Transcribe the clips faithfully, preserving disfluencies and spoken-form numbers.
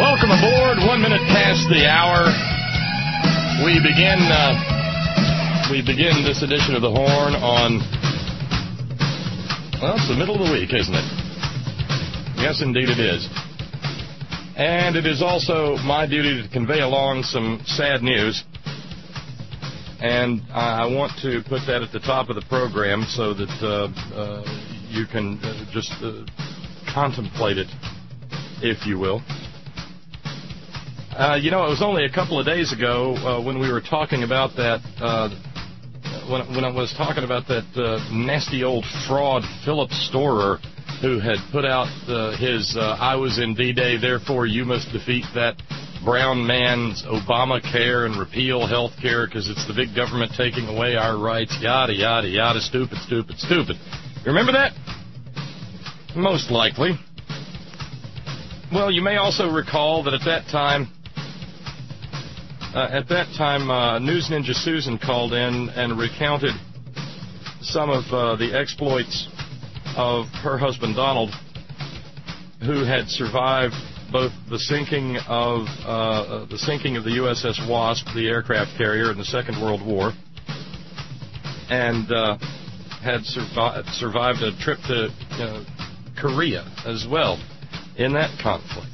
Welcome aboard. One minute past the hour. We begin. Uh, we begin this edition of the Horn on. Well, it's the middle of the week, isn't it? Yes, indeed, it is. And it is also my duty to convey along some sad news. And I want to put that at the top of the program so that uh, uh, you can uh, just uh, contemplate it, if you will. Uh, you know, it was only a couple of days ago uh, when we were talking about that, uh, when, when I was talking about that uh, nasty old fraud Philip Storer who had put out uh, his uh, I was in D-Day, therefore you must defeat that brown man's Obamacare and repeal health care because it's the big government taking away our rights, yada, yada, yada, stupid, stupid, stupid. You remember that? Most likely. Well, you may also recall that at that time, Uh, at that time, uh, News Ninja Susan called in and recounted some of uh, the exploits of her husband Donald, who had survived both the sinking of uh, the sinking of the U S S Wasp, the aircraft carrier, in the Second World War, and uh, had survi- survived a trip to uh, Korea as well in that conflict.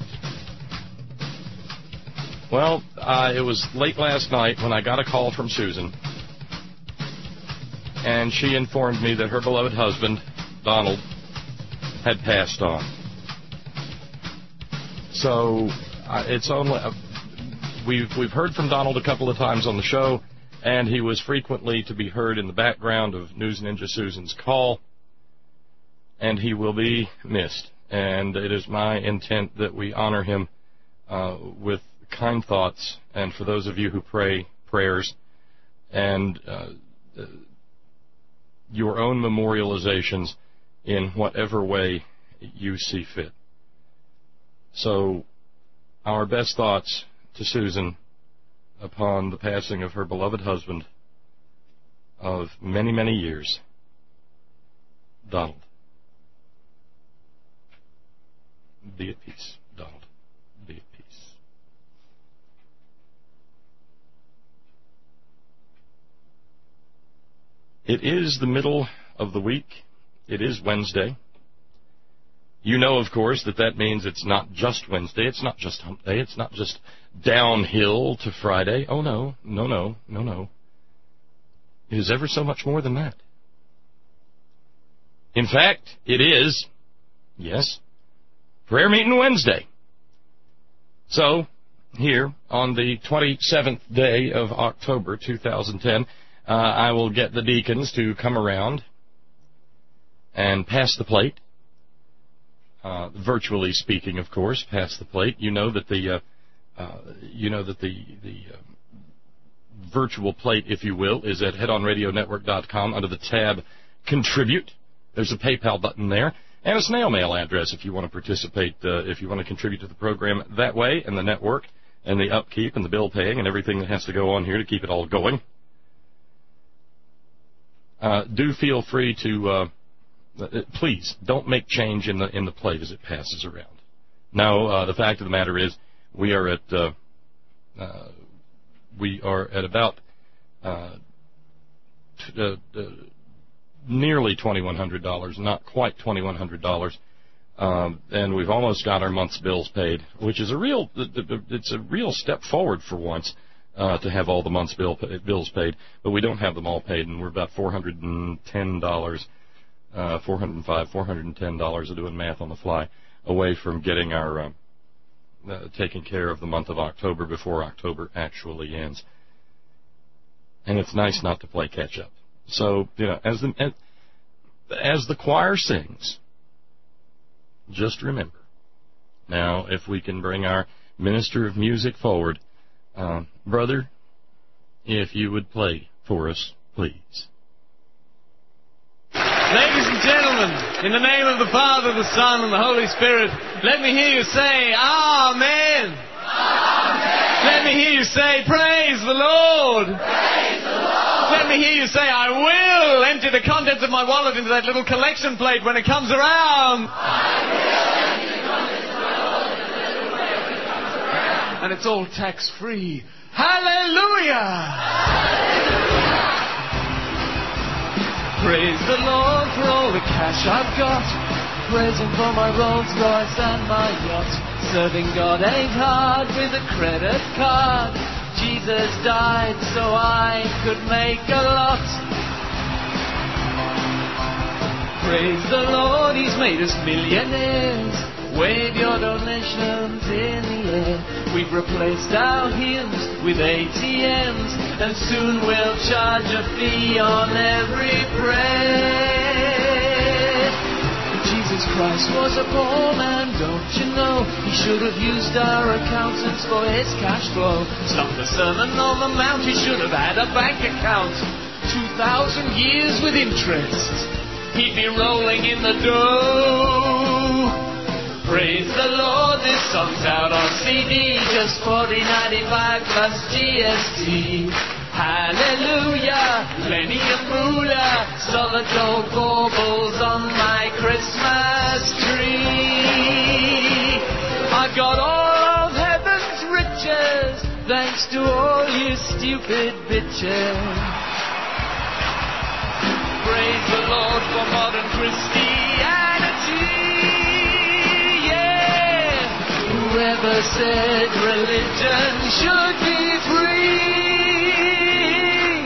Well, uh, it was late last night when I got a call from Susan, and she informed me that her beloved husband, Donald, had passed on. So uh, it's only uh, we've we've heard from Donald a couple of times on the show, and he was frequently to be heard in the background of News Ninja Susan's call, and he will be missed. And it is my intent that we honor him uh, with kind thoughts, and for those of you who pray prayers, and uh, your own memorializations in whatever way you see fit. So, our best thoughts to Susan upon the passing of her beloved husband of many, many years, Donald. Be at peace, Donald. Be at peace. It is the middle of the week. It is Wednesday. You know, of course, that that means it's not just Wednesday. It's not just hump day. It's not just downhill to Friday. Oh, no, no, no, no, no. It is ever so much more than that. In fact, it is, yes, Prayer Meeting Wednesday. So, here on the twenty-seventh day of October two thousand ten, Uh, I will get the deacons to come around and pass the plate. Uh, virtually speaking, of course, pass the plate. You know that the, uh, uh, you know that the the uh, virtual plate, if you will, is at head on radio network dot com under the tab Contribute. There's a PayPal button there and a snail mail address if you want to participate, uh, if you want to contribute to the program that way, and the network and the upkeep and the bill paying and everything that has to go on here to keep it all going. Uh, do feel free to, uh, please, don't make change in the in the plate as it passes around. No, uh, the fact of the matter is, we are at uh, uh, we are at about uh, t- uh, uh, nearly twenty-one hundred dollars, not quite twenty-one hundred dollars, um, and we've almost got our month's bills paid, which is a real it's a real step forward for once. Uh, to have all the month's bill, bills paid, but we don't have them all paid, and we're about four hundred ten dollars, uh, four hundred five dollars, four hundred ten dollars, of doing math on the fly, away from getting our, uh, uh, taking care of the month of October before October actually ends. And it's nice not to play catch up. So, you know, as the, as, as the choir sings, just remember, now, if we can bring our minister of music forward, Uh, brother, if you would play for us, please. Ladies and gentlemen, in the name of the Father, the Son, and the Holy Spirit, let me hear you say, Amen. Amen. Let me hear you say, Praise the Lord. Praise the Lord. Let me hear you say, I will empty the contents of my wallet into that little collection plate when it comes around. I will empty the contents of my wallet into that little plate when it comes around. and it's all tax-free. Hallelujah! Praise the Lord for all the cash I've got. Praise Him for my Rolls Royce and my yacht. Serving God ain't hard with a credit card. Jesus died so I could make a lot. Praise the Lord, He's made us millionaires. Wave your donations in the air. We've replaced our hymns with A T Ms, and soon we'll charge a fee on every prayer. Jesus Christ was a poor man, don't you know? He should have used our accountants for his cash flow. Stop the Sermon on the Mount, he should have had a bank account. Two thousand years with interest, he'd be rolling in the dough. Praise the Lord, this song's out on C D, just forty ninety-five plus G S T. Hallelujah, plenty of moolah, solid gold baubles on my Christmas tree. I've got all of heaven's riches, thanks to all you stupid bitches. Praise the Lord for modern Christianity. Whoever said religion should be free?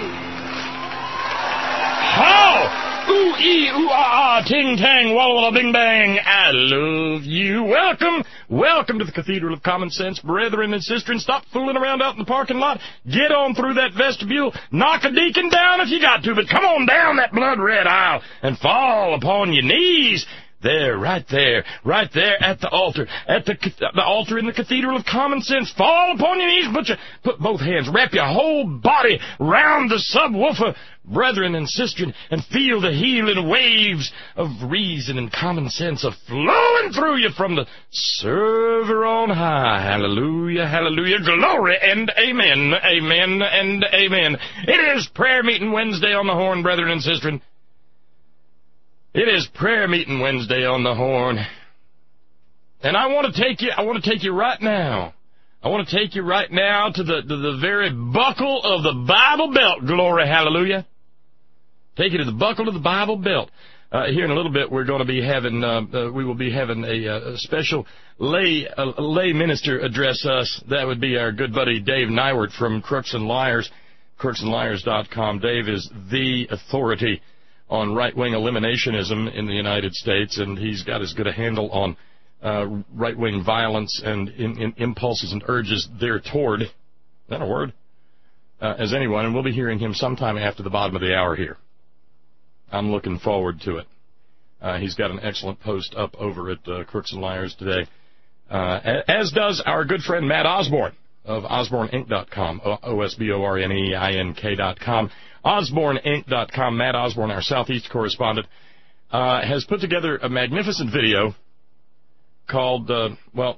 How? Ooh, ee, ooh, ah, ah, ting, tang, walla, walla, bing, bang. I love you. Welcome, welcome to the Cathedral of Common Sense, brethren and sisters. Stop fooling around out in the parking lot. Get on through that vestibule. Knock a deacon down if you got to, but come on down that blood-red aisle and fall upon your knees. There, right there, right there at the altar, at the, the altar in the Cathedral of Common Sense. Fall upon your knees, put, your, put both hands, wrap your whole body round the subwoofer, brethren and sisters, and feel the healing waves of reason and common sense a flowing through you from the server on high. Hallelujah, hallelujah, glory and amen, amen and amen. It is prayer meeting Wednesday on the horn, brethren and sisters. It is prayer meeting Wednesday on the horn. And I want to take you, I want to take you right now. I want to take you right now to the, to the very buckle of the Bible belt. Glory, hallelujah. Take you to the buckle of the Bible belt. Uh, here in a little bit, we're going to be having, uh, uh, we will be having a, a special lay, a lay minister address us. That would be our good buddy Dave Nyward from Crooks and Liars, crooks and liars dot com. Dave is the authority on right-wing eliminationism in the United States, and he's got as good a handle on uh, right-wing violence and in, in impulses and urges theretoward, is that a word, uh, as anyone, and we'll be hearing him sometime after the bottom of the hour here. I'm looking forward to it. Uh, he's got an excellent post up over at uh, Crooks and Liars today, uh, as does our good friend Matt Osborne of Osborne Inc dot com, O S B O R N E I N K dot com. Osborne Inc dot com. Matt Osborne, our Southeast correspondent, uh, has put together a magnificent video called, uh, well,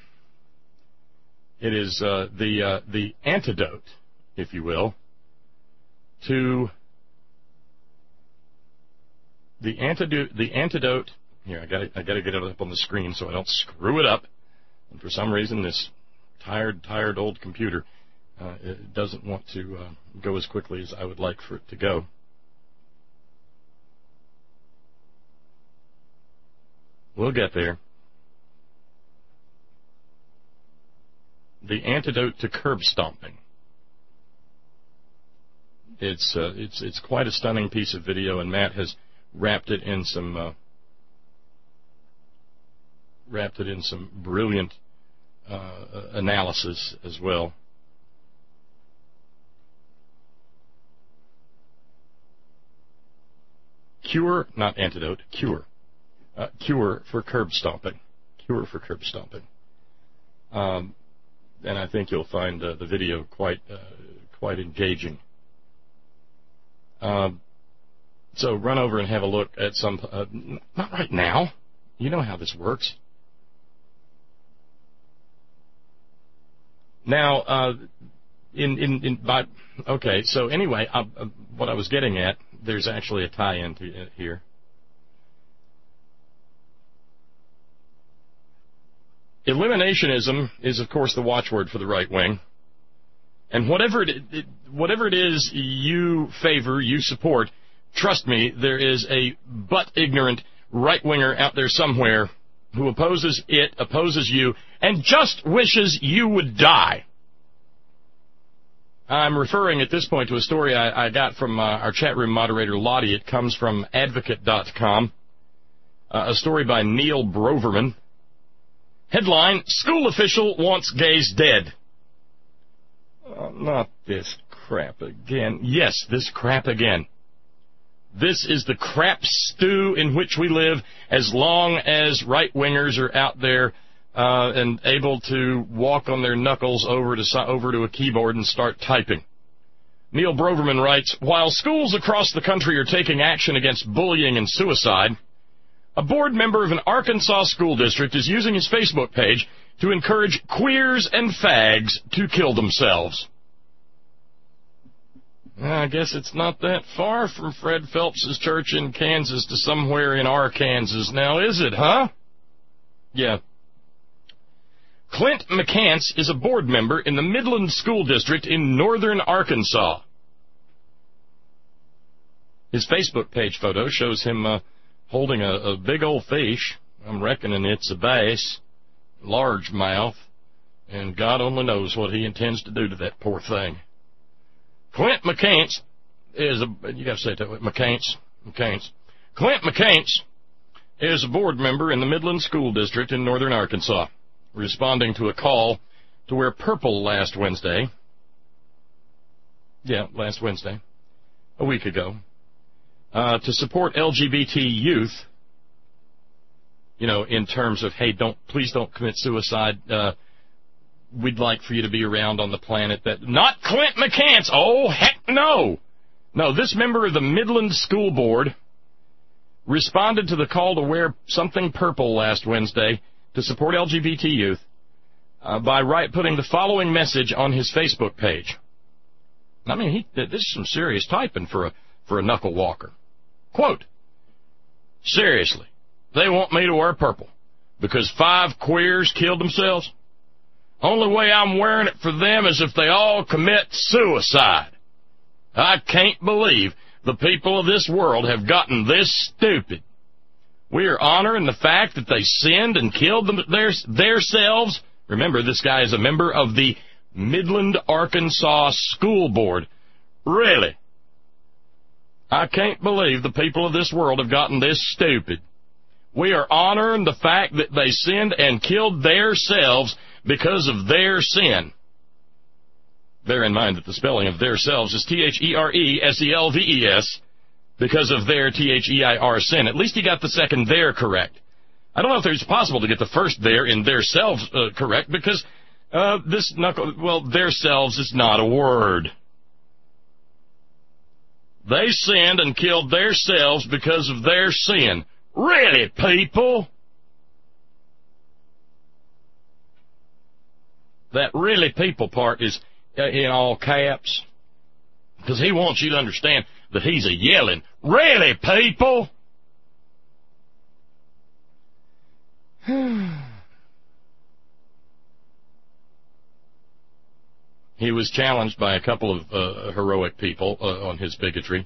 it is uh, the uh, the antidote, if you will, to the antidote. The antidote. Here, I got I got to get it up on the screen so I don't screw it up. And for some reason, this tired, tired old computer uh, it doesn't want to uh, go as quickly as I would like for it to go. We'll get there. The antidote to curb stomping. It's uh, it's it's quite a stunning piece of video, and Matt has wrapped it in some uh, wrapped it in some brilliant uh, analysis as well. Cure, not antidote, cure. Uh, cure for curb stomping. Cure for curb stomping. Um, and I think you'll find uh, the video quite uh, quite engaging. Um, so run over and have a look at some. Uh, not right now. You know how this works. Now, uh, in in in by okay. So anyway, uh, uh, what I was getting at, there's actually a tie-in to it here. Eliminationism is, of course, the watchword for the right wing. And whatever it, it, whatever it is you favor, you support, trust me, there is a butt-ignorant right-winger out there somewhere who opposes it, opposes you, and just wishes you would die. I'm referring at this point to a story I, I got from uh, our chat room moderator, Lottie. It comes from advocate dot com, uh, a story by Neil Broverman. Headline, School Official Wants Gays Dead. Uh, not this crap again. Yes, this crap again. This is the crap stew in which we live as long as right-wingers are out there uh, and able to walk on their knuckles over to, over to a keyboard and start typing. Neil Broverman writes, while schools across the country are taking action against bullying and suicide, a board member of an Arkansas school district is using his Facebook page to encourage queers and fags to kill themselves. I guess it's not that far from Fred Phelps' church in Kansas to somewhere in Arkansas now, is it, huh? Yeah. Clint McCants is a board member in the Midland School District in northern Arkansas. His Facebook page photo shows him uh, holding a, a big old fish. I'm reckoning it's a bass, large mouth, and God only knows what he intends to do to that poor thing. Clint McCants is a, you gotta say it that way, McCants, McCants. Clint McCants is a board member in the Midland School District in northern Arkansas, responding to a call to wear purple last Wednesday. Yeah, last Wednesday, a week ago, uh, to support L G B T youth, you know, in terms of, hey, don't, please don't commit suicide, uh, we'd like for you to be around on the planet that... Not Clint McCants! Oh, heck no! No, this member of the Midland School Board responded to the call to wear something purple last Wednesday to support L G B T youth uh, by right, putting the following message on his Facebook page. I mean, he, this is some serious typing for a, for a knuckle walker. Quote, seriously, they want me to wear purple because five queers killed themselves? Only way I'm wearing it for them is if they all commit suicide. I can't believe the people of this world have gotten this stupid. We are honoring the fact that they sinned and killed them their, their selves. Remember, this guy is a member of the Midland, Arkansas School Board. Really? I can't believe the people of this world have gotten this stupid. We are honoring the fact that they sinned and killed their selves because of their sin. Bear in mind that the spelling of their selves is T H E R E S E L V E S, because of their T H E I R sin. At least he got the second there correct. I don't know if it's possible to get the first there in their selves uh, correct, because uh, this knuckle, well, their selves is not a word. They sinned and killed their selves because of their sin. Really, people? That really people part is in all caps, because he wants you to understand that he's a yelling, really, people? He was challenged by a couple of uh, heroic people uh, on his bigotry.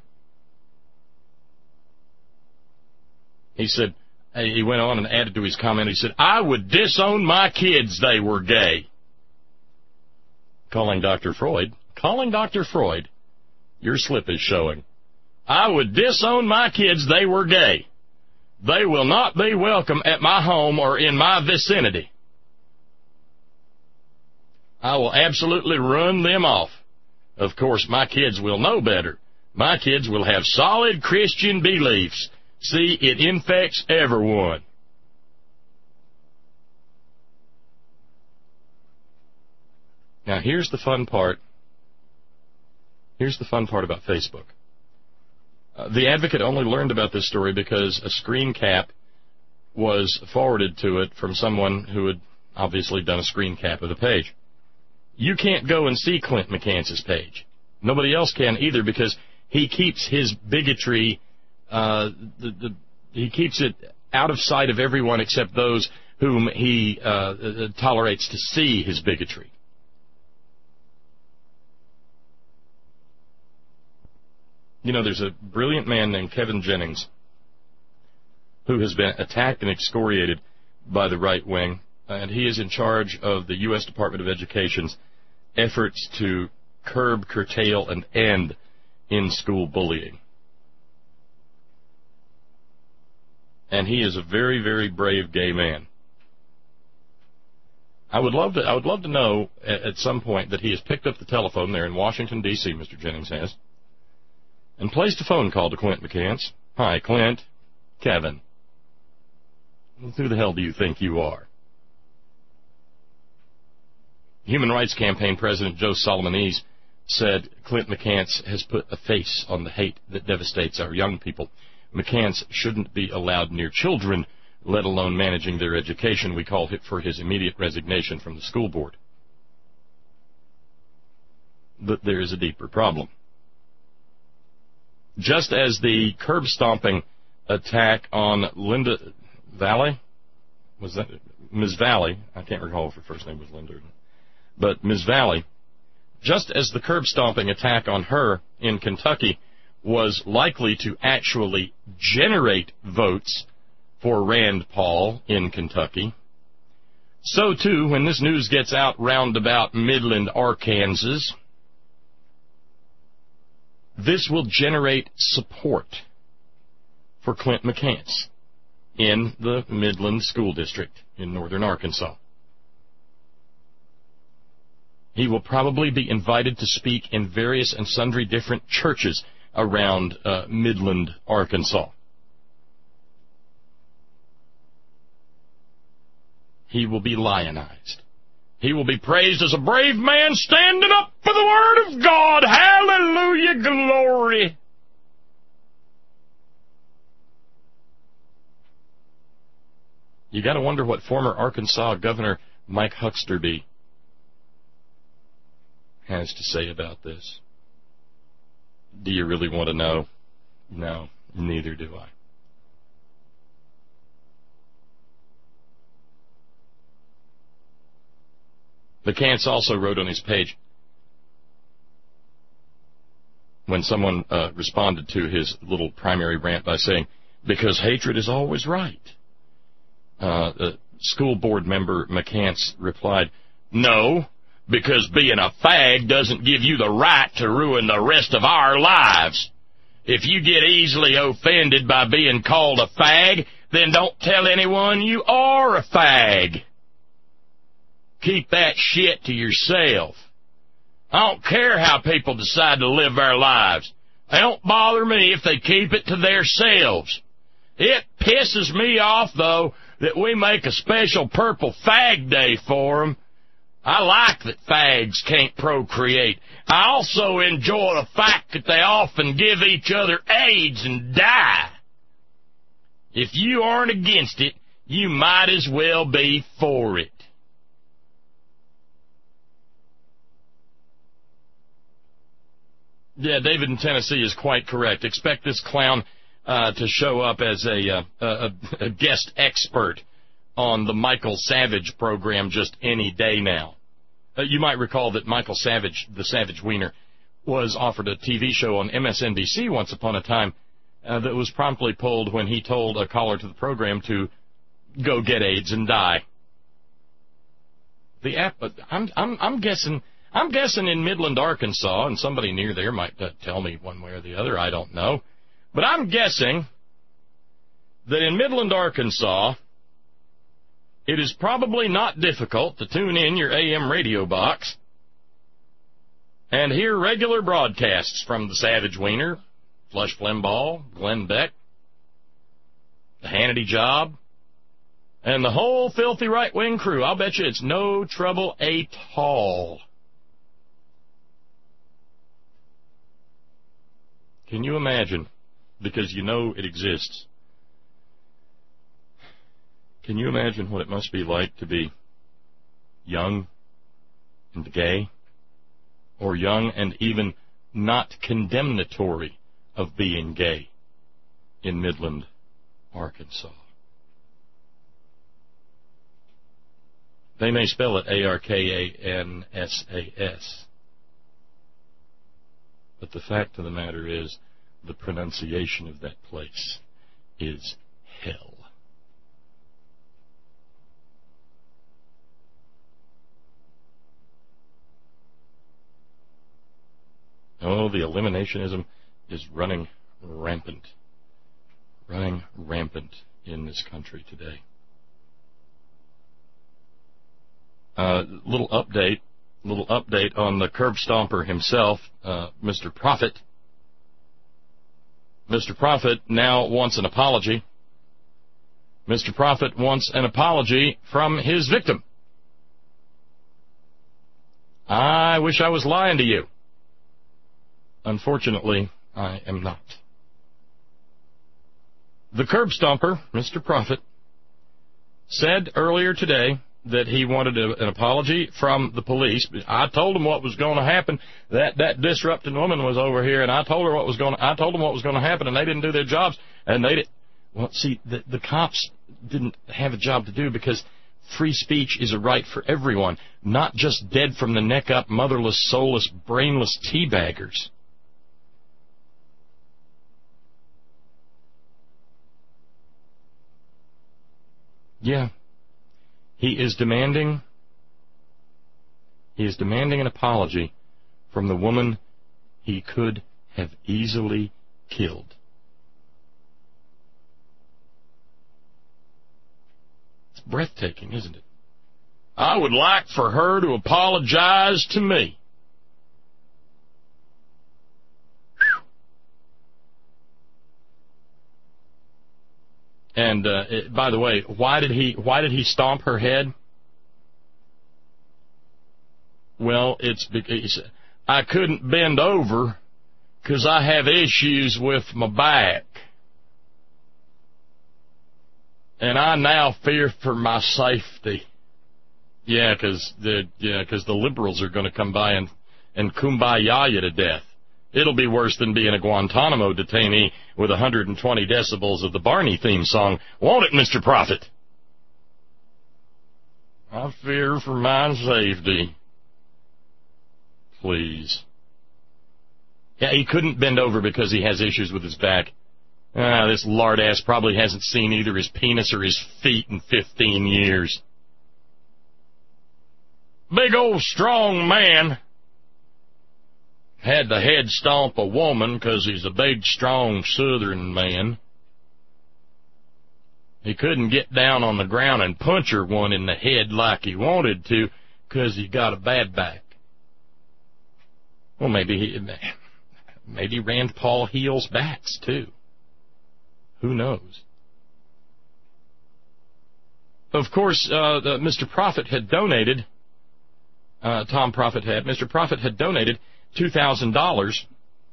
He said, he went on and added to his comment, he said, I would disown my kids they were gay. Calling Doctor Freud, calling Doctor Freud, your slip is showing. I would disown my kids they were gay. They will not be welcome at my home or in my vicinity. I will absolutely run them off. Of course, my kids will know better. My kids will have solid Christian beliefs. See, it infects everyone. Now, here's the fun part. Here's the fun part about Facebook. Uh, the Advocate only learned about this story because a screen cap was forwarded to it from someone who had obviously done a screen cap of the page. You can't go and see Clint McCants' page. Nobody else can either, because he keeps his bigotry, uh, the, the, he keeps it out of sight of everyone except those whom he uh, tolerates to see his bigotry. You know, there's a brilliant man named Kevin Jennings who has been attacked and excoriated by the right wing, and he is in charge of the U S Department of Education's efforts to curb, curtail, and end in-school bullying. And he is a very, very brave gay man. I would love to, I would love to know at, at some point that he has picked up the telephone there in Washington, D C, Mister Jennings has, and placed a phone call to Clint McCants. Hi, Clint. Kevin. Who the hell do you think you are? Human Rights Campaign President Joe Solomonese said Clint McCants has put a face on the hate that devastates our young people. McCants shouldn't be allowed near children, let alone managing their education. We call for his immediate resignation from the school board. But there is a deeper problem. Just as the curb-stomping attack on Linda Valley, was that Miz Valley? I can't recall if her first name was Linda. But Miz Valley, just as the curb-stomping attack on her in Kentucky was likely to actually generate votes for Rand Paul in Kentucky, so too, when this news gets out round about Midland, Arkansas, this will generate support for Clint McCants in the Midland School District in northern Arkansas. He will probably be invited to speak in various and sundry different churches around uh, Midland, Arkansas. He will be lionized. He will be praised as a brave man standing up for the Word of God. Hallelujah, glory. You got to wonder what former Arkansas Governor Mike Hucksterby has to say about this. Do you really want to know? No, neither do I. McCants also wrote on his page, when someone uh, responded to his little primary rant by saying, because hatred is always right. Uh, the school board member McCants replied, no, because being a fag doesn't give you the right to ruin the rest of our lives. If you get easily offended by being called a fag, then don't tell anyone you are a fag. Keep that shit to yourself. I don't care how people decide to live their lives. It don't bother me if they keep it to themselves. It pisses me off, though, that we make a special Purple Fag Day for them. I like that fags can't procreate. I also enjoy the fact that they often give each other AIDS and die. If you aren't against it, you might as well be for it. Yeah, David in Tennessee is quite correct. Expect this clown uh, to show up as a, uh, a, a guest expert on the Michael Savage program just any day now. Uh, you might recall that Michael Savage, the Savage Wiener, was offered a T V show on M S N B C once upon a time uh, that was promptly pulled when he told a caller to the program to go get AIDS and die. The app, I'm, I'm, I'm guessing... I'm guessing in Midland, Arkansas, and somebody near there might uh, tell me one way or the other, I don't know. But I'm guessing that in Midland, Arkansas, it is probably not difficult to tune in your A M radio box and hear regular broadcasts from the Savage Wiener, Flush Flimbaugh, Glenn Beck, the Hannity Job, and the whole filthy right-wing crew. I'll bet you it's no trouble at all. Can you imagine, because you know it exists, can you imagine what it must be like to be young and gay, or young and even not condemnatory of being gay in Midland, Arkansas? They may spell it A R K A N S A S. But the fact of the matter is, the pronunciation of that place is hell. Oh, the eliminationism is running rampant. Running rampant in this country today. Uh, little update, little update on the curb stomper himself, uh, Mister Prophet. Mister Prophet now wants an apology. Mister Prophet wants an apology from his victim. I wish I was lying to you. Unfortunately, I am not. The curb stomper, Mister Prophet, said earlier today that he wanted a, an apology from the police. I told him what was going to happen. That that disrupting woman was over here, and I told her what was going. I told them what was going to happen, and they didn't do their jobs. And they did. Well, see, the, the cops didn't have a job to do because free speech is a right for everyone, not just dead from the neck up, motherless, soulless, brainless teabaggers. Yeah. He is demanding, he is demanding an apology from the woman he could have easily killed. It's breathtaking, isn't it? I would like for her to apologize to me. And uh, it, by the way, why did he why did he stomp her head? Well, it's because I couldn't bend over because I have issues with my back, and I now fear for my safety. Yeah, because the yeah, because the liberals are going to come by and and kumbaya you to death. It'll be worse than being a Guantanamo detainee with one hundred twenty decibels of the Barney theme song, won't it, Mister Prophet? I fear for my safety. Please. Yeah, he couldn't bend over because he has issues with his back. Ah, this lard-ass probably hasn't seen either his penis or his feet in fifteen years. Big old strong man had to head stomp a woman because he's a big, strong Southern man. He couldn't get down on the ground and punch her one in the head like he wanted to because he got a bad back. Well, maybe he, maybe Rand Paul heals backs, too. Who knows? Of course, uh, the, Mister Prophet had donated, uh, Tom Prophet had, Mister Prophet had donated two thousand dollars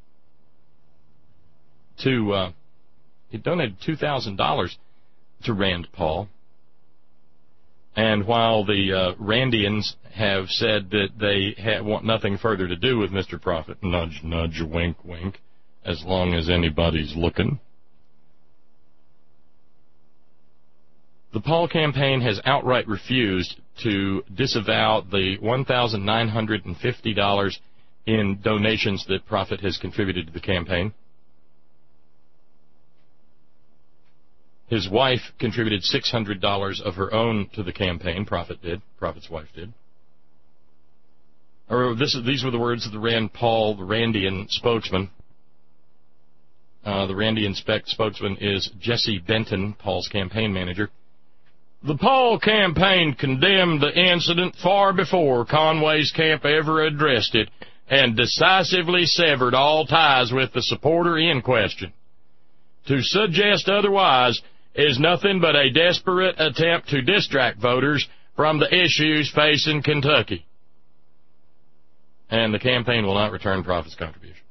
to, uh, he donated two thousand dollars to Rand Paul. And while the uh, Randians have said that they ha- want nothing further to do with Mister Prophet, nudge, nudge, wink, wink, as long as anybody's looking, the Paul campaign has outright refused to disavow the one thousand nine hundred fifty dollars in donations that Prophet has contributed to the campaign. His wife contributed six hundred dollars of her own to the campaign. Prophet did. Prophet's wife did. Or this, these were the words of the Rand Paul, the Randian spokesman. Uh, the Randian spec spokesman is Jesse Benton, Paul's campaign manager. The Paul campaign condemned the incident far before Conway's camp ever addressed it, and decisively severed all ties with the supporter in question. To suggest otherwise is nothing but a desperate attempt to distract voters from the issues facing Kentucky. And the campaign will not return Prophet's contributions.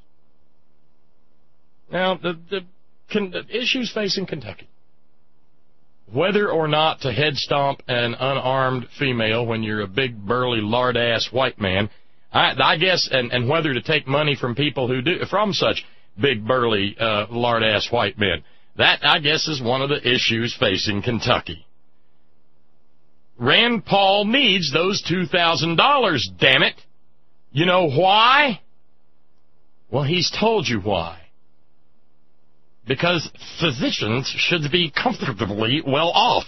Now, the, the, con, the issues facing Kentucky. Whether or not to head stomp an unarmed female when you're a big, burly, lard-ass white man, I, I guess, and, and whether to take money from people who do, from such big, burly, uh, lard-ass white men. That, I guess, is one of the issues facing Kentucky. Rand Paul needs those two thousand dollars, damn it. You know why? Well, he's told you why. Because physicians should be comfortably well off.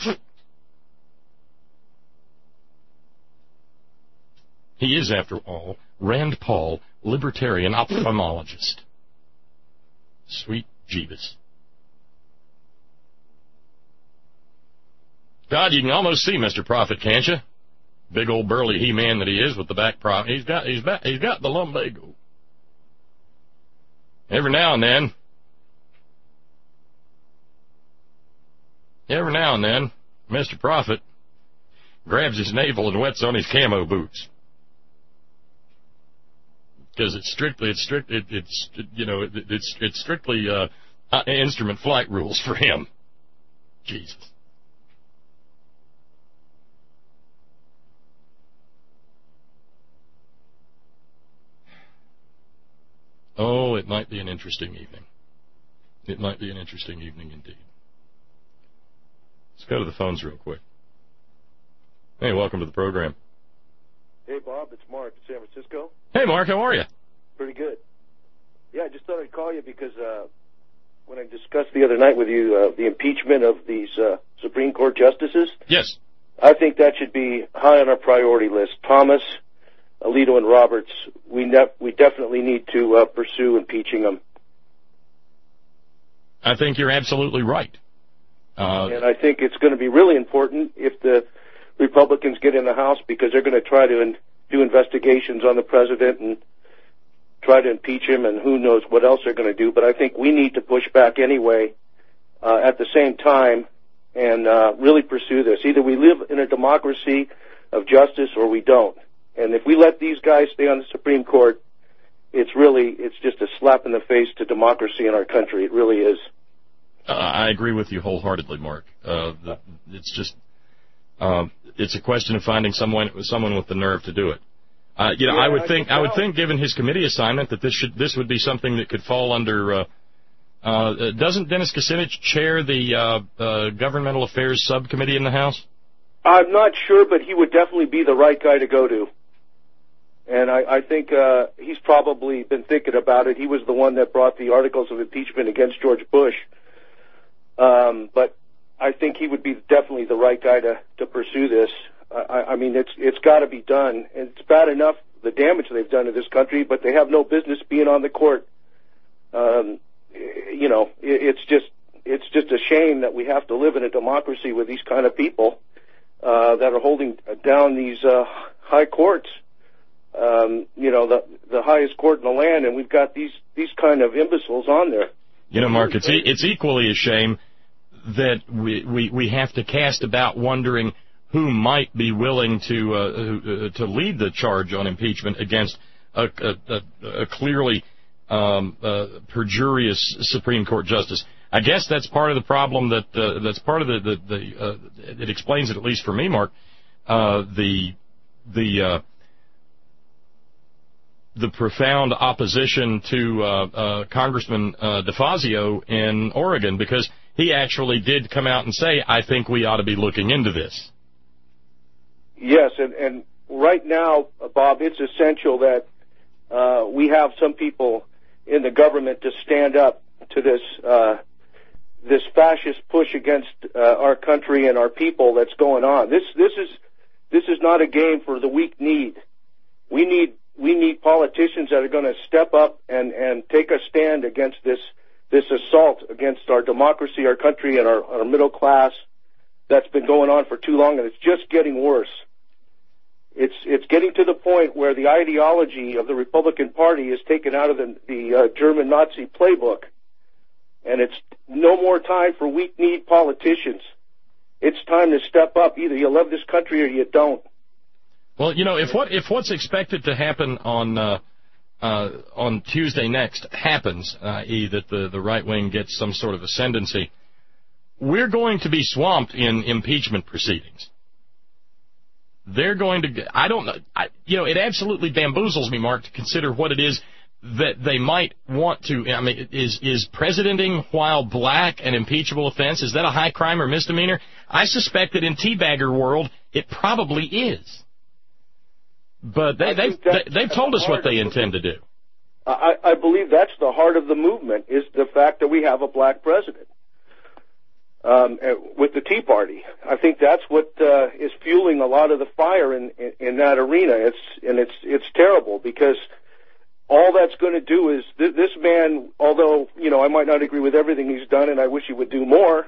He is, after all, Rand Paul, libertarian ophthalmologist. Sweet Jeebus. God, you can almost see Mister Prophet, can't you? Big old burly he-man that he is with the back prop. He's got, he's back, he's got the lumbago. Every now and then, every now and then, Mister Prophet grabs his navel and wets on his camo boots. Because it's strictly, it's strict, it, it's, you know, it, it's, it's strictly uh, uh, instrument flight rules for him. Jesus. Oh, it might be an interesting evening. It might be an interesting evening indeed. Let's go to the phones real quick. Hey, welcome to the program. Hey, Bob, it's Mark in San Francisco. Hey, Mark, how are you? Pretty good. Yeah, I just thought I'd call you because uh, when I discussed the other night with you uh, the impeachment of these uh, Supreme Court justices, yes, I think that should be high on our priority list. Thomas, Alito, and Roberts, we ne- we definitely need to uh, pursue impeaching them. I think you're absolutely right. Uh, and I think it's going to be really important if the Republicans get in the House because they're going to try to in- do investigations on the president and try to impeach him, and who knows what else they're going to do. But I think we need to push back anyway uh, at the same time and uh, really pursue this. Either we live in a democracy of justice or we don't. And if we let these guys stay on the Supreme Court, it's really, it's just a slap in the face to democracy in our country. It really is. Uh, I agree with you wholeheartedly, Mark. Uh, the, it's just, um, it's a question of finding someone, someone with the nerve to do it. Uh, you know, yeah, I would I think, think I would think, given his committee assignment, that this should, this would be something that could fall under. Uh, uh, doesn't Dennis Kucinich chair the uh, uh, Governmental Affairs Subcommittee in the House? I'm not sure, but he would definitely be the right guy to go to. And I, I think uh, he's probably been thinking about it. He was the one that brought the articles of impeachment against George Bush. Um, but I think he would be definitely the right guy to, to pursue this. I, I mean, it's it's got to be done. And it's bad enough the damage they've done to this country, but they have no business being on the court. Um, you know, it, it's just it's just a shame that we have to live in a democracy with these kind of people uh, that are holding down these uh, high courts. Um, you know, the the highest court in the land, and we've got these these kind of imbeciles on there. You know, Mark, it's e- it's equally a shame that we, we we have to cast about wondering who might be willing to uh, to lead the charge on impeachment against a, a, a clearly um, uh, perjurious Supreme Court justice. I guess that's part of the problem. That uh, that's part of the the, the uh, it explains it, at least for me, Mark. Uh, the the uh, the profound opposition to uh, uh, Congressman uh, DeFazio in Oregon, because he actually did come out and say, "I think we ought to be looking into this." Yes, and, and right now, Bob, it's essential that uh, we have some people in the government to stand up to this uh, this fascist push against uh, our country and our people that's going on. This this is this is not a game for the weak-kneed. We need we need politicians that are going to step up and, and take a stand against this this assault against our democracy, our country, and our, our middle class that's been going on for too long, and it's just getting worse. It's it's getting to the point where the ideology of the Republican Party is taken out of the, the uh, German Nazi playbook, and it's no more time for weak-kneed politicians. It's time to step up. Either you love this country or you don't. Well, you know, if what if what's expected to happen on uh, uh, on Tuesday next happens, that is, that the the right wing gets some sort of ascendancy, we're going to be swamped in impeachment proceedings. They're going to, I don't know, I, you know, it absolutely bamboozles me, Mark, to consider what it is that they might want to, I mean, is is presidenting while black an impeachable offense? Is that a high crime or misdemeanor? I suspect that in teabagger world, It probably is. But they, they've, they, they've told us what they intend to do. I, I believe that's the heart of the movement, is the fact that we have a black president. Um, with the Tea Party, I think that's what uh, is fueling a lot of the fire in, in, in that arena. It's and it's it's terrible, because all that's going to do is th- this man. Although you know I might not agree with everything he's done, and I wish he would do more.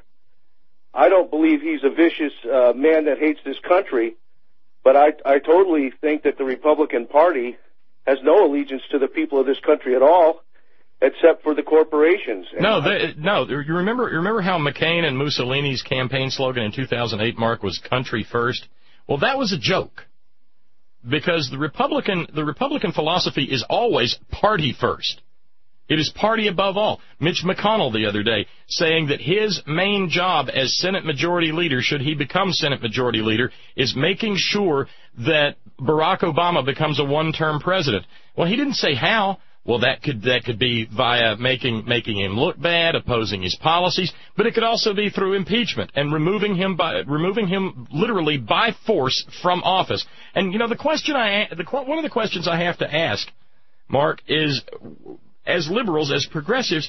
I don't believe he's a vicious uh, man that hates this country, but I I totally think that the Republican Party has no allegiance to the people of this country at all, except for the corporations. And no, they, no. You remember, you remember how McCain and Mussolini's campaign slogan in two thousand eight, Mark, was "Country First"? Well, that was a joke, because the Republican, the Republican philosophy is always party first. It is party above all. Mitch McConnell the other day saying that his main job as Senate Majority Leader, should he become Senate Majority Leader, is making sure that Barack Obama becomes a one-term president. Well, he didn't say how. Well, that could that could be via making making him look bad, opposing his policies, but it could also be through impeachment and removing him by removing him literally by force from office. And you know, the question I the one of the questions I have to ask, Mark, is, as liberals, as progressives,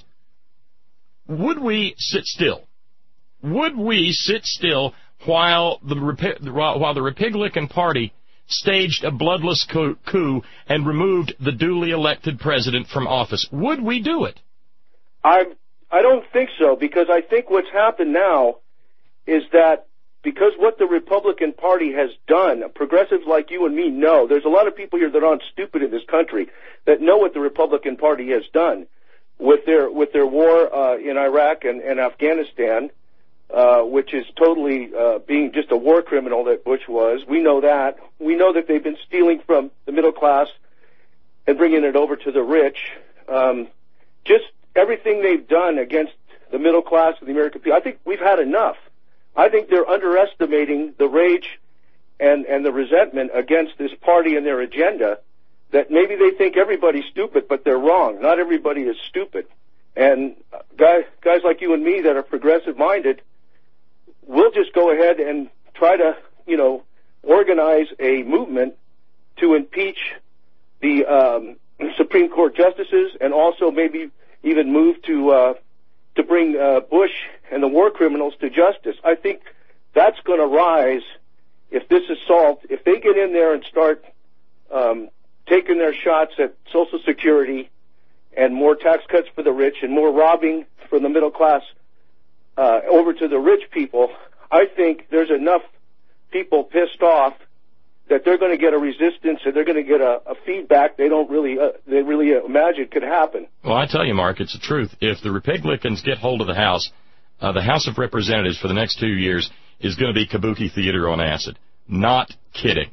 would we sit still? Would we sit still while the while the Republican Party staged a bloodless coup and removed the duly elected president from office? Would we do it? I I don't think so, because I think what's happened now is that because what the Republican Party has done, progressives like you and me know, there's a lot of people here that aren't stupid in this country that know what the Republican Party has done with their with their war uh, in Iraq and, and Afghanistan. Uh, which is totally uh, being just a war criminal that Bush was. We know that. We know that they've been stealing from the middle class and bringing it over to the rich. Um, just everything they've done against the middle class of the American people. I think we've had enough. I think they're underestimating the rage and, and the resentment against this party and their agenda, that maybe they think everybody's stupid, but they're wrong. Not everybody is stupid. And guys, guys like you and me that are progressive-minded, we'll just go ahead and try to, you know, organize a movement to impeach the um, Supreme Court justices, and also maybe even move to uh, to bring uh, Bush and the war criminals to justice. I think that's going to rise if this is solved. If they get in there and start um, taking their shots at Social Security and more tax cuts for the rich and more robbing from the middle class uh, over to the rich people, I think there's enough people pissed off that they're going to get a resistance and they're going to get a, a feedback they don't really uh, they really imagine could happen. Well, I tell you, Mark, it's the truth. If the Republicans get hold of the House, uh, the House of Representatives for the next two years is going to be kabuki theater on acid. Not kidding.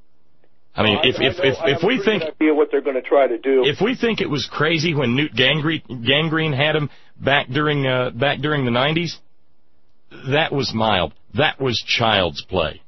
I mean, well, if I, if I know, if, I if we think idea what they're going to try to do. If we think it was crazy when Newt Gingrich, Gingrich had him back during uh, back during the nineties, that was mild. That was child's play.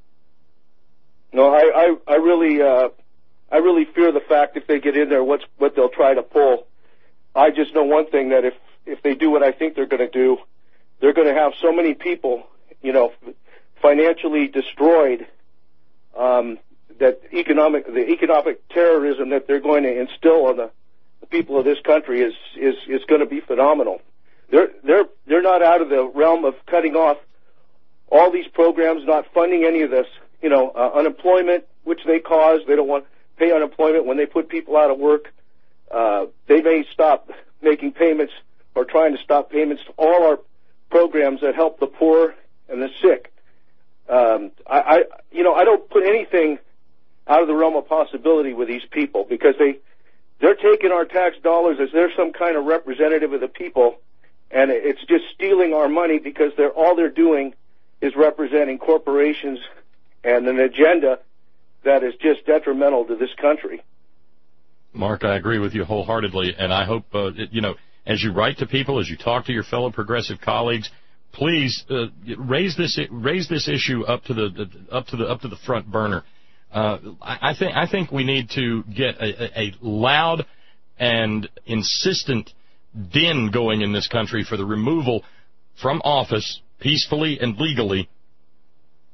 No, I I, I really uh, I really fear the fact if they get in there, what's what they'll try to pull. I just know one thing, that if if they do what I think they're going to do, they're going to have so many people, you know, financially destroyed. Um, that economic, the economic terrorism that they're going to instill on the, the people of this country is, is, is going to be phenomenal. They're, they're, they're not out of the realm of cutting off all these programs, not funding any of this, you know, uh, unemployment, which they cause. They don't want to pay unemployment when they put people out of work. Uh, they may stop making payments or trying to stop payments to all our programs that help the poor and the sick. Um, I, I, you know, I don't put anything out of the realm of possibility with these people, because they, they're taking our tax dollars as they're some kind of representative of the people, and it's just stealing our money, because they're, all they're doing is representing corporations and an agenda that is just detrimental to this country. Mark, I agree with you wholeheartedly, and I hope, uh, you know, as you write to people, as you talk to your fellow progressive colleagues, please uh, raise this raise this issue up to the up to the up to the front burner. Uh, I, I think I think we need to get a, a loud and insistent din going in this country for the removal from office, peacefully and legally,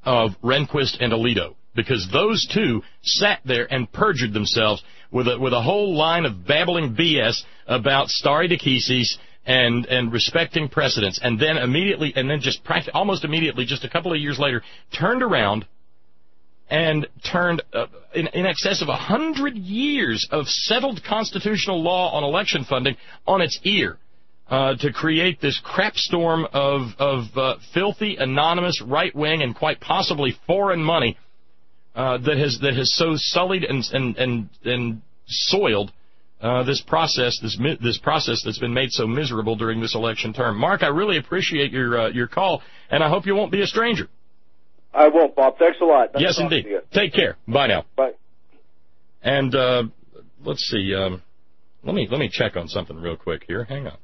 of Rehnquist and Alito, because those two sat there and perjured themselves with a, with a whole line of babbling B S about stare decisis and and respecting precedents, and then immediately, and then just practically, almost immediately, just a couple of years later, turned around and turned uh, in, in excess of a hundred years of settled constitutional law on election funding on its ear uh, to create this crap storm of of uh, filthy, anonymous, right-wing, and quite possibly foreign money uh, that has that has so sullied and and and, and soiled Uh, this process, this this process that's been made so miserable during this election term. Mark, I really appreciate your uh, your call, and I hope you won't be a stranger. I won't, Bob. Thanks a lot. Nice yes, indeed. Take care. Bye now. Bye. And uh, let's see. Um, let me let me check on something real quick here. Hang on.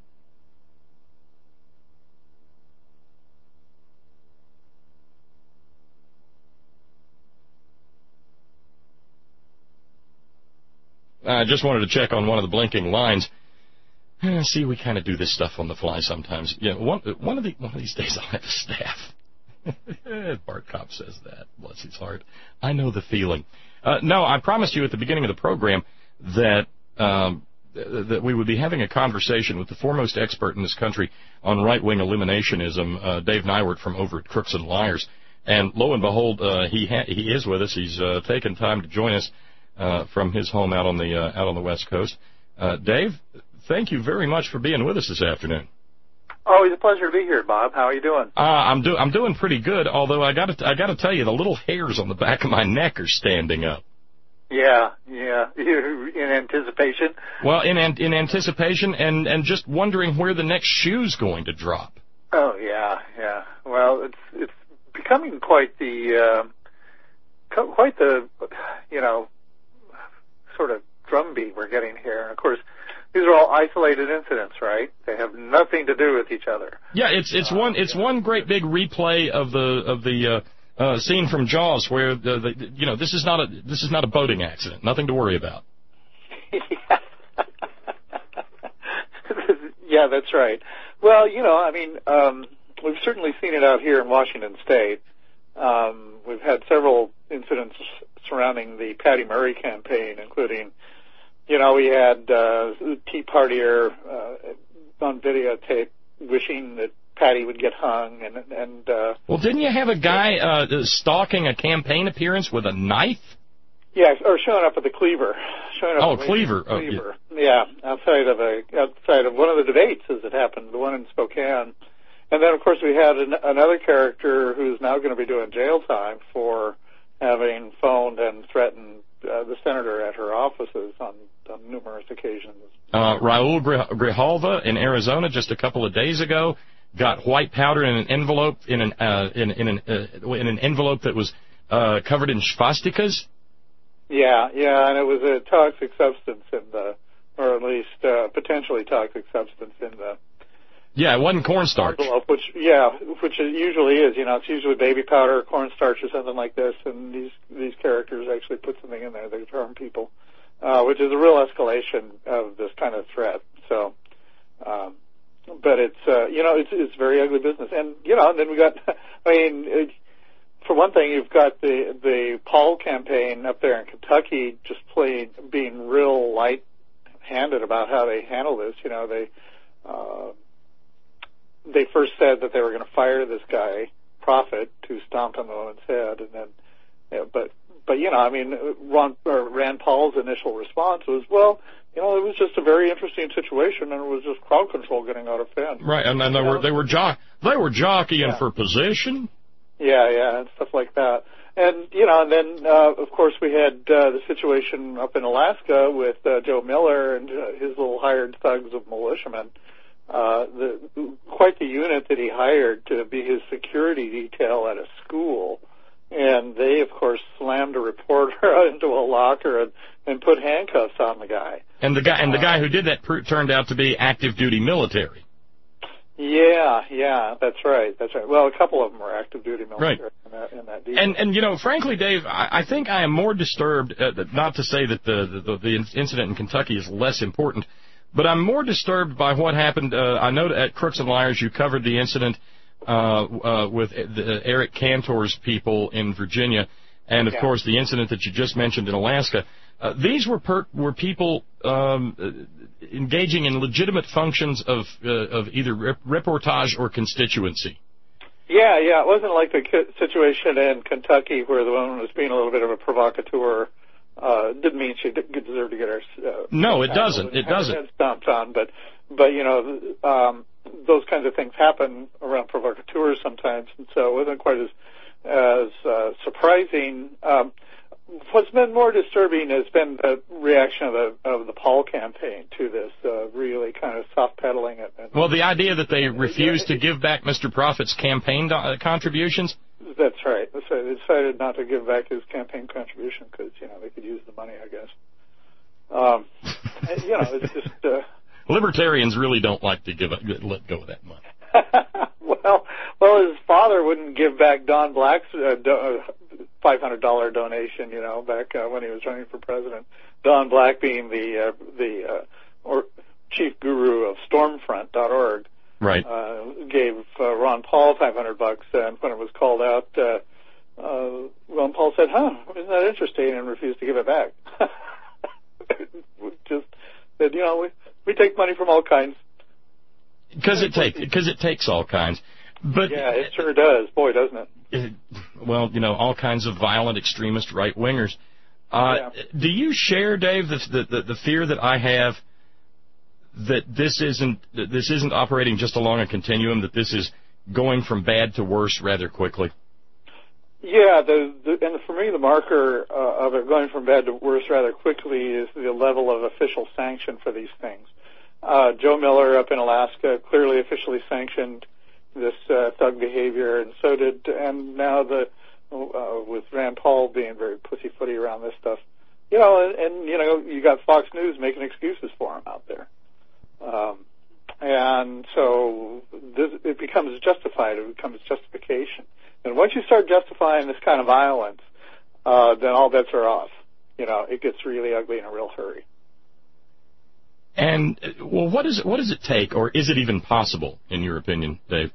I just wanted to check on one of the blinking lines. Uh, see, we kind of do this stuff on the fly sometimes. Yeah, one one of the one of these days I'll have a staff. Bart Kopp says that. Bless his heart. I know the feeling. Uh, no, I promised you at the beginning of the program that um, th- that we would be having a conversation with the foremost expert in this country on right-wing eliminationism, uh, Dave Nywert from over at Crooks and Liars. And lo and behold, uh, he ha- he is with us. He's uh, taken time to join us Uh, from his home out on the uh, out on the West Coast. Uh, Dave, thank you very much for being with us this afternoon. Always a pleasure to be here, Bob. How are you doing? Uh, I'm do I'm doing pretty good. Although I got to I got to tell you, the little hairs on the back of my neck are standing up. Yeah, yeah. In anticipation. Well, in in anticipation, and and just wondering where the next shoe's going to drop. Oh yeah, yeah. Well, it's it's becoming quite the uh, quite the you know. sort of drumbeat we're getting here. And of course, these are all isolated incidents, right? They have nothing to do with each other. Yeah, it's it's uh, one it's yeah. one great big replay of the of the uh, uh, scene from Jaws, where the, the you know this is not a this is not a boating accident. Nothing to worry about. yeah. yeah, that's right. Well, you know, I mean, um, we've certainly seen it out here in Washington State. Um, we've had several incidents surrounding the Patty Murray campaign, including, you know, we had uh, Tea Partier uh, on videotape wishing that Patty would get hung, and and. Uh, well, didn't you have a guy uh, stalking a campaign appearance with a knife? Yeah, or showing up at the Cleaver. Showing up oh, at Cleaver. The Cleaver. Oh, yeah. yeah, outside of a outside of one of the debates as it happened, the one in Spokane. And then, of course, we had an, another character who's now going to be doing jail time for having phoned and threatened uh, the senator at her offices on, on numerous occasions. Uh, Raul Grijalva in Arizona just a couple of days ago got white powder in an envelope in an uh, in, in an uh, in an envelope that was uh, covered in swastikas. Yeah, yeah, and it was a toxic substance in the, or at least uh, potentially toxic substance in the. Yeah, it wasn't cornstarch. Envelope, which yeah, which it usually is. You know, it's usually baby powder or cornstarch or something like this. And these these characters actually put something in there. They harm people, uh, which is a real escalation of this kind of threat. So, um, but it's uh, you know it's it's very ugly business. And you know, and then we got. I mean, it, for one thing, you've got the the Paul campaign up there in Kentucky just playing being real light-handed about how they handle this. You know, they. Uh, They first said that they were going to fire this guy, Prophet, to stomp on the woman's head, and then, yeah, but, but you know, I mean, Ron or Rand Paul's initial response was, well, you know, it was just a very interesting situation, and it was just crowd control getting out of hand. Right, and then they were they were jock they were jockeying yeah. for position. Yeah, yeah, and stuff like that, and you know, and then uh, of course we had uh, the situation up in Alaska with uh, Joe Miller and uh, his little hired thugs of militiamen. Uh, the, quite the unit that he hired to be his security detail at a school. And they, of course, slammed a reporter into a locker and, and put handcuffs on the guy. And the guy and the guy who did that pr- turned out to be active duty military. Yeah, yeah, that's right, that's right. Well, a couple of them were active duty military right. in that, in that deal. And, and, you know, frankly, Dave, I, I think I am more disturbed, uh, not to say that the, the, the incident in Kentucky is less important, but I'm more disturbed by what happened. Uh, I know at Crooks and Liars you covered the incident uh, uh, with the, Eric Cantor's people in Virginia, and of yeah. course the incident that you just mentioned in Alaska. Uh, these were per, were people um, engaging in legitimate functions of uh, of either rep- reportage or constituency. Yeah, yeah, it wasn't like the situation in Kentucky where the woman was being a little bit of a provocateur. Uh, didn't mean she didn't deserve to get her. Uh, no, it doesn't. It doesn't. Stomped on, but but you know, um, those kinds of things happen around provocateurs sometimes, and so it wasn't quite as as uh, surprising. Um, What's been more disturbing has been the reaction of the of the Paul campaign to this, uh, really kind of soft pedaling it. And, well, the idea that they refused to give back Mister Prophet's campaign do- uh, contributions. That's right. That's right. They decided not to give back his campaign contribution because you know they could use the money, I guess. Um, and, you know, it's just uh, libertarians really don't like to give let go of that money. well, well, his father wouldn't give back Don Black's uh, do, uh, five hundred dollars donation, you know, back uh, when he was running for president. Don Black being the uh, the uh, or chief guru of Stormfront dot org, right? Uh, gave uh, Ron Paul five hundred bucks, and when it was called out, uh, uh, Ron Paul said, "Huh, isn't that interesting?" and refused to give it back. Just said, you know, we we take money from all kinds. Because it takes because it takes all kinds, but yeah, it sure does. Boy, doesn't it? it well, you know, all kinds of violent extremist right wingers. Uh, yeah. Do you share, Dave, the, the the fear that I have that this isn't that this isn't operating just along a continuum, that this is going from bad to worse rather quickly? Yeah, the, the and for me the marker uh, of it going from bad to worse rather quickly is the level of official sanction for these things. Uh, Joe Miller up in Alaska clearly officially sanctioned this uh, thug behavior, and so did, and now the uh, with Rand Paul being very pussyfooty around this stuff, you know, and, and you know you got Fox News making excuses for him out there, um, and so this, it becomes justified. It becomes justification, and once you start justifying this kind of violence, uh, then all bets are off. You know, it gets really ugly in a real hurry. And, well, what, is it, what does it take, or is it even possible, in your opinion, Dave,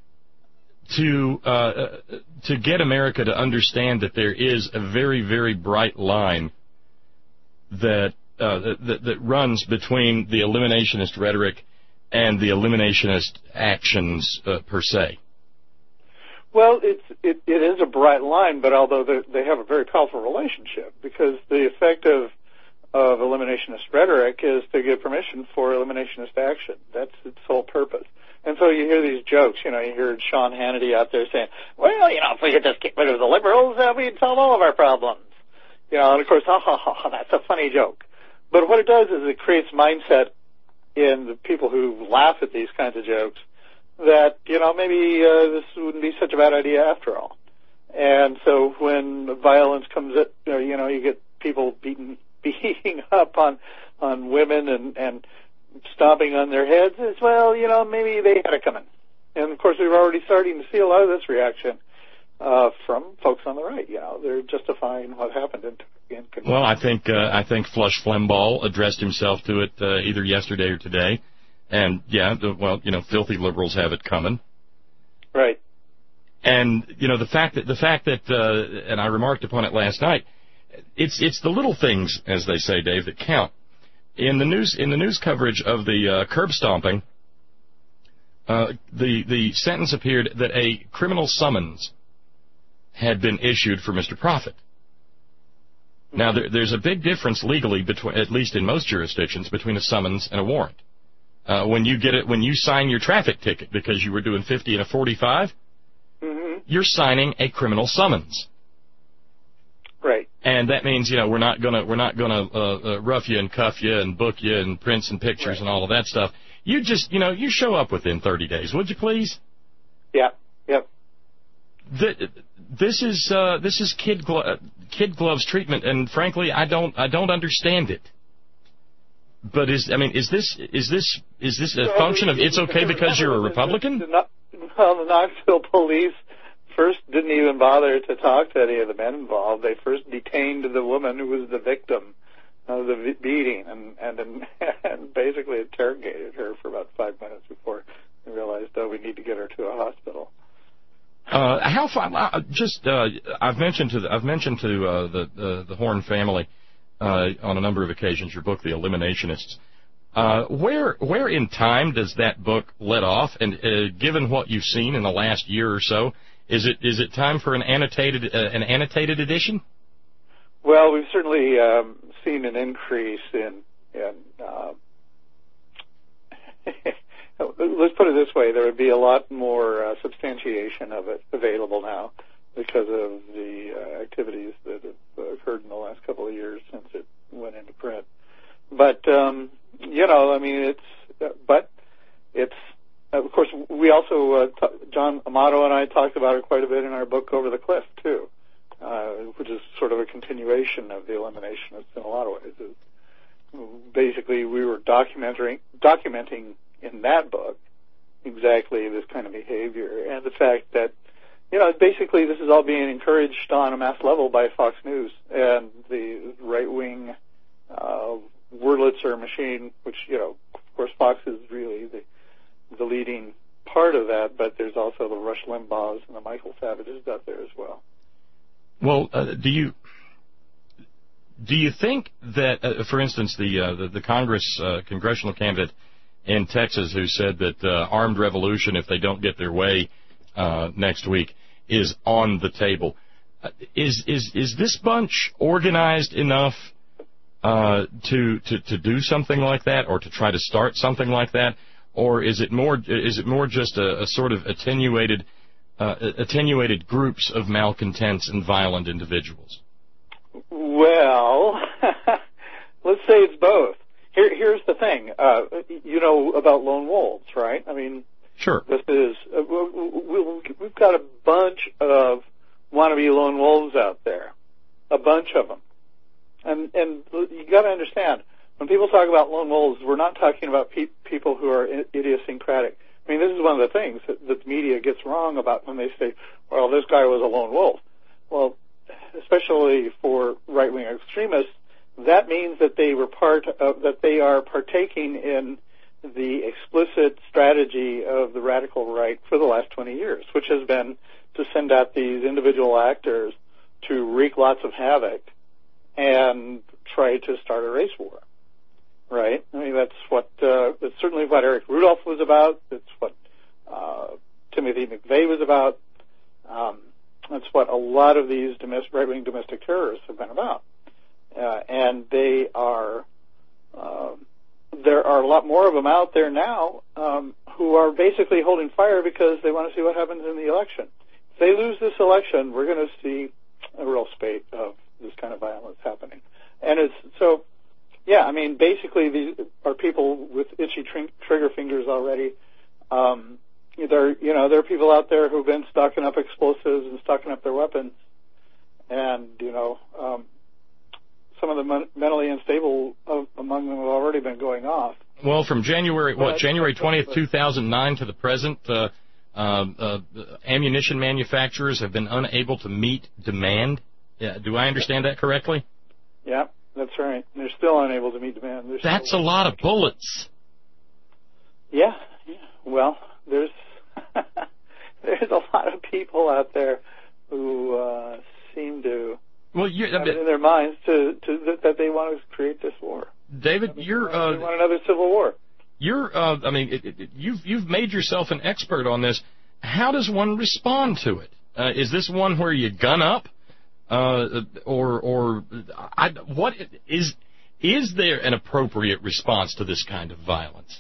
to uh, to get America to understand that there is a very, very bright line that, uh, that, that runs between the eliminationist rhetoric and the eliminationist actions uh, per se? Well, it's, it, it is a bright line, but although they have a very powerful relationship, because the effect of of eliminationist rhetoric is to give permission for eliminationist action. That's its sole purpose. And so you hear these jokes, you know, you hear Sean Hannity out there saying, well, you know, if we could just get rid of the liberals, uh, we'd solve all of our problems. You know, and of course, ha, ha, ha, ha, that's a funny joke. But what it does is it creates mindset in the people who laugh at these kinds of jokes that, you know, maybe uh, this wouldn't be such a bad idea after all. And so when violence comes at, you know, you get people beaten beating up on on women and and stomping on their heads, as well, you know, maybe they had it coming. And of course, we're already starting to see a lot of this reaction uh, from folks on the right. You know, they're justifying what happened in. in well, I think uh, I think Flush Flembaugh addressed himself to it uh, either yesterday or today, and yeah, the, well, you know, filthy liberals have it coming. Right. And you know, the fact that the fact that, uh, and I remarked upon it last night. It's it's the little things, as they say, Dave, that count. In the news in the news coverage of the uh, curb stomping, uh, the the sentence appeared that a criminal summons had been issued for Mister Prophet. Now there, there's a big difference legally between, at least in most jurisdictions, between a summons and a warrant. Uh, when you get it, when you sign your traffic ticket because you were doing fifty and a forty-five, mm-hmm. you're signing a criminal summons. Right. And that means, you know, we're not gonna we're not gonna uh, uh, rough you and cuff you and book you and prints and pictures right. and all of that stuff. You just, you know, you show up within thirty days, would you please? Yeah. Yep. The, this is uh, this is kid glo- kid gloves treatment, and frankly, I don't I don't understand it. But is I mean, is this is this is this a well, function of it's okay because you're a Republican? The, the, well, the Knoxville police first didn't even bother to talk to any of the men involved. They first detained the woman who was the victim of the beating and and, and basically interrogated her for about five minutes before they realized, oh, we need to get her to a hospital. how far? Uh, just uh, I've mentioned to the, I've mentioned to uh, the, the the Horn family uh, on a number of occasions your book, The Eliminationists. Uh, where where in time does that book let off? And uh, given what you've seen in the last year or so, is it is it time for an annotated uh, an annotated edition? Well, we've certainly um, seen an increase in in. Uh, let's put it this way: there would be a lot more uh, substantiation of it available now because of the uh, activities that have occurred in the last couple of years since it went into print. But um, you know, I mean, it's uh, but it's uh, of course we also uh, t- John Amato and I talked about it quite a bit in our book Over the Cliff too, uh, which is sort of a continuation of The Eliminationists in a lot of ways. It's, basically, we were documenting documenting in that book exactly this kind of behavior and the fact that you know basically this is all being encouraged on a mass level by Fox News and the right wing. Uh, Wurlitzer machine, which, you know, of course, Fox is really the the leading part of that, but there's also the Rush Limbaughs and the Michael Savages out there as well. Well, uh, do you do you think that, uh, for instance, the, uh, the the Congress uh, congressional candidate in Texas who said that uh, armed revolution, if they don't get their way uh, next week, is on the table, uh, is is is this bunch organized enough? Uh, to, to, to do something like that, or to try to start something like that, or is it more is it more just a, a sort of attenuated uh, attenuated groups of malcontents and violent individuals? Well, let's say it's both. Here, here's the thing. Uh, you know about lone wolves, right? I mean, sure. This is uh, we've got a bunch of wannabe lone wolves out there, a bunch of them. And, and you got to understand, when people talk about lone wolves, we're not talking about pe- people who are idiosyncratic. I mean, this is one of the things that, that the media gets wrong about when they say, well, this guy was a lone wolf. Well, especially for right-wing extremists, that means that they were part of, that they are partaking in the explicit strategy of the radical right for the last twenty years, which has been to send out these individual actors to wreak lots of havoc and try to start a race war, right? I mean, that's what, uh, that's certainly what Eric Rudolph was about. It's what uh, Timothy McVeigh was about. Um, that's what a lot of these domestic, right-wing domestic terrorists have been about. Uh, and they are, uh, there are a lot more of them out there now um, who are basically holding fire because they want to see what happens in the election. If they lose this election, we're going to see a real spate of this kind of violence happening. And it's, so, yeah, I mean, basically these are people with itchy tr- trigger fingers already. Um, there, you know, there are people out there who've been stocking up explosives and stocking up their weapons. And, you know, um, some of the men- mentally unstable of, among them have already been going off. Well, from January, what, January twentieth, two thousand nine to the present, uh, uh, uh, ammunition manufacturers have been unable to meet demand. Yeah, do I understand that correctly? Yeah, that's right. They're still unable to meet demand. They're that's still... a lot of bullets. Yeah, yeah. Well, there's there's a lot of people out there who uh, seem to well, you, have it in their minds to, to that, that they want to create this war. David, I mean, you're they uh, want another civil war. You're, uh, I mean, it, it, you've you've made yourself an expert on this. How does one respond to it? Uh, is this one where you gun up? Uh, or, or, I, what is, is there an appropriate response to this kind of violence?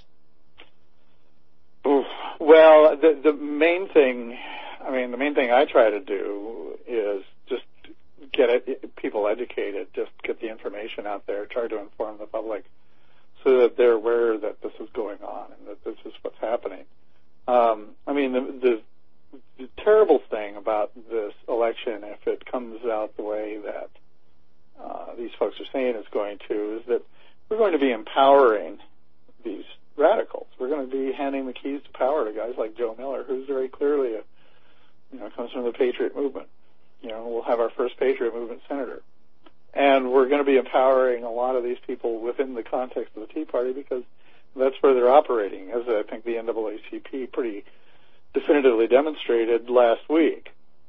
Well, the, the main thing, I mean, the main thing I try to do is just get it, people educated, just get the information out there, try to inform the public so that they're aware that this is going on and that this is what's happening. Um, I mean, the, the The terrible thing about this election, if it comes out the way that uh, these folks are saying it's going to, is that we're going to be empowering these radicals. We're going to be handing the keys to power to guys like Joe Miller, who's very clearly a, you know, comes from the Patriot movement. You know, we'll have our first Patriot movement senator. And we're going to be empowering a lot of these people within the context of the Tea Party because that's where they're operating, as I think the N double A C P pretty definitively demonstrated last week.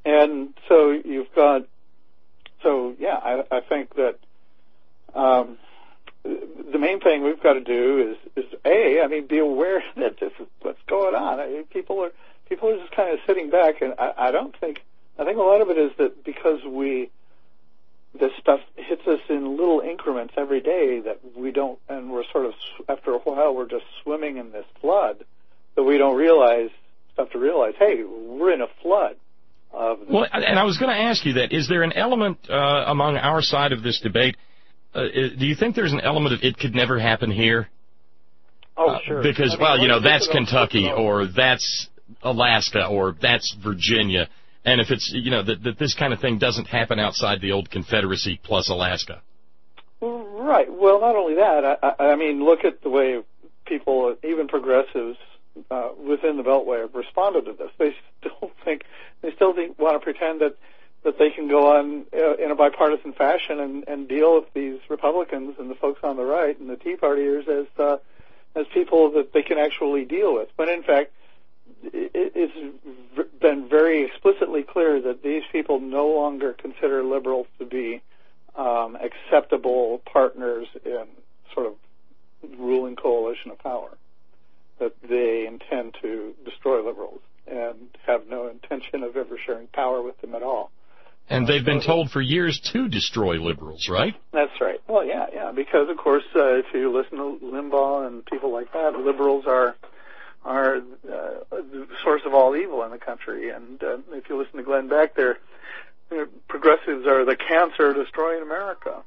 And so you've got, so yeah, I, I think that um, the main thing we've got to do is, is A, I mean, be aware that this is what's going on. I mean, people are people are just kind of sitting back, and I, I don't think, I think a lot of it is that because we, this stuff hits us in little increments every day that we don't, and we're sort of, after a while, we're just swimming in this flood that we don't realize, have to realize, hey, we're in a flood. Of this. Well, and I was going to ask you that. Is there an element uh, among our side of this debate, uh, do you think there's an element of it could never happen here? Oh, uh, sure. Because, I mean, well, you know, that's it Kentucky, or that's Alaska, or that's Virginia. And if it's, you know, that, that this kind of thing doesn't happen outside the old Confederacy plus Alaska. Right. Well, not only that, I, I mean, look at the way people, even progressives uh, within the Beltway, have responded to this. They still think, they still think, want to pretend that, that they can go on uh, in a bipartisan fashion and, and deal with these Republicans and the folks on the right and the Tea Partiers as uh, as people that they can actually deal with. But in fact, it's been very explicitly clear that these people no longer consider liberals to be um, acceptable partners in sort of ruling coalition of power, that they intend to destroy liberals and have no intention of ever sharing power with them at all. And they've been told for years to destroy liberals, right? That's right. Well, yeah, yeah, because, of course, uh, if you listen to Limbaugh and people like that, liberals are are uh, the source of all evil in the country. And uh, if you listen to Glenn Beck, they're, they're, progressives are the cancer destroying America.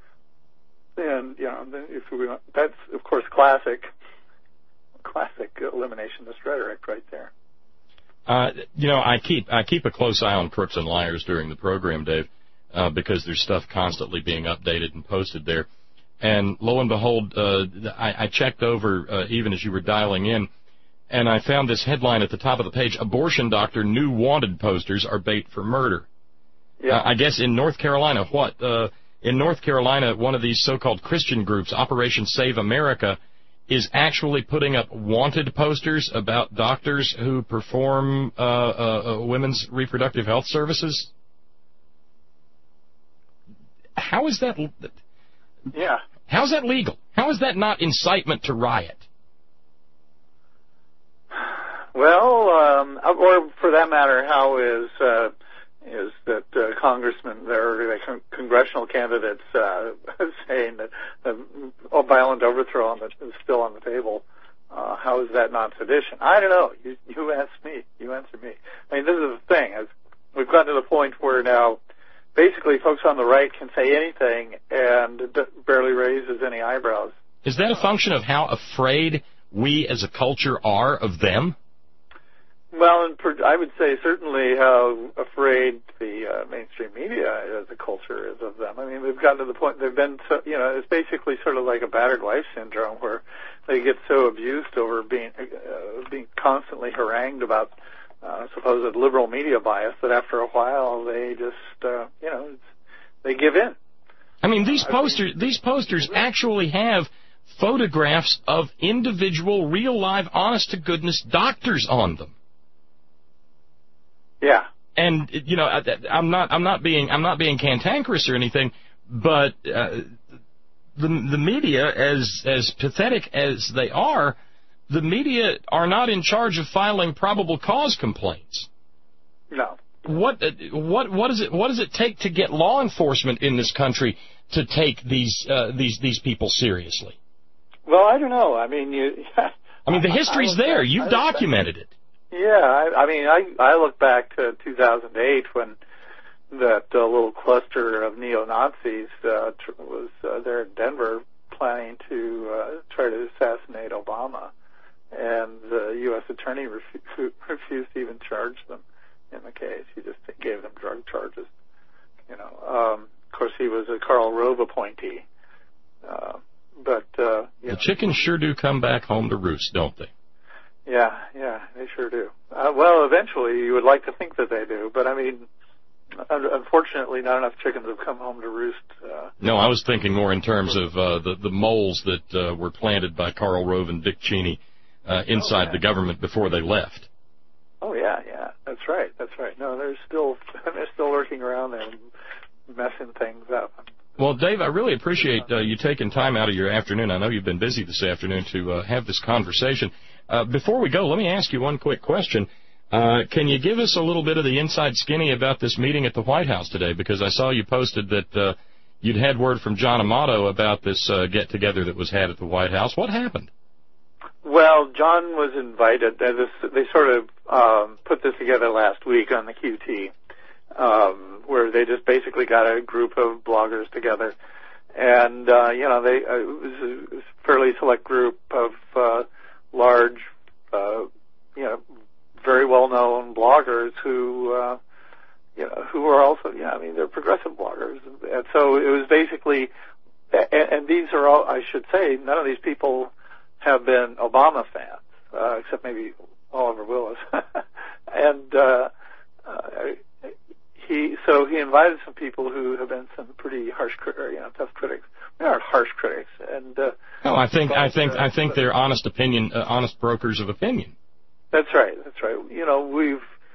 And, you know, if we, that's, of course, classic, classic eliminationist rhetoric right there. Uh, you know, I keep I keep a close eye on Crooks and Liars during the program, Dave, uh, because there's stuff constantly being updated and posted there. And lo and behold, uh, I, I checked over uh, even as you were dialing in, and I found this headline at the top of the page: "Abortion doctor new wanted posters are bait for murder." Yeah. Uh, I guess in North Carolina, what? Uh, in North Carolina, one of these so-called Christian groups, Operation Save America, is actually putting up wanted posters about doctors who perform uh, uh, uh, women's reproductive health services. How is that? Yeah. How is that legal? How is that not incitement to riot? Well, um, or for that matter, how is uh, is that uh, congressmen, their con- congressional candidates uh, saying that uh, violent overthrow on the, is still on the table? Uh, how is that not sedition? I don't know. You, you ask me. You answer me. I mean, this is the thing. As we've gotten to the point where now basically folks on the right can say anything and it barely raises any eyebrows. Is that a function of how afraid we as a culture are of them? Well, and per, I would say certainly how afraid the uh, mainstream media as a culture is of them. I mean, they've gotten to the point, they've been, so, you know, it's basically sort of like a battered wife syndrome where they get so abused over being uh, being constantly harangued about uh, supposed liberal media bias that after a while they just, uh, you know, it's, they give in. I mean, these posters, these posters actually have photographs of individual, real, live, honest-to-goodness doctors on them. Yeah, and you know, I, I'm not, I'm not being, I'm not being cantankerous or anything, but uh, the the media, as as pathetic as they are, the media are not in charge of filing probable cause complaints. No. What what what does it what does it take to get law enforcement in this country to take these uh, these these people seriously? Well, I don't know. I mean, you. I mean, the history's I, I there. You've documented it. Yeah, I, I mean, I I look back to two thousand eight when that uh, little cluster of neo-Nazis uh, tr- was uh, there in Denver planning to uh, try to assassinate Obama, and the U S attorney refu- refused to even charge them in the case. He just gave them drug charges. You know, um, of course, he was a Karl Rove appointee, uh, but uh, the know. chickens sure do come back home to roost, don't they? Yeah, yeah, they sure do. Uh, well, eventually, you would like to think that they do, but I mean, un- unfortunately, not enough chickens have come home to roost. Uh, no, I was thinking more in terms of uh, the the moles that uh, were planted by Karl Rove and Dick Cheney uh, inside oh, yeah. the government before they left. Oh yeah, yeah, that's right. That's right. No, they're still they're still lurking around there and messing things up. Well, Dave, I really appreciate uh, you taking time out of your afternoon. I know you've been busy this afternoon to uh, have this conversation. Uh, before we go, let me ask you one quick question. Uh, can you give us a little bit of the inside skinny about this meeting at the White House today? Because I saw you posted that uh, you'd had word from John Amato about this uh, get-together that was had at the White House. What happened? Well, John was invited. They sort of um, put this together last week on the Q T, um, where they just basically got a group of bloggers together. And, uh, you know, they uh, it was a fairly select group of uh, large, uh, you know, very well-known bloggers who, uh, you know, who are also, yeah, I mean, they're progressive bloggers. And so it was basically, and, and these are all, I should say, none of these people have been Obama fans, uh, except maybe Oliver Willis. and uh, uh, he, so he invited some people who have been some pretty harsh, you know, tough critics. They aren't harsh critics, and uh, no, I think, but, I think, uh, I think they're honest opinion, uh, honest brokers of opinion. That's right. That's right. You know, we've,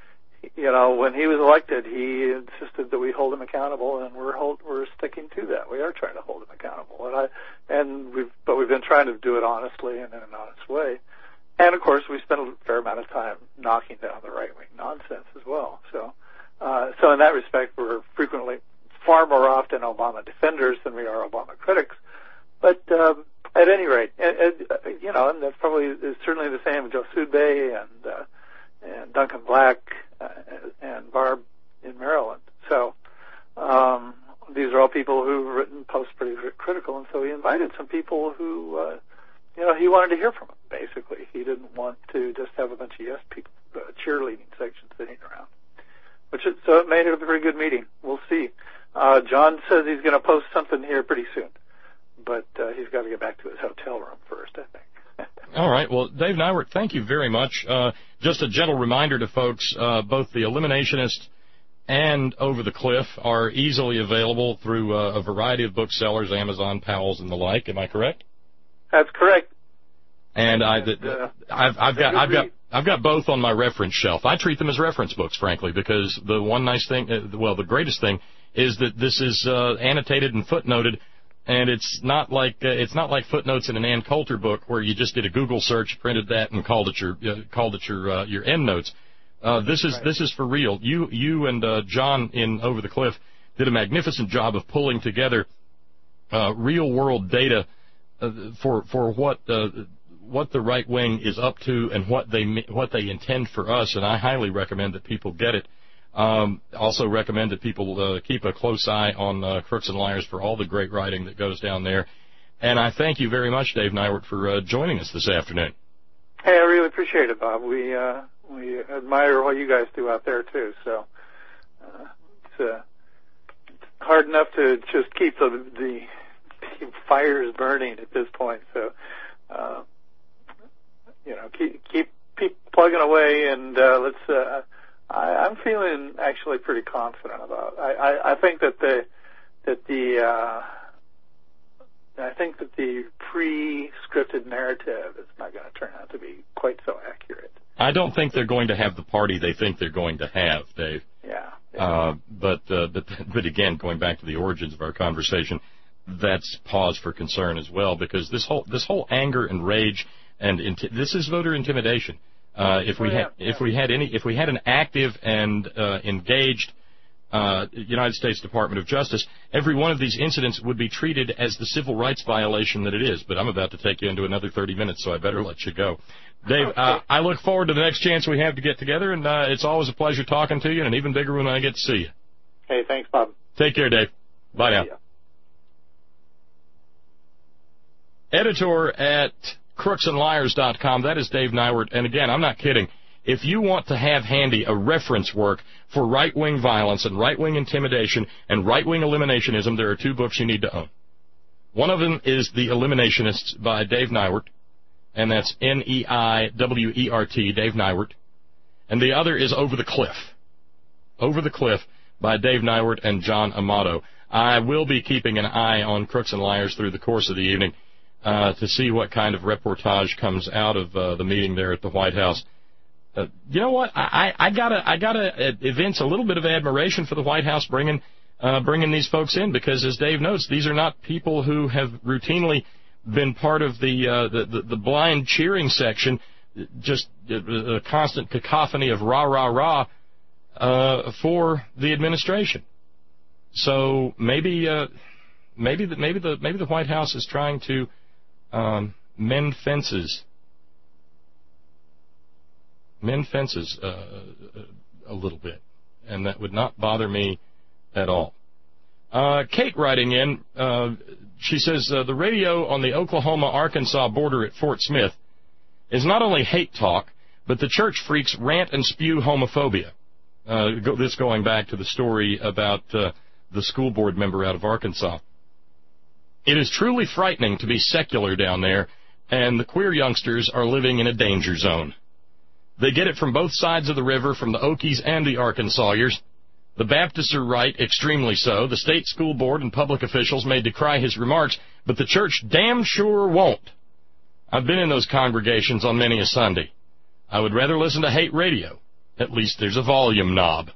you know, when he was elected, he insisted that we hold him accountable, and we're hold, we're sticking to that. We are trying to hold him accountable, and I, and we've, but we've been trying to do it honestly and in an honest way. And of course, we spent a fair amount of time knocking down the right-wing nonsense as well. So, uh, so in that respect, we're frequently far more often Obama defenders than we are Obama critics. But um, at any rate, and, and, uh, you know, and that's probably is certainly the same with Joe Soudbay and uh, and Duncan Black uh, and Barb in Maryland. So um, these are all people who've written posts pretty critical, and so he invited some people who, uh, you know, he wanted to hear from them. Basically, he didn't want to just have a bunch of yes people, uh, cheerleading sections sitting around. Which is, so it made it a very good meeting. We'll see. Uh, John says he's going to post something here pretty soon. But uh, he's got to get back to his hotel room first, I think. All right. Well, Dave Neiwert, thank you very much. Uh, just a gentle reminder to folks, uh, both The Eliminationist and Over the Cliff are easily available through uh, a variety of booksellers, Amazon, Powell's, and the like. Am I correct? That's correct. And I, the, uh, I've, I've got, I've got, I've got both on my reference shelf. I treat them as reference books, frankly, because the one nice thing, uh, well, the greatest thing is that this is uh, annotated and footnoted. And it's not like uh, it's not like footnotes in an Ann Coulter book where you just did a Google search, printed that, and called it your uh, called it your uh, your endnotes. Uh, this is right. This is for real. You you and uh, John in Over the Cliff did a magnificent job of pulling together uh, real world data uh, for for what uh, what the right wing is up to and what they what they intend for us. And I highly recommend that people get it. Um, also recommend that people uh, keep a close eye on uh, Crooks and Liars for all the great writing that goes down there. And I thank you very much, Dave Neiwert, for uh, joining us this afternoon. Hey, I really appreciate it, Bob. We uh, we admire what you guys do out there too. So uh, it's, uh, it's hard enough to just keep the, the fires burning at this point. So uh, you know, keep keep keep plugging away, and uh, let's. Uh, I, I'm feeling actually pretty confident about. I, I, I think that the that the uh, I think that the pre-scripted narrative is not going to turn out to be quite so accurate. I don't think they're going to have the party they think they're going to have, Dave. Yeah. yeah. Uh, but uh, but but again, going back to the origins of our conversation, that's cause for concern as well, because this whole this whole anger and rage and inti- this is voter intimidation. Uh, if we oh, yeah, had if we had any if we had an active and uh, engaged uh, United States Department of Justice, every one of these incidents would be treated as the civil rights violation that it is. But I'm about to take you into another thirty minutes, so I better let you go. Dave, okay. uh, I look forward to the next chance we have to get together, and uh, it's always a pleasure talking to you, and even bigger when I get to see you. Hey, thanks, Bob. Take care, Dave. Bye now. Editor at crooks and liars dot com. That is Dave Neiwert. And again, I'm not kidding. If you want to have handy a reference work for right-wing violence and right-wing intimidation and right-wing eliminationism, there are two books you need to own. One of them is The Eliminationists by Dave Neiwert, and that's N E I W E R T, Dave Neiwert. And the other is Over the Cliff. Over the Cliff by Dave Neiwert and John Amato. I will be keeping an eye on Crooks and Liars through the course of the evening. Uh, to see what kind of reportage comes out of uh, the meeting there at the White House. uh, you know what? I, I, I gotta, I gotta evince a little bit of admiration for the White House bringing, uh, bringing these folks in, because as Dave notes, these are not people who have routinely been part of the, uh, the, the, the blind cheering section, just a constant cacophony of rah, rah, rah, uh, for the administration. So maybe, uh, maybe the, maybe the, maybe the White House is trying to, um, mend fences. Mend fences uh, a little bit, and that would not bother me at all. Uh, Kate writing in, uh, she says, uh, the radio on the Oklahoma-Arkansas border at Fort Smith is not only hate talk, but the church freaks rant and spew homophobia. Uh, go, this going back to the story about uh, the school board member out of Arkansas. It is truly frightening to be secular down there, and the queer youngsters are living in a danger zone. They get it from both sides of the river, from the Okies and the Arkansasiers. The Baptists are right, extremely so. The state school board and public officials may decry his remarks, but the church damn sure won't. I've been in those congregations on many a Sunday. I would rather listen to hate radio. At least there's a volume knob.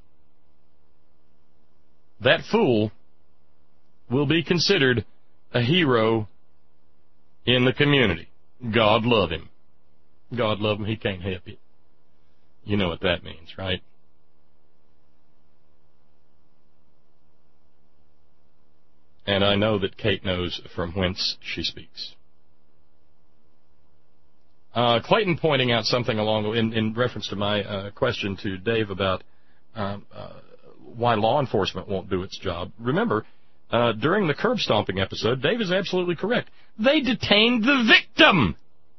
That fool will be considered a hero in the community. God love him. God love him, he can't help it. You know what that means, right? And I know that Kate knows from whence she speaks. Uh, Clayton pointing out something along in, in reference to my uh, question to Dave about um, uh, why law enforcement won't do its job. Remember, uh, during the curb stomping episode, Dave is absolutely correct. They detained the victim.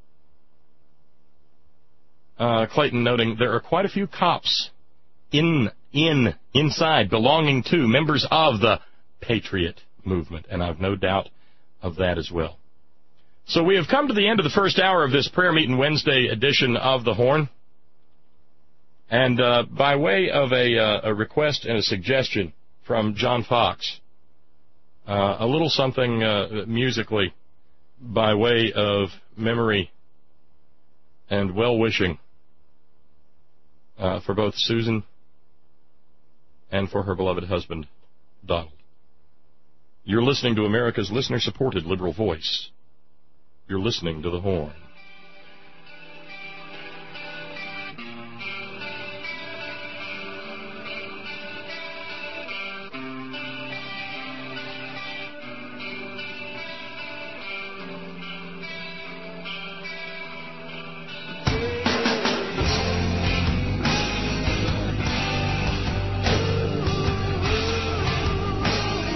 Uh, Clayton noting there are quite a few cops in, in, inside, belonging to members of the Patriot movement, and I've no doubt of that as well. So we have come to the end of the first hour of this Prayer Meeting Wednesday edition of The Horn. And uh, by way of a, uh, a request and a suggestion from John Fox, uh, a little something uh, musically by way of memory and well-wishing uh, for both Susan and for her beloved husband, Donald. You're listening to America's listener-supported liberal voice. You're listening to The Horn.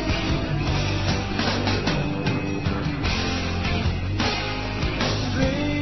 Dream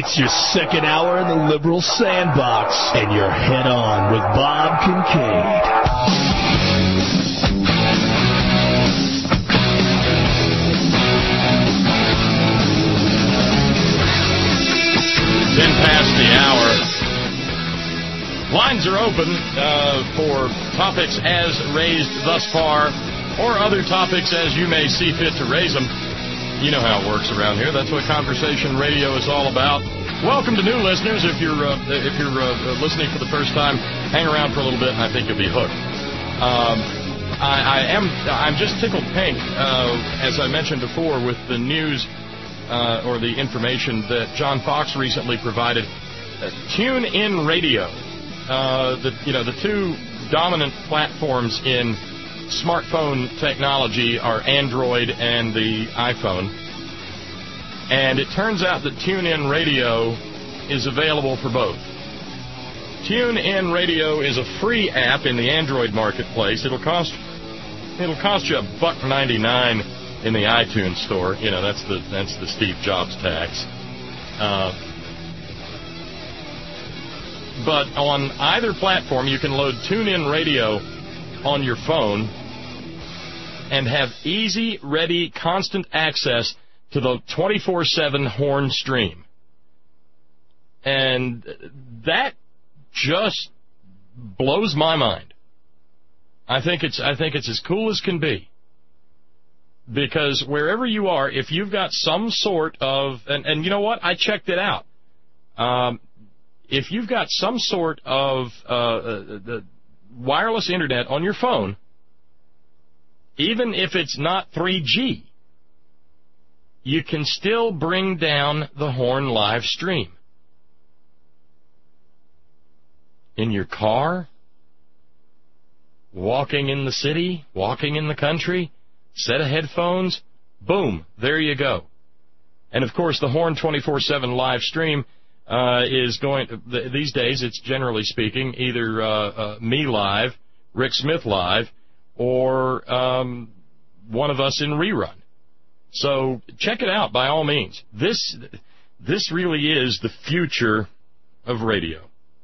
It's your second hour in the liberal sandbox, and you're head on with Bob Kincaid. Ten past the hour. Lines are open uh, for topics as raised thus far, or other topics as you may see fit to raise them. You know how it works around here. That's what Conversation Radio is all about. Welcome to new listeners. If you're uh, if you're uh, listening for the first time, hang around for a little bit, and I think you'll be hooked. Um, I, I am I'm just tickled pink, uh, as I mentioned before, with the news uh, or the information that John Fox recently provided. Uh, TuneIn Radio, uh, the you know the two dominant platforms in smartphone technology are Android and the iPhone. And it turns out that TuneIn Radio is available for both. TuneIn Radio is a free app in the Android marketplace. It'll cost it'll cost you a buck ninety-nine in the iTunes store. You know, that's the that's the Steve Jobs tax. Uh, but on either platform, you can load TuneIn Radio on your phone and have easy, ready, constant access to the twenty-four seven Horn stream. And that just blows my mind. I think it's I think it's as cool as can be. Because wherever you are, if you've got some sort of, and, and you know what, I checked it out. Um, if you've got some sort of uh, uh, the wireless internet on your phone, even if it's not three G, you can still bring down the Horn live stream. In your car, walking in the city, walking in the country, set of headphones, boom, there you go. And of course, the Horn twenty-four seven live stream uh, is going, th- these days, it's generally speaking, either uh, uh, me live, Rick Smith live, or um, one of us in rerun. So check it out by all means. This this really is the future of radio.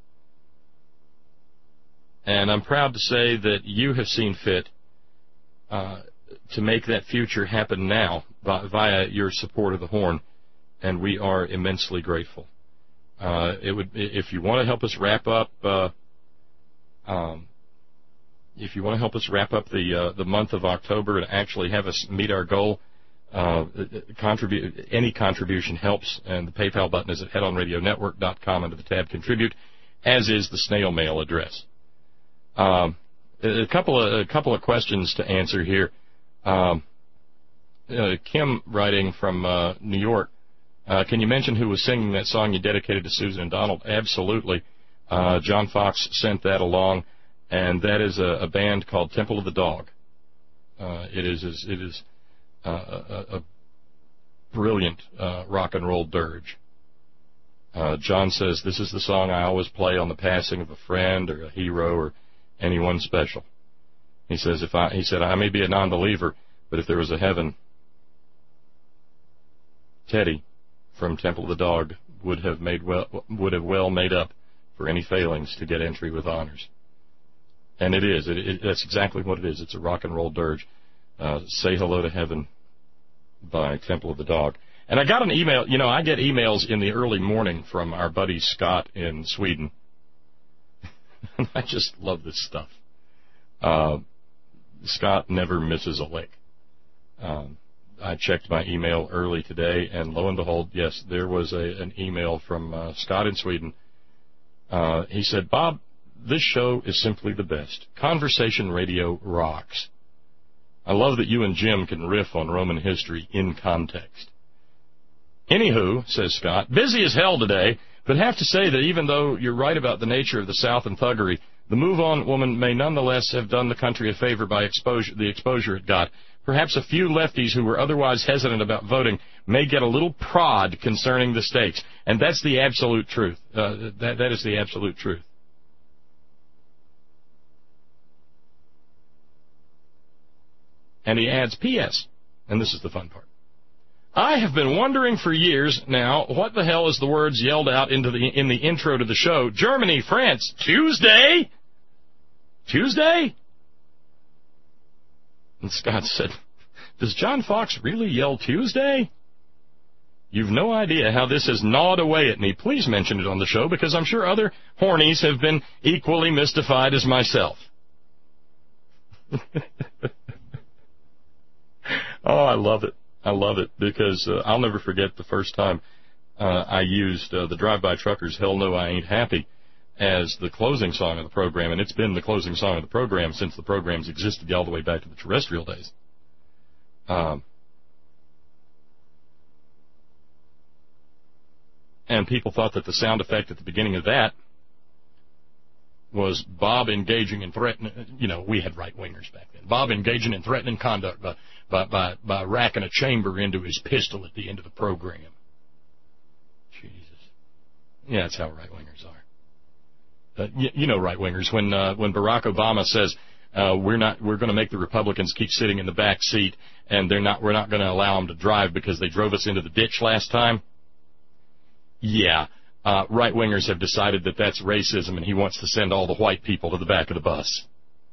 And I'm proud to say that you have seen fit uh, to make that future happen now by, via your support of the Horn, and we are immensely grateful. Uh, it would, if you want to help us wrap up, uh, um, if you want to help us wrap up the uh, the month of October and actually have us meet our goal, uh, contribute any contribution helps, and the PayPal button is at head on radio network dot com under the tab Contribute, as is the snail mail address. Um, a couple of a couple of questions to answer here. Um, uh, Kim writing from uh, New York. Uh, can you mention who was singing that song you dedicated to Susan and Donald? Absolutely. Uh, John Fox sent that along, and that is a, a band called Temple of the Dog. Uh, it is, is it is uh, a, a brilliant uh, rock and roll dirge. Uh, John says, this is the song I always play on the passing of a friend or a hero or anyone special. He says, if I, he said, I may be a non-believer, but if there was a heaven, Teddy from Temple of the Dog would have made well, would have well made up for any failings to get entry with honors. And it is. It, it, that's exactly what it is. It's a rock and roll dirge. Uh, Say Hello to Heaven by Temple of the Dog. And I got an email. You know, I get emails in the early morning from our buddy Scott in Sweden. And I just love this stuff. Uh, Scott never misses a lick. Um, I checked my email early today, and lo and behold, yes, there was a, an email from uh, Scott in Sweden. Uh, he said, Bob, this show is simply the best. Conversation Radio rocks. I love that you and Jim can riff on Roman history in context. Anywho, says Scott, busy as hell today, but have to say that even though you're right about the nature of the South and thuggery, the move-on woman may nonetheless have done the country a favor by exposure, the exposure it got. Perhaps a few lefties who were otherwise hesitant about voting may get a little prod concerning the stakes. And that's the absolute truth. Uh, that, that is the absolute truth. And he adds, P S, and this is the fun part, I have been wondering for years now, what the hell is the words yelled out into the in the intro to the show? Germany, France, Tuesday? Tuesday? And Scott said, does John Fox really yell Tuesday? You've no idea how this has gnawed away at me. Please mention it on the show, because I'm sure other hornies have been equally mystified as myself. Oh, I love it. I love it, because uh, I'll never forget the first time uh, I used uh, the Drive-By Truckers' Hell No, I Ain't Happy as the closing song of the program, and it's been the closing song of the program since the program's existed all the way back to the terrestrial days. Um, and people thought that the sound effect at the beginning of that was Bob engaging in threatening, you know, we had right-wingers back then. Bob engaging in threatening conduct by, by, by, by racking a chamber into his pistol at the end of the program. Jesus. Yeah, that's how right-wingers are. Uh, you, you know right-wingers. When, uh, when Barack Obama says, uh, we're not, we're going to make the Republicans keep sitting in the back seat, and they're not, we're not going to allow them to drive because they drove us into the ditch last time. Yeah. Uh, right-wingers have decided that that's racism, and he wants to send all the white people to the back of the bus.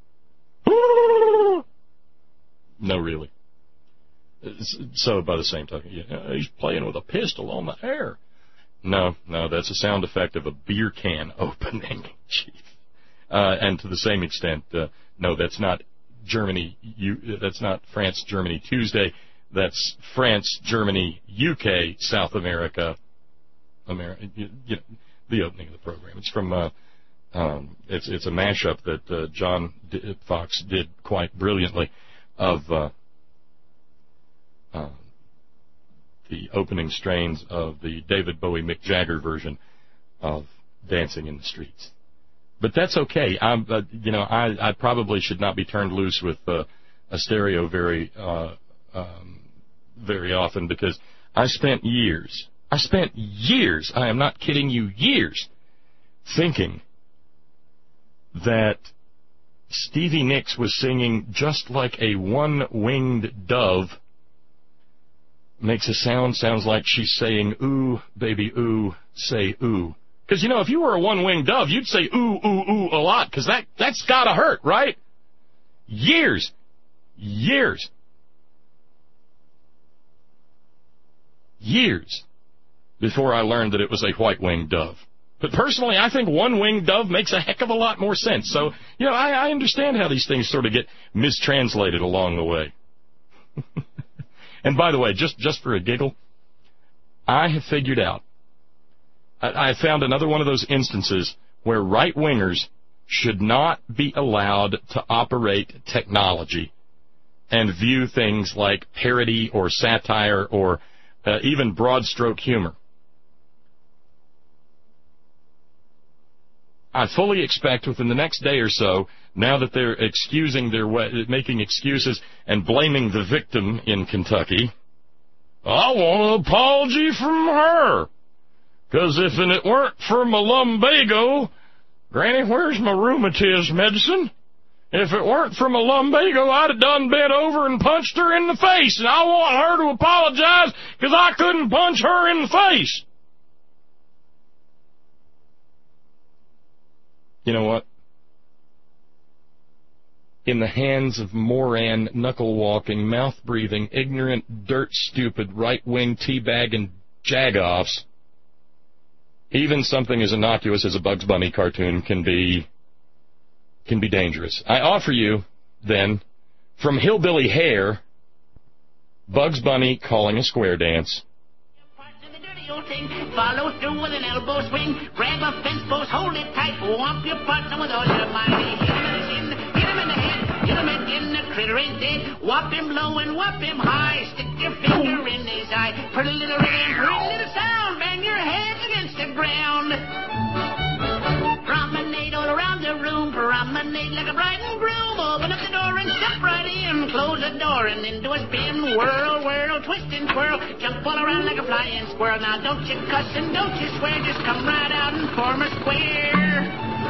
No, really. So, by the same token, yeah, he's playing with a pistol on the air. No, no, that's a sound effect of a beer can opening. uh, and to the same extent, uh, no, that's not Germany, U- that's not France, Germany, Tuesday. That's France, Germany, U K, South America, America, you, you know, the opening of the program. It's from, uh, um, it's it's a mashup that uh, John D- Fox did quite brilliantly of uh, uh, the opening strains of the David Bowie Mick Jagger version of Dancing in the Streets. But that's okay. I'm, uh, you know, I, I probably should not be turned loose with uh, a stereo very, uh, um, very often, because I spent years. I spent years, I am not kidding you, years, thinking that Stevie Nicks was singing just like a one-winged dove. Makes a sound, sounds like she's saying, ooh, baby, ooh, say ooh. Because, you know, if you were a one-winged dove, you'd say ooh, ooh, ooh a lot, because that, that's got to hurt, right? Years. Years. Years. Before I learned that it was a white-winged dove. But personally, I think one-winged dove makes a heck of a lot more sense. So, you know, I, I understand how these things sort of get mistranslated along the way. And by the way, just, just for a giggle, I have figured out, I, I found another one of those instances where right-wingers should not be allowed to operate technology and view things like parody or satire or uh, even broad-stroke humor. I fully expect within the next day or so, now that they're excusing their way, making excuses and blaming the victim in Kentucky, I want an apology from her. Because if it weren't for my lumbago, Granny, where's my rheumatism medicine? If it weren't for my lumbago, I'd have done bent over and punched her in the face. And I want her to apologize because I couldn't punch her in the face. You know what? In the hands of Moran, knuckle-walking, mouth-breathing, ignorant, dirt-stupid, right-wing teabagging jagoffs, even something as innocuous as a Bugs Bunny cartoon can be can be dangerous. I offer you, then, from Hillbilly Hair, Bugs Bunny calling a square dance. Follow through with an elbow swing. Grab a fence post, hold it tight. Whomp your partner with all your might. Hit him in the chin, hit him in the head, hit him again, the critter ain't dead. Whop him low and whop him high. Stick your finger in his eye. Pretty little rhythm, pretty little sound. Bang your head against the ground. Promenade all around the room. Promenade like a bride and groom. Open up the door and step right in. Close the door and into a spin. Whirl, whirl, twist and twirl. Jump all around like a flying squirrel. Now don't you cuss and don't you swear. Just come right out and form a square.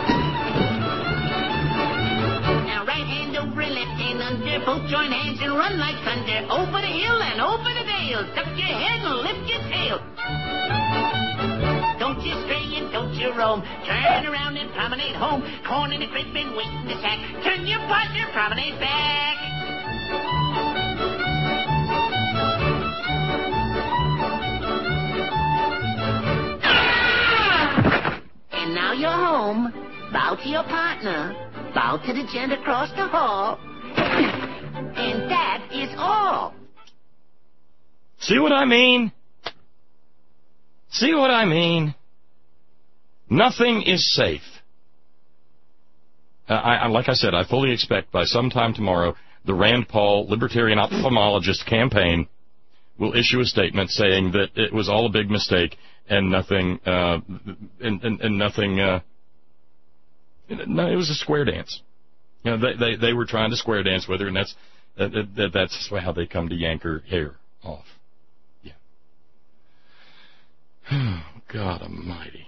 Now right hand over left hand under. Both join hands and run like thunder. Over the hill and over the dale. tail. Duck your head and lift your tail. Don't you stray and don't you roam. Turn around and promenade home. Corn in a crib and wheat in the sack. Turn your partner, promenade back. And now you're home. Bow to your partner. Bow to the gent across the hall. And that is all. See what I mean? See what I mean? Nothing is safe. Uh, I, I, like I said, I fully expect by sometime tomorrow the Rand Paul Libertarian Ophthalmologist campaign will issue a statement saying that it was all a big mistake and nothing, uh, and, and, and nothing, uh, no, it was a square dance. You know, they, they, they were trying to square dance with her, and that's, uh, that, that's how they come to yank her hair off. Yeah. Oh, God almighty.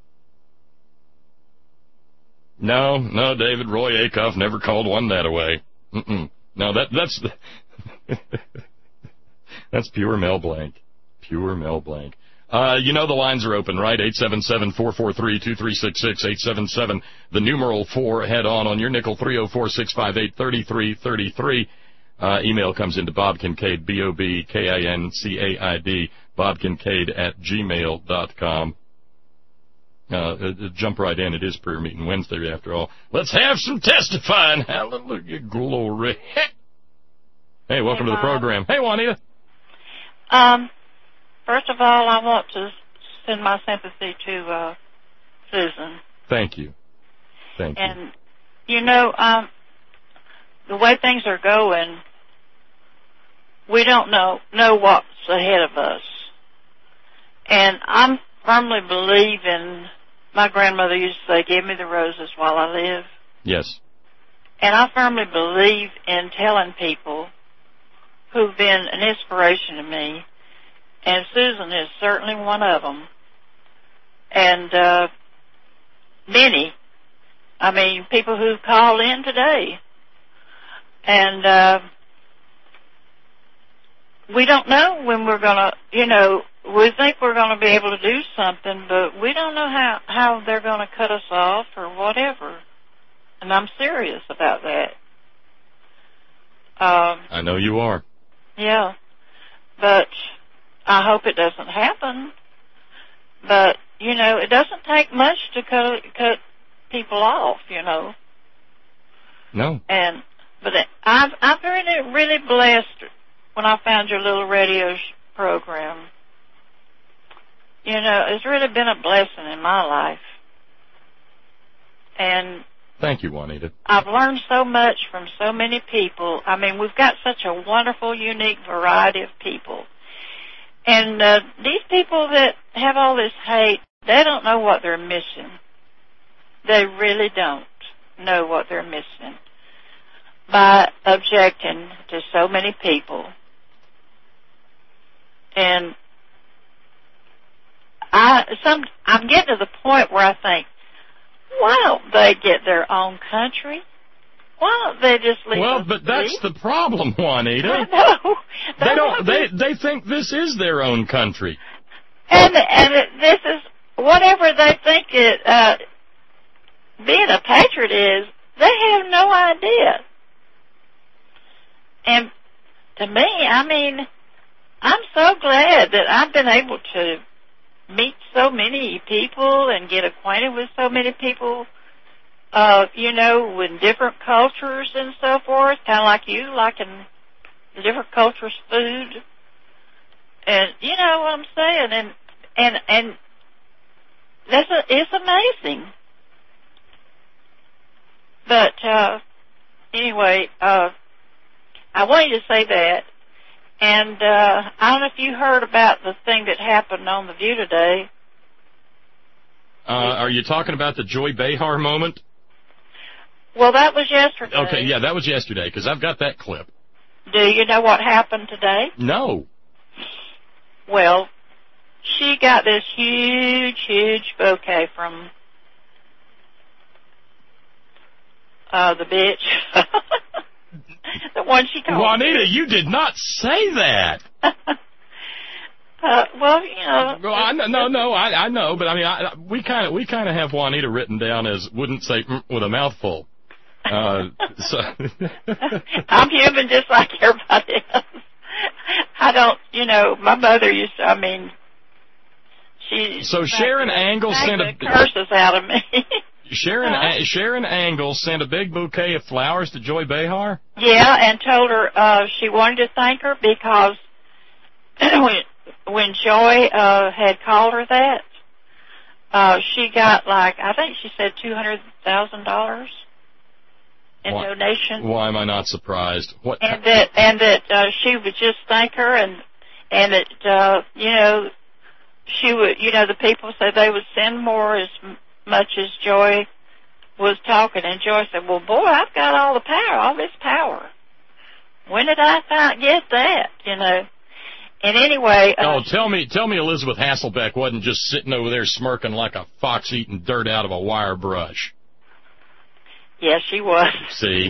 No, no, David, Roy Acuff never called one that away. Mm-mm. No, that, that's, the that's pure Mel Blanc. Pure Mel Blanc. Uh, you know the lines are open, right? eight seven seven, four four three, two three six six, eight seven seven, the numeral four, head on on your nickel, three oh four, six five eight, three three three three. Uh, email comes into Bob Kincaid, B O B K I N C A I D, Bob Kincaid at gmail dot com. Uh, uh, jump right in. It is prayer meeting Wednesday after all. Let's have some testifying. Hallelujah, glory. Hey, welcome hey, to the program. Hey, Juanita. Um, first of all, I want to send my sympathy to uh, Susan. Thank you. Thank and, you. And, you know, um, the way things are going, we don't know, know what's ahead of us. And I'm firmly believe in, my grandmother used to say, give me the roses while I live. Yes. And I firmly believe in telling people who've been an inspiration to me, and Susan is certainly one of them. And uh, many, I mean, people who call in today. And uh, we don't know when we're going to, you know, we think we're going to be able to do something, but we don't know how, how they're going to cut us off or whatever. And I'm serious about that. Um, I know you are. Yeah. But I hope it doesn't happen. But, you know, it doesn't take much to cut, cut people off, you know. No. And, but I've, I've been really blessed when I found your little radio sh- program. You know, it's really been a blessing in my life. And thank you, Juanita. I've learned so much from so many people. I mean, we've got such a wonderful, unique variety of people. And uh, these people that have all this hate, they don't know what they're missing. They really don't know what they're missing by objecting to so many people. And I, some, I'm getting to the point where I think, why don't they get their own country? Why don't they just leave Well, us but that's free? the problem, Juanita. I know. They That's don't. They what they think this is their own country. And and it, this is whatever they think it uh, being a patriot is. They have no idea. And to me, I mean, I'm so glad that I've been able to meet so many people and get acquainted with so many people, uh, you know, with different cultures and so forth, kind of like you, liking the different cultures' food. And you know what I'm saying? And, and, and that's a, it's amazing. But, uh, anyway, uh, I wanted to say that. And uh, I don't know if you heard about the thing that happened on The View today. Uh, are you talking about the Joy Behar moment? Well, that was yesterday. Okay, yeah, that was yesterday, because I've got that clip. Do you know what happened today? No. Well, she got this huge, huge bouquet from uh, the bitch. The one she told Juanita, me. you did not say that. Uh, well, you know. Well, I, no, no, I, I know, but I mean, I, we kind of we kind of have Juanita written down as wouldn't say mm, with a mouthful. Uh, so I'm human just like everybody else. I don't, you know, my mother used to, I mean, she... So Sharon Angle sent a... curses out of me. Sharon uh, Sharon Angle sent a big bouquet of flowers to Joy Behar? Yeah, and told her uh, she wanted to thank her because when, when Joy uh, had called her that, uh, she got like, I think she said two hundred thousand dollars in why, donation. Why am I not surprised? What? And that, and that uh, she would just thank her, and and that uh, you know, she would, you know, the people said they would send more as much as Joy was talking, and Joy said, "Well, boy, I've got all the power, all this power. When did I find, get that?" You know. And anyway, uh, oh, tell me, tell me, Elizabeth Hasselbeck wasn't just sitting over there smirking like a fox eating dirt out of a wire brush. Yeah, she was. See?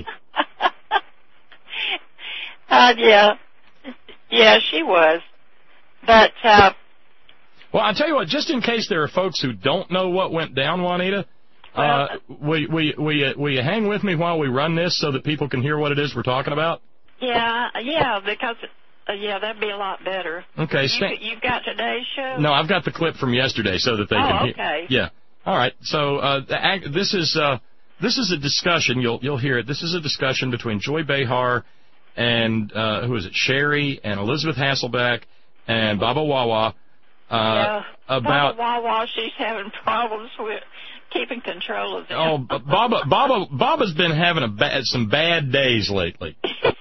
uh, yeah. Yeah, she was. But, uh... Well, I'll tell you what, just in case there are folks who don't know what went down, Juanita, well, uh, will, will, will, you, will you hang with me while we run this so that people can hear what it is we're talking about? Yeah, yeah, because, uh, yeah, that'd be a lot better. Okay. You, sta- you've got today's show? No, I've got the clip from yesterday so that they oh, can hear. okay. Yeah. All right. So uh, the ag- this is... Uh, This is a discussion, you'll you'll hear it, this is a discussion between Joy Behar and, uh, who is it, Sherry and Elizabeth Hasselbeck and Baba Wawa, uh, yeah. about... Baba Wawa, she's having problems with keeping control of them. Oh, Baba, Baba, Baba's been having a ba- some bad days lately.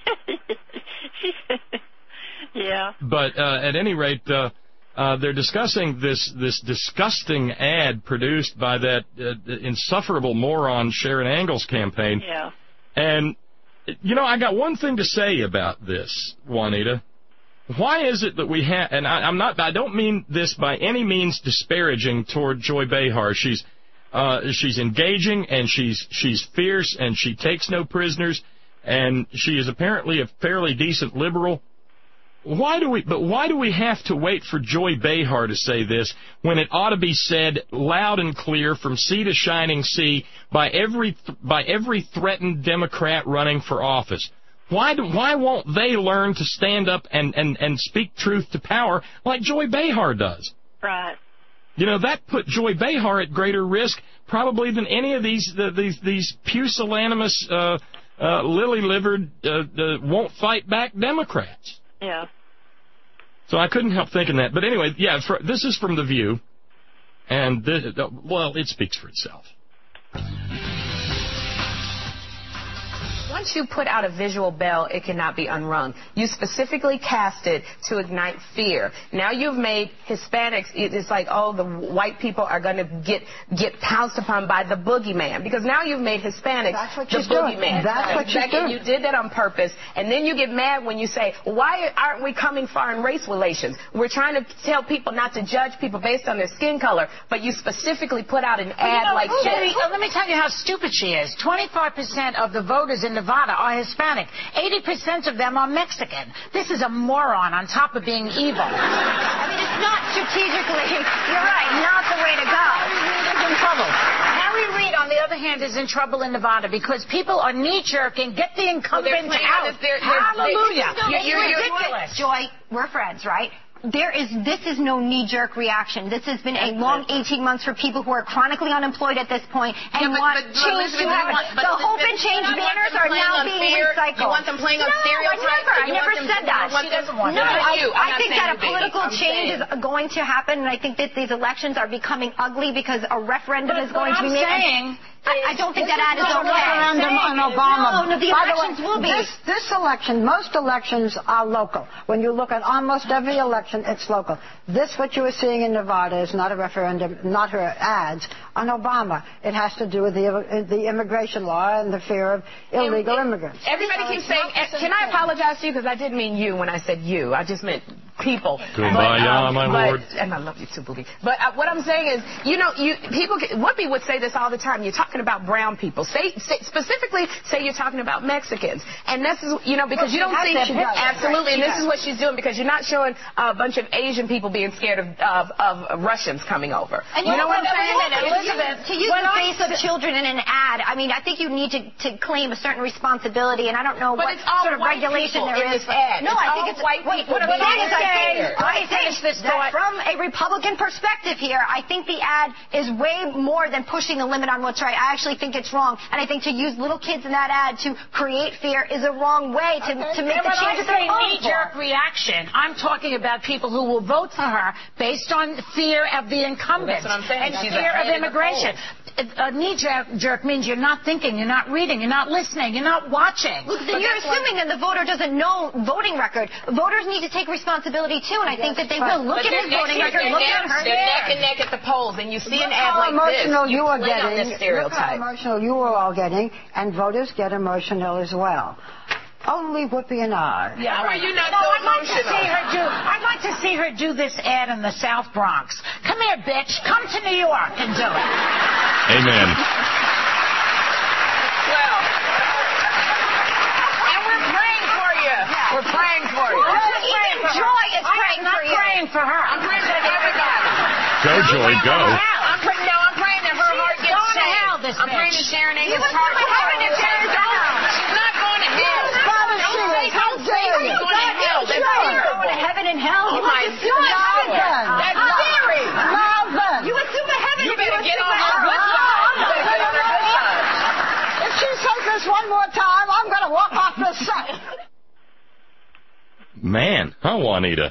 Yeah. But uh, at any rate... Uh, Uh, they're discussing this this disgusting ad produced by that uh, insufferable moron Sharon Angle's campaign. Yeah. And, you know, I got one thing to say about this, Juanita. Why is it that we have, and I, I'm not, I don't mean this by any means disparaging toward Joy Behar. She's uh, she's engaging and she's she's fierce and she takes no prisoners and she is apparently a fairly decent liberal. Why do we? But why do we have to wait for Joy Behar to say this when it ought to be said loud and clear from sea to shining sea by every by every threatened Democrat running for office? Why do, why won't they learn to stand up and, and, and speak truth to power like Joy Behar does? Right. You know, that put Joy Behar at greater risk probably than any of these the, these these pusillanimous, uh, uh, lily-livered, uh, uh, won't fight back Democrats. Yeah. So I couldn't help thinking that. But anyway, yeah, for, this is from The View, and, this, well, it speaks for itself. Once you put out a visual bell, it cannot be unrung. You specifically cast it to ignite fear. Now you've made Hispanics, it's like, oh, the white people are going to get get pounced upon by the boogeyman. Because now you've made Hispanics the boogeyman. That's what you're doing. You did that on purpose. And then you get mad when you say, why aren't we coming far in race relations? We're trying to tell people not to judge people based on their skin color, but you specifically put out an ad you know, like Sherry, this. uh, let me tell you how stupid she is. twenty-five percent of the voters in Nevada are Hispanic. eighty percent of them are Mexican. This is a moron on top of being evil. I mean, it's not strategically, you're right, not the way to go. Harry Reid is in trouble. Harry Reid, on the other hand, is in trouble in Nevada because people are knee-jerking, get the incumbent well, out. They're, they're, Hallelujah. They're, You're, you're, you're you're, Joy, we're friends, right? There is, this is no knee-jerk reaction. This has been a long eighteen months for people who are chronically unemployed at this point and yeah, but, want but, change Elizabeth, to happen. want, The hope and change banners are now being fear? recycled. You want them playing on no, stereotypes? I never, I never said that. She doesn't want no, that. I, You. I think that a you, political baby. change saying. is going to happen, and I think that these elections are becoming ugly because a referendum but is going what to be I'm made. saying I, I don't think that ad is not a okay. referendum on Obama. No, no, the By elections the way, will be. This, this election, most elections are local. When you look at almost every election, it's local. This, what you are seeing in Nevada, is not a referendum, not her ads on Obama. It has to do with the, the immigration law and the fear of illegal immigrants. Everybody So keeps it's saying, not the can same I thing. apologize to you? Because I didn't mean you when I said you. I just meant people. Kumbaya, but, um, my but, lord. And I love you too, booby. But uh, what I'm saying is, you know, you people. Whoopi would say this all the time. You're talking about brown people. Say, say specifically, say you're talking about Mexicans, and this is, you know, because well, you don't see absolutely, and this does. is what she's doing because you're not showing a bunch of Asian people being scared of of, of Russians coming over. And you you know what I'm saying, Elizabeth? To use the face of children in an ad, I mean, I think you need to, to claim a certain responsibility, and I don't know but what it's all sort of white regulation people there in is. This ad. No, it's I think all it's white wait, people. What I'm saying is, I think, I finish this that thought. from a Republican perspective here, I think the ad is way more than pushing the limit on what's right. I actually think it's wrong, and I think to use little kids in that ad to create fear is a wrong way to, okay. to make and the when changes I say they're voting knee-jerk for. reaction, I'm talking about people who will vote for her based on fear of the incumbent Well, that's what I'm saying. and She's fear of ahead in the immigration. A knee-jerk jerk means you're not thinking, you're not reading, you're not listening, you're not watching. Look, then you're assuming that the voter doesn't know voting record. Voters need to take responsibility too, and I think that they will look But at his voting record, they're look neck, at her they're neck hair. and neck at the polls, and you see Look an ad how like this. emotional you are play on getting. this Look how stereotype. emotional you are all getting, and voters get emotional as well. Only Whoopi and I. Yeah, how are you not no, so I'd like to emotional? see her do. I'd like to see her do this ad in the South Bronx. Come here, bitch. Come to New York and do it. Amen. Well, and we're praying for you. We're praying for you. Well, even Joy is praying I'm not for you. praying for her. I'm praying for everybody. Go, Joy, go. I'm praying, no, I'm praying that her heart gets going to saved. hell, this I'm praying bitch. that Sharon You Angel's would heart go to heaven if gets Sharon's saved. down. She's not going to hell. Father, Don't she say is. don't say How she's dare going to you. hell. That's Sure. You're going to heaven and hell. Oh, You my assume God. heaven. That's scary. Marvin. You assume a heaven. You if better get assume on a her hell. good side. You better get on her good side. If she says this one more time, I'm going to walk off the set. Man, huh, Juanita?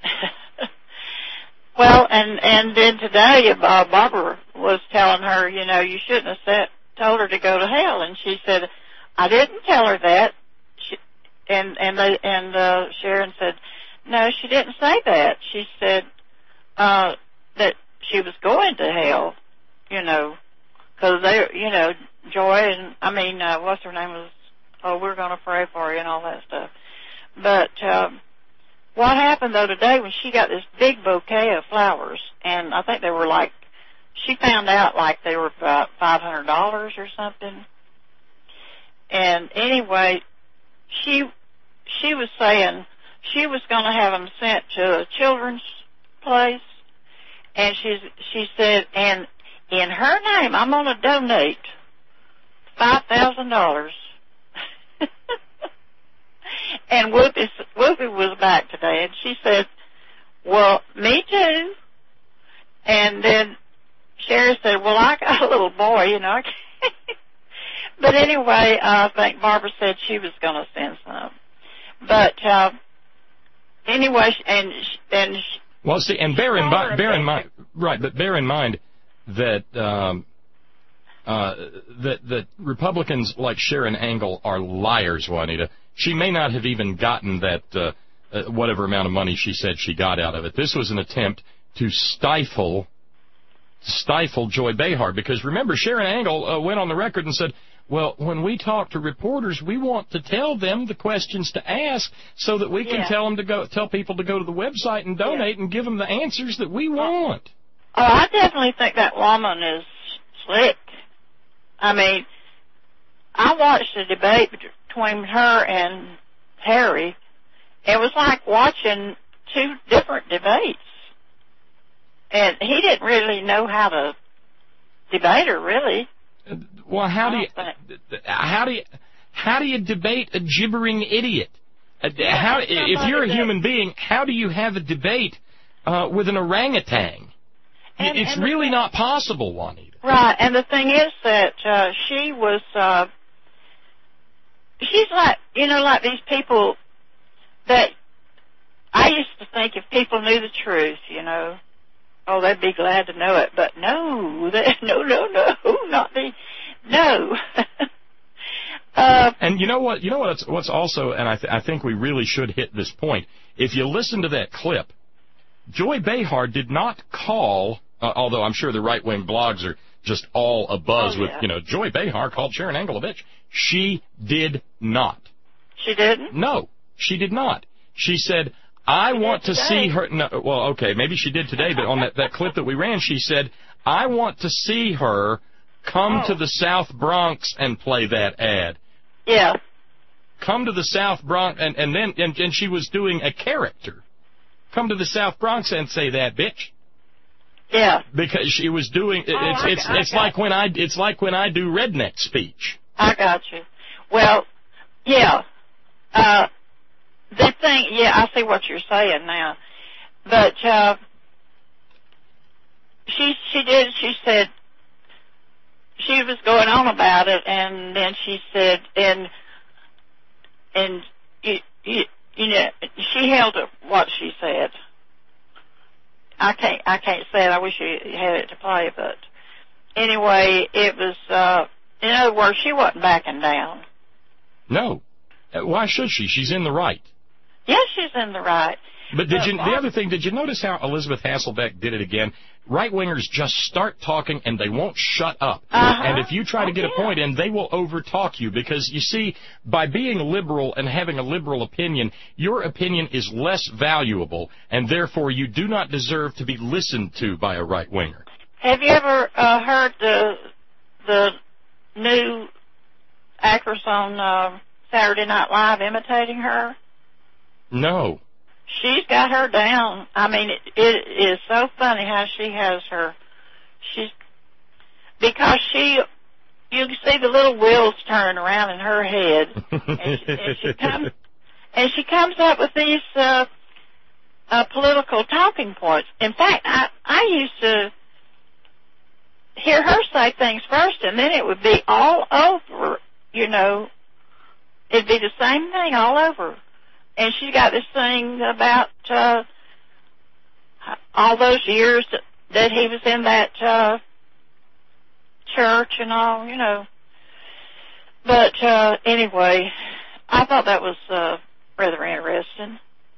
Well, and and then today, uh, Barbara was telling her, you know, you shouldn't have said, told her to go to hell, and she said, I didn't tell her that. She, and and they, and uh, Sharon said, no, she didn't say that. She said uh, that she was going to hell, you know, because they, you know, Joy and I mean, uh, what's her name was, oh, we're going to pray for you and all that stuff, but. Um, What happened, though, today when she got this big bouquet of flowers, and I think they were like, she found out like they were about five hundred dollars or something. And anyway, she she was saying she was going to have them sent to a children's place, and she, she said, and in her name, I'm going to donate five thousand dollars. And Whoopi, Whoopi was back today, and she said, well, me too. And then Sherry said, well, I got a little boy, you know. But anyway, I think Barbara said she was going to send some. But uh, anyway, and and Well, see, and bear in mind, bear in mind, right? But bear in mind that um, uh, that that Republicans like Sharon Angle are liars, Juanita. She may not have even gotten that uh, uh, whatever amount of money she said she got out of it. This was an attempt to stifle stifle Joy Behar, because remember, Sharon Angle uh, went on the record and said, well, when we talk to reporters, we want to tell them the questions to ask so that we can Yeah. tell them to go, tell people to go to the website and donate Yeah. and give them the answers that we want. oh, I definitely think that woman is slick. I mean, I watched the debate between her and Harry. It was like watching two different debates. And he didn't really know how to debate her, really. Well, how do you I how do you how do you debate a gibbering idiot? Uh, How if you're a that- human being, how do you have a debate uh, with an orangutan? And- It's and the really thing- not possible, Juanita. Right, and the thing is that uh, she was, uh, she's like, you know, like these people that I used to think if people knew the truth, you know, oh, they'd be glad to know it. But no, they, no, no, no, not the, no. uh, And you know what? You know what's what's also, and I th- I think we really should hit this point. If you listen to that clip, Joy Behar did not call, uh, although I'm sure the right wing blogs are just all abuzz Oh, with, yeah. you know, Joy Behar called Sharon Angle a bitch. She did not. she didn't? No, she did not. She said, I She want did to today. see her. No, well, okay, maybe she did today, but on that, that clip that we ran, she said, I want to see her come Oh. to the South Bronx and play that ad. Yeah. Come to the South Bronx, and, and then and, and she was doing a character. Come to the South Bronx and say that, bitch. Yeah. Because she was doing it, Oh, it's I it's got- I it's got like when I it's like when I do redneck speech. I got you. Well, yeah. Uh, the thing, yeah, I see what you're saying now. But uh, she she did. She said she was going on about it, and then she said, and and you you, you know, she held up what she said. I can't I can't say it. I wish you had it to play, but anyway, it was. Uh, in other words, she wasn't backing down. No, Uh, why should she? She's in the right. Yes, she's in the right. But did But you? The why- other thing, did you notice how Elizabeth Hasselbeck did it again? Right wingers just start talking and they won't shut up. Uh-huh. And if you try to Oh, get yeah. a point in, they will overtalk you because you see, by being liberal and having a liberal opinion, your opinion is less valuable, and therefore you do not deserve to be listened to by a right winger. Have you ever uh, heard the the new actress on uh, Saturday Night Live imitating her? No. She's got her down. I mean, it, it is so funny how she has her. She's because she, you can see the little wheels turn around in her head, and she, and she comes and she comes up with these uh, uh, political talking points. In fact, I I used to hear her say things first, and then it would be all over. You know, it'd be the same thing all over. And she's got this thing about uh, all those years that, that he was in that uh, church and all, you know. But uh, anyway, I thought that was uh, rather interesting.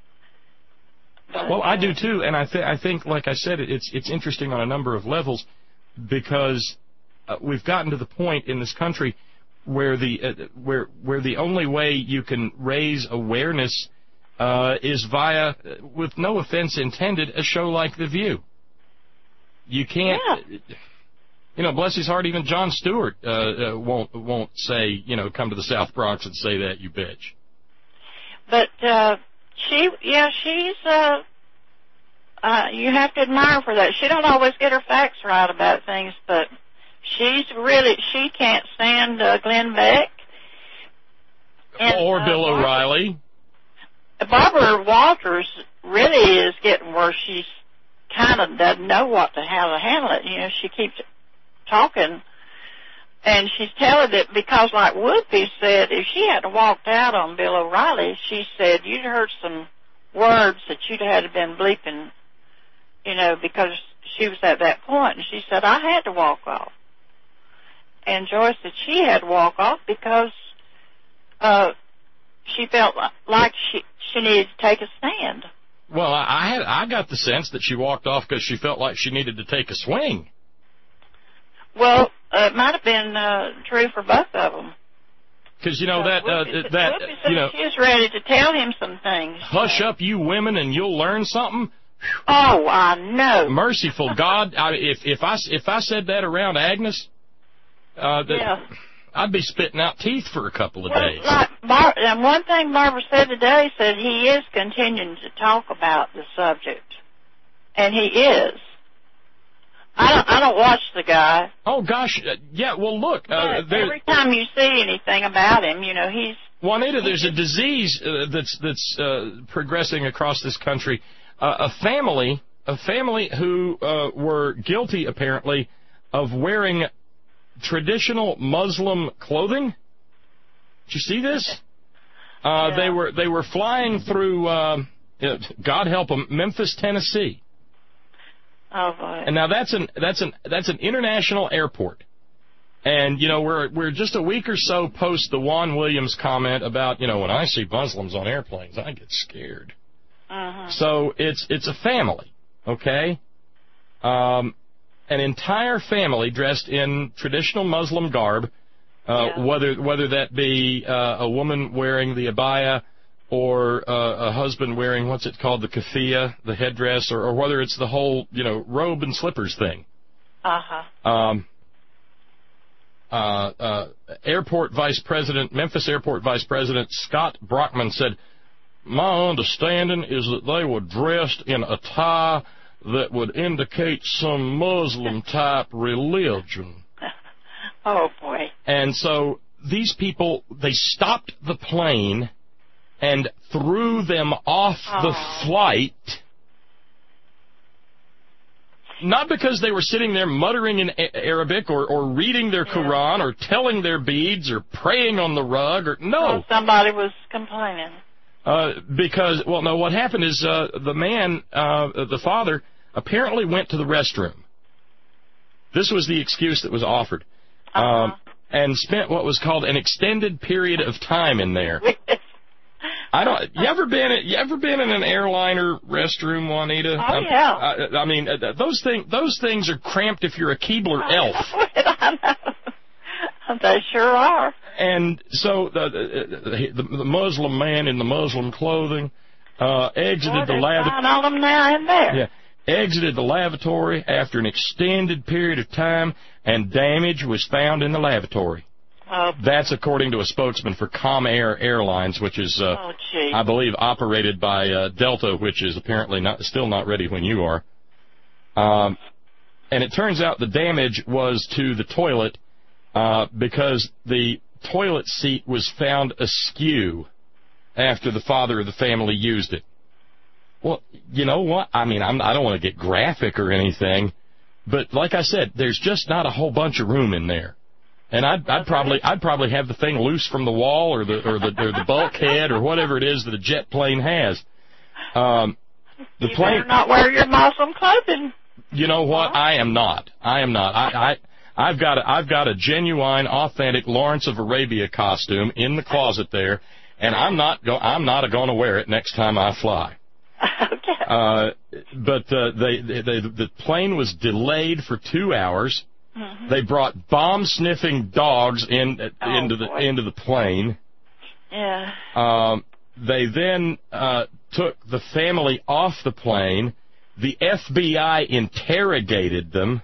But, Well, I do too, and I, th- I think, like I said, it's it's interesting on a number of levels because uh, we've gotten to the point in this country where the uh, where where the only way you can raise awareness uh, is via, uh, with no offense intended, a show like The View. You can't, Yeah. you know, bless his heart, even Jon Stewart uh, uh, won't won't say, you know, come to the South Bronx and say that, you bitch. But uh, she, yeah, she's. Uh, uh, you have to admire her for that. She don't always get her facts right about things, but she's really. She can't stand uh, Glenn Beck. And, Or uh, Bill Barbara- O'Reilly. Barbara Walters really is getting where she's kind of doesn't know what to how to handle it. You know, she keeps talking, and she's telling it because, like Woodby said, if she hadn't walked out on Bill O'Reilly, she said you'd heard some words that you'd had been bleeping, you know, because she was at that point, and she said I had to walk off. And Joyce said she had to walk off because uh, she felt like she she needed to take a stand. Well, I I had I got the sense that she walked off because she felt like she needed to take a swing. Well, uh, it might have been uh, true for both of them. Because you know that uh, Whoopi- that Whoopi said you know, she's ready to tell him some things. hush up, you women, and you'll learn something. Oh, I know. Merciful God, I, if if I if I said that around Agnes, uh, that Yeah. I'd be spitting out teeth for a couple of Well, days. like Bar- and one thing Barbara said today said he is continuing to talk about the subject, and he is. I don't. I don't watch the guy. Oh gosh, uh, yeah. Well, look, uh, But there, every time you see anything about him, you know he's. Juanita, there's a disease uh, that's that's uh, progressing across this country. Uh, a family, a family who uh, were guilty apparently of wearing traditional Muslim clothing. Did you see this? Uh, Yeah. They were they were flying through, um, uh, God help them, Memphis, Tennessee. Oh boy. And now that's an that's an that's an international airport. And you know we're we're just a week or so post the Juan Williams comment about, you know, when I see Muslims on airplanes I get scared. Uh-huh. So it's it's a family, okay? Um, an entire family dressed in traditional Muslim garb, uh, Yeah. whether whether that be uh, a woman wearing the abaya, or uh, a husband wearing, what's it called, the keffiyeh, the headdress, or, or whether it's the whole, you know, robe and slippers thing. Uh-huh. Um, uh, uh, Airport Vice President, Memphis Airport Vice President Scott Brockman said, my understanding is that they were dressed in a tie that would indicate some Muslim-type religion. Oh, boy. And so these people, they stopped the plane and threw them off oh. the flight, not because they were sitting there muttering in Arabic or, or reading their yeah. Quran or telling their beads or praying on the rug. or No. Well, somebody was complaining. Uh, because, well, no, what happened is uh, the man, uh, the father, apparently went to the restroom. This was the excuse that was offered. Uh-huh. Um, and spent what was called an extended period of time in there. I don't. You ever been? You ever been in an airliner restroom, Juanita? Oh yeah. I, I mean, those things. Those things are cramped if you're a Keebler I elf. Know it, I know. They sure are. And so the the, the, the Muslim man in the Muslim clothing uh, exited Boy, the lavatory. all them now in there. Yeah. Exited the lavatory after an extended period of time, and damage was found in the lavatory. Oh. That's according to a spokesman for Comair Airlines, which is, uh, oh, I believe, operated by uh, Delta, which is apparently not still not ready when you are. Um, and it turns out the damage was to the toilet uh, because the toilet seat was found askew after the father of the family used it. Well, you know what? I mean, I'm, I don't want to get graphic or anything, but like I said, there's just not a whole bunch of room in there. And I'd, I'd probably I'd probably have the thing loose from the wall or the or the or the bulkhead or whatever it is that a jet plane has. Um, the you plane. better not wear your Muslim clothing. You know what? Huh? I am not. I am not. I, I I've got a, I've got a genuine, authentic Lawrence of Arabia costume in the closet there, and I'm not go I'm not going to wear it next time I fly. Okay. Uh, but uh, they, they, they the plane was delayed for two hours. Mm-hmm. They brought bomb-sniffing dogs in oh, into the boy. into the plane. Yeah. Um, they then uh, took the family off the plane. The F B I interrogated them.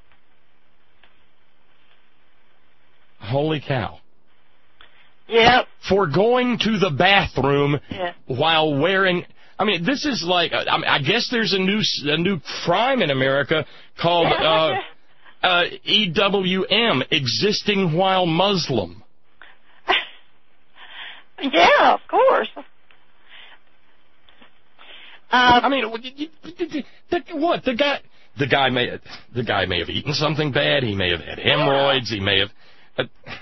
Holy cow. Yep. For going to the bathroom yeah. while wearing... I mean, this is like... I, mean, I guess there's a new a new crime in America called... Uh, Uh, E W M, existing while Muslim. Yeah, of course. Uh, I mean, what the guy? The guy may the guy may have eaten something bad. He may have had hemorrhoids. He may have. Uh,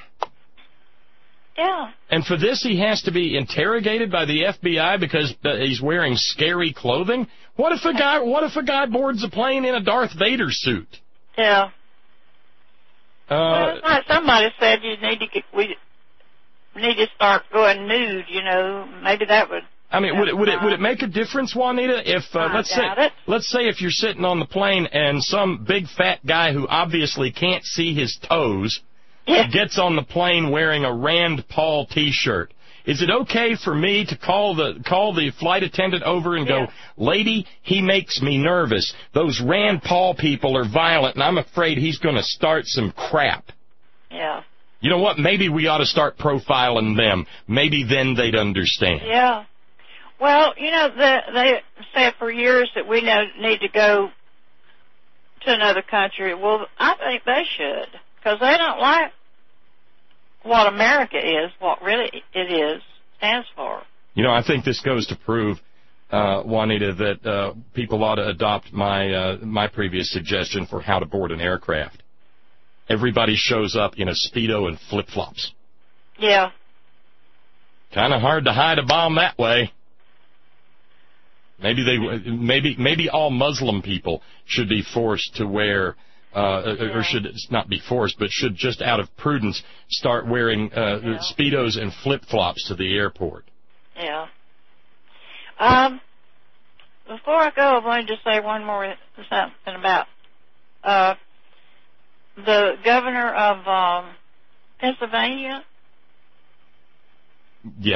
yeah. And for this, he has to be interrogated by the F B I because uh, he's wearing scary clothing. What if a guy? What if a guy boards a plane in a Darth Vader suit? Yeah. Uh, well, like somebody said you need to get, we need to start going nude. You know, maybe that would. I mean, would it would it would it make a difference, Juanita? If uh, I let's say it. let's say if you're sitting on the plane and some big fat guy who obviously can't see his toes yeah. gets on the plane wearing a Rand Paul T-shirt. Is it okay for me to call the call the flight attendant over and yeah. go, lady, he makes me nervous. Those Rand Paul people are violent, and I'm afraid he's going to start some crap. Yeah. You know what? Maybe we ought to start profiling them. Maybe then they'd understand. Yeah. Well, you know, the, they said for years that we know, need to go to another country. Well, I think they should, because they don't like what America is, what really it is, stands for. You know, I think this goes to prove, uh, Juanita, that uh, people ought to adopt my uh, my previous suggestion for how to board an aircraft. Everybody shows up in a Speedo and flip-flops. Yeah. Kind of hard to hide a bomb that way. Maybe they, maybe maybe all Muslim people should be forced to wear. Uh, yeah. Or should not be forced, but should just out of prudence start wearing uh, yeah. Speedos and flip-flops to the airport. Yeah. Um. Before I go, I wanted to say one more something about uh, the governor of um, Pennsylvania. Yeah.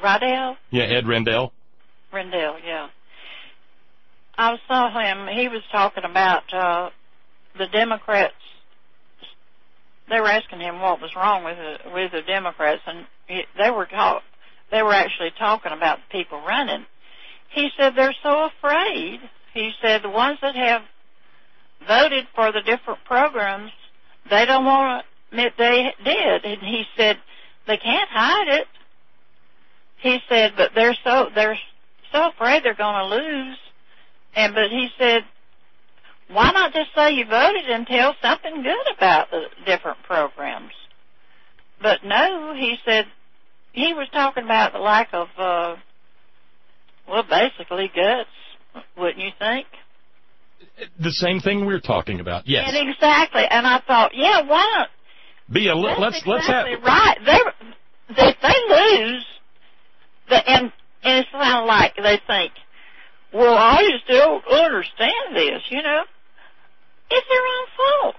Rydell? Yeah, Ed Rendell. Rendell, yeah. I saw him. He was talking about uh, the Democrats. They were asking him what was wrong with the, with the Democrats, and he, they were talk, they were actually talking about the people running. He said they're so afraid. He said the ones that have voted for the different programs, they don't want to admit they did. And he said they can't hide it. He said, but they're so they're so afraid they're going to lose. And but he said, why not just say you voted and tell something good about the different programs? But no, he said he was talking about the lack of, uh, well, basically guts, wouldn't you think? The same thing we're talking about, yes. And exactly, and I thought, yeah, why not? Be a li- let's exactly let's have right. They if they lose, the, and and it's kind of like they think, well, I just don't understand this, you know. It's their own fault.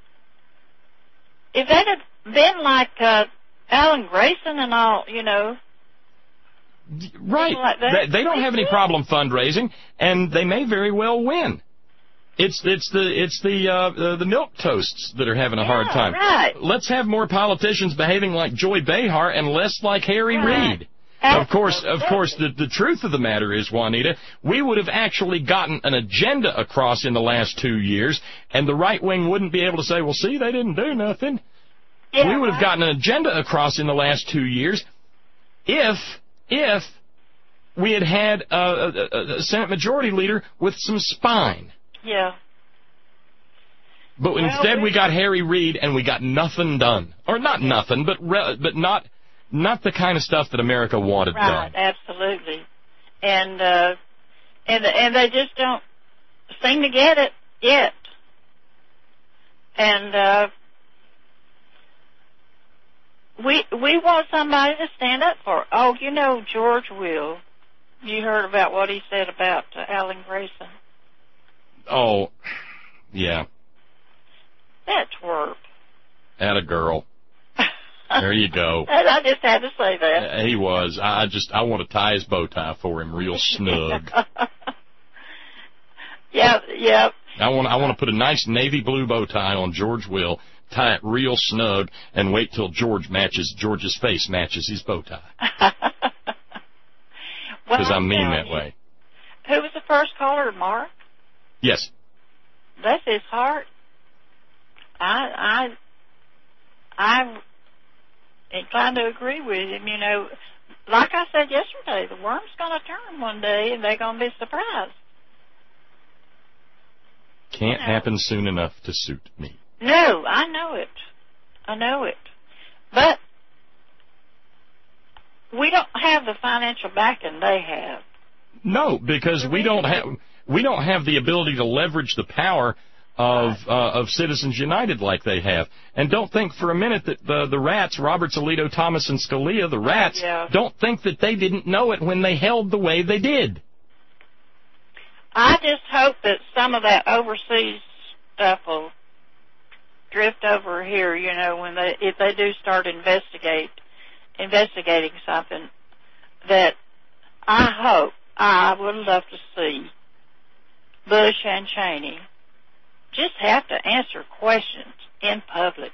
If they'd have been like uh, Alan Grayson and all, you know. Right. Like they, they don't have any problem fundraising, and they may very well win. It's it's the it's the uh, the, the milk toasts that are having a yeah, hard time. Right. Let's have more politicians behaving like Joy Behar and less like Harry right. Reid. Of course, of course, the, the truth of the matter is, Juanita, we would have actually gotten an agenda across in the last two years, and the right wing wouldn't be able to say, well, see, they didn't do nothing. Yeah, we would have right. gotten an agenda across in the last two years if, if we had had a, a, a Senate Majority Leader with some spine. Yeah. But well, instead we, we got Harry Reid, and we got nothing done. Or not nothing, but re, but not... Not the kind of stuff that America wanted right, done. Absolutely. And, uh, and, and they just don't seem to get it yet. And, uh, we, we want somebody to stand up for it. Oh, you know, George Will. You heard about what he said about uh, Alan Grayson. Oh, yeah. That twerp. Atta girl. There you go. I just had to say that. Uh, he was. I just, I want to tie his bow tie for him real snug. yeah, yeah. I want, I want to put a nice navy blue bow tie on George Will, tie it real snug, and wait till George matches, George's face matches his bow tie. Because well, I mean that you, way. Who was the first caller, Mark? Yes. That's his heart. I, I, I. inclined to agree with him. You know, like I said yesterday, the worm's going to turn one day, and they're going to be surprised. Can't you know. happen soon enough to suit me. No, I know it. I know it. But we don't have the financial backing they have. No, because we don't have we don't have the ability to leverage the power of uh, of Citizens United like they have. And don't think for a minute that the the rats, Roberts, Alito, Thomas, and Scalia, the rats, yeah. don't think that they didn't know it when they held the way they did. I just hope that some of that overseas stuff will drift over here, you know, when they if they do start investigate investigating something, that I hope I would love to see Bush and Cheney just have to answer questions in public.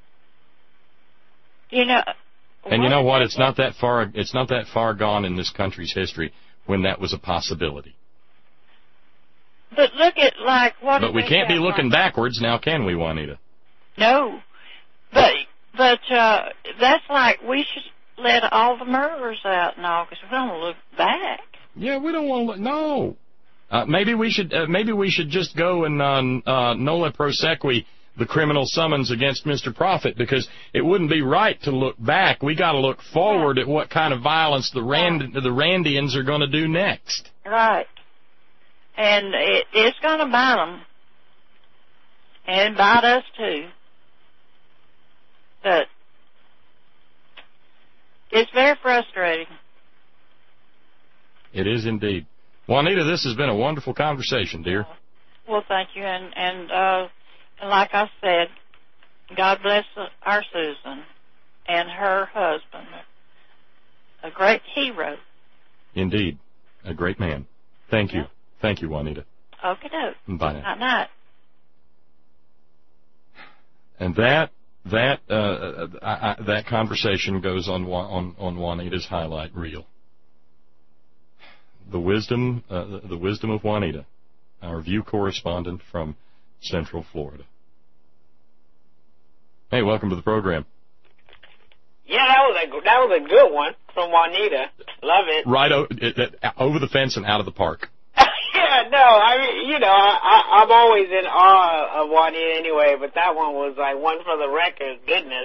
You know. And you know what? It's not that far. It's not that far gone in this country's history when that was a possibility. But look at like what. But we can't be looking backwards now, can we, Juanita? No. But but uh, that's like we should let all the murderers out now because we don't look back. Yeah, we don't want to look. No. Uh, maybe we should. Uh, maybe we should just go and uh, uh, nolle prosequi the criminal summons against Mister Prophet, because it wouldn't be right to look back. We got to look forward yeah. at what kind of violence the Rand the Randians are going to do next. Right. And it, it's going to bite them, and bite us too. But it's very frustrating. It is indeed. Juanita, this has been a wonderful conversation, dear. Well, thank you. And, and, uh, and like I said, God bless our Susan and her husband. a great hero. Indeed. A great man. Thank you. Yeah. Thank you, Juanita. Okay, doke. Bye now. Night, night. And that that uh, I, I, that conversation goes on on on Juanita's highlight reel. The wisdom uh, the wisdom of Juanita, our View correspondent from Central Florida. Hey, welcome to the program. Yeah, that was a that was a good one from Juanita. Love it. Right o- it, it, over the fence and out of the park. Yeah, no, I mean, you know, I, I'm always in awe of Juanita anyway, but that one was like one for the record. Goodness.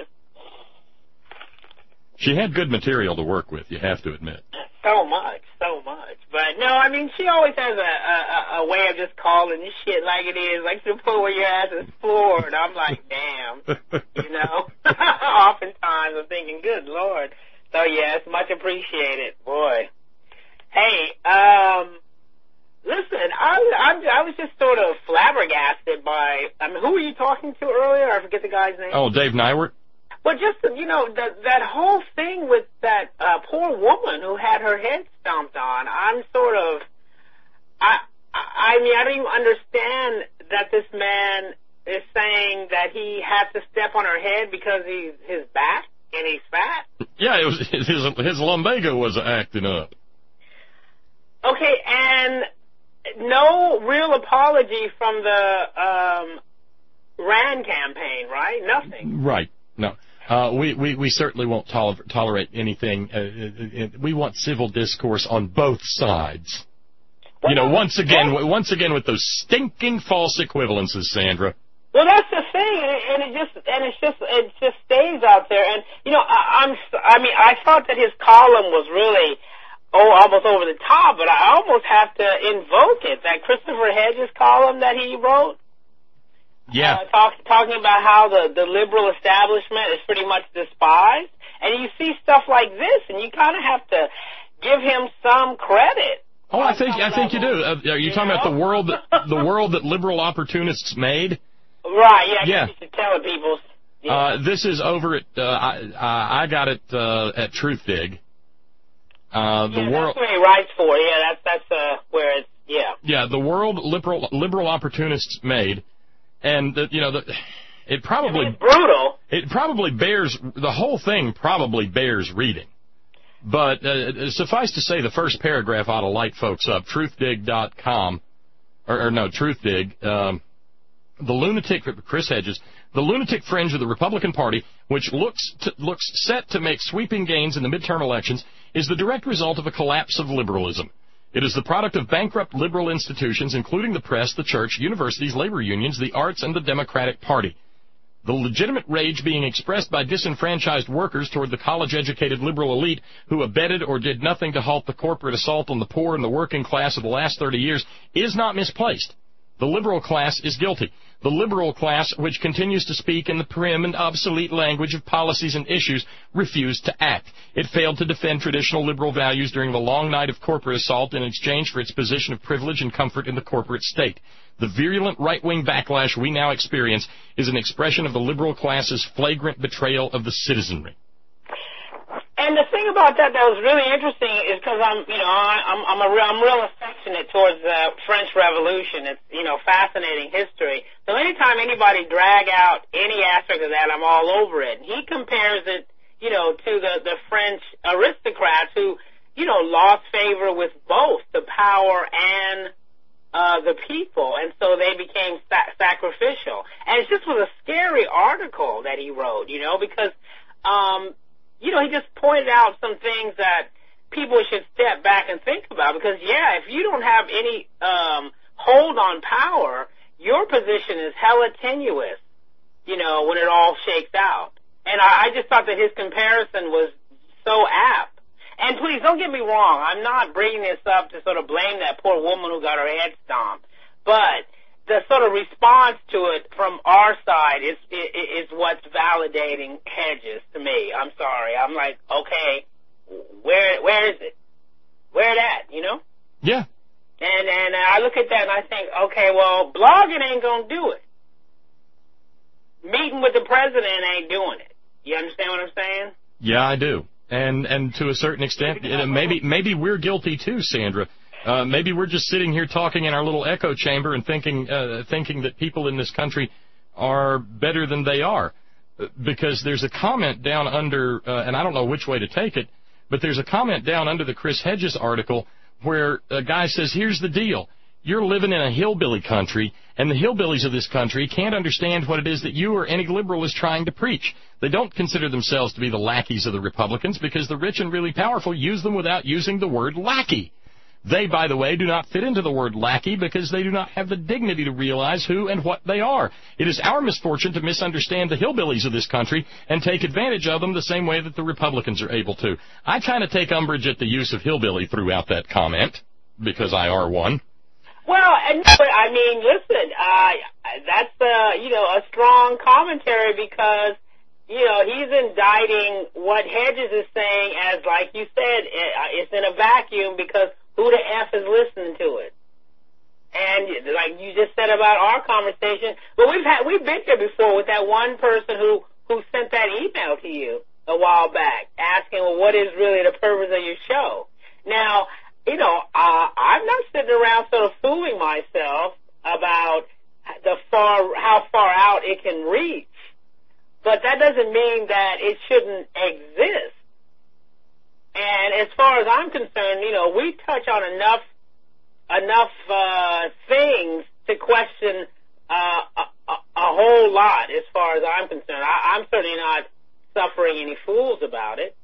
She had good material to work with, you have to admit. So much, so much. But no, I mean, she always has a, a, a way of just calling this shit like it is, like the point where your ass is floored. I'm like, damn, you know. Oftentimes I'm thinking, good Lord. So yes, much appreciated, boy. Hey, um, listen, I, I, I was just sort of flabbergasted by, I mean, who were you talking to earlier? I forget the guy's name. Oh, Dave Nywert? Well, just, you know, that that whole thing with that uh, poor woman who had her head stomped on, I'm sort of, I, I mean, I don't even understand that this man is saying that he has to step on her head because he's his back and he's fat. Yeah, it was his his lumbago was acting up. Okay, and no real apology from the um, Rand campaign, right? Nothing. Right. No. Uh, we, we, we certainly won't toler- tolerate anything. Uh, uh, uh, we want civil discourse on both sides. Well, you know, once again, well, once again with those stinking false equivalences, Sandra. Well, that's the thing, and it, and it just and it's just it just stays out there. And you know, I, I'm I mean, I thought that his column was really oh almost over the top, but I almost have to invoke it. That Christopher Hedges column that he wrote. Yeah. Uh, talk, talking about how the, the liberal establishment is pretty much despised. And you see stuff like this, and you kind of have to give him some credit. Oh, I think I think you do. Uh, are you, you talking know? about the world that, the world that liberal opportunists made? Right, yeah. Yeah. You should tell people. Yeah. Uh, this is over at, uh, I, I got it uh, at Truthdig. Uh, the yeah, world. That's where he writes for, yeah, that's, that's uh, where it's, yeah. Yeah, the world liberal liberal opportunists made. And, the, you know, the, it probably... I mean, it's brutal. It probably bears... The whole thing probably bears reading. But uh, suffice to say, the first paragraph ought to light folks up. Truthdig dot com. Or, or no, Truthdig. Um, the lunatic... Chris Hedges. The lunatic fringe of the Republican Party, which looks to, looks set to make sweeping gains in the midterm elections, is the direct result of a collapse of liberalism. It is the product of bankrupt liberal institutions, including the press, the church, universities, labor unions, the arts, and the Democratic Party. The legitimate rage being expressed by disenfranchised workers toward the college-educated liberal elite who abetted or did nothing to halt the corporate assault on the poor and the working class of the last thirty years is not misplaced. The liberal class is guilty. The liberal class, which continues to speak in the prim and obsolete language of policies and issues, refused to act. It failed to defend traditional liberal values during the long night of corporate assault in exchange for its position of privilege and comfort in the corporate state. The virulent right-wing backlash we now experience is an expression of the liberal class's flagrant betrayal of the citizenry. And the thing about that that was really interesting is because I'm, you know, I'm I'm a real, I'm real affectionate towards the French Revolution. It's, you know, fascinating history. So anytime anybody drag out any aspect of that, I'm all over it. And he compares it, you know, to the the French aristocrats who, you know, lost favor with both the power and uh the people, and so they became sa- sacrificial. And it just was a scary article that he wrote, you know, because um. you know, he just pointed out some things that people should step back and think about. Because, yeah, if you don't have any um, hold on power, your position is hella tenuous, you know, when it all shakes out. And I, I just thought that his comparison was so apt. And please, don't get me wrong. I'm not bringing this up to sort of blame that poor woman who got her head stomped. But the sort of response to it from our side is, is is what's validating Hedges to me. I'm sorry. I'm like, okay, where where is it? Where it at? You know? Yeah. And and I look at that and I think, okay, well, blogging ain't gonna do it. Meeting with the president ain't doing it. You understand what I'm saying? Yeah, I do. And and to a certain extent, you know, maybe maybe we're guilty too, Sandra. Uh, maybe we're just sitting here talking in our little echo chamber and thinking uh, thinking that people in this country are better than they are. Because there's a comment down under, uh, and I don't know which way to take it, but there's a comment down under the Chris Hedges article where a guy says, here's the deal. You're living in a hillbilly country, and the hillbillies of this country can't understand what it is that you or any liberal is trying to preach. They don't consider themselves to be the lackeys of the Republicans because the rich and really powerful use them without using the word lackey. They, by the way, do not fit into the word lackey because they do not have the dignity to realize who and what they are. It is our misfortune to misunderstand the hillbillies of this country and take advantage of them the same way that the Republicans are able to. I kind of take umbrage at the use of hillbilly throughout that comment because I are one. Well, and but I mean, listen, uh, that's uh, you know a strong commentary because you know he's indicting what Hedges is saying as, like you said, it's in a vacuum because who the F is listening to it? And like you just said about our conversation, but we've had we've been here before with that one person who who sent that email to you a while back asking, well, what is really the purpose of your show? Now, you know, uh, I'm not sitting around sort of fooling myself about the far, how far out it can reach, but that doesn't mean that it shouldn't exist. And as far as I'm concerned, you know, we touch on enough, enough uh, things to question uh, a, a, a whole lot as far as I'm concerned. I, I'm certainly not suffering any fools about it.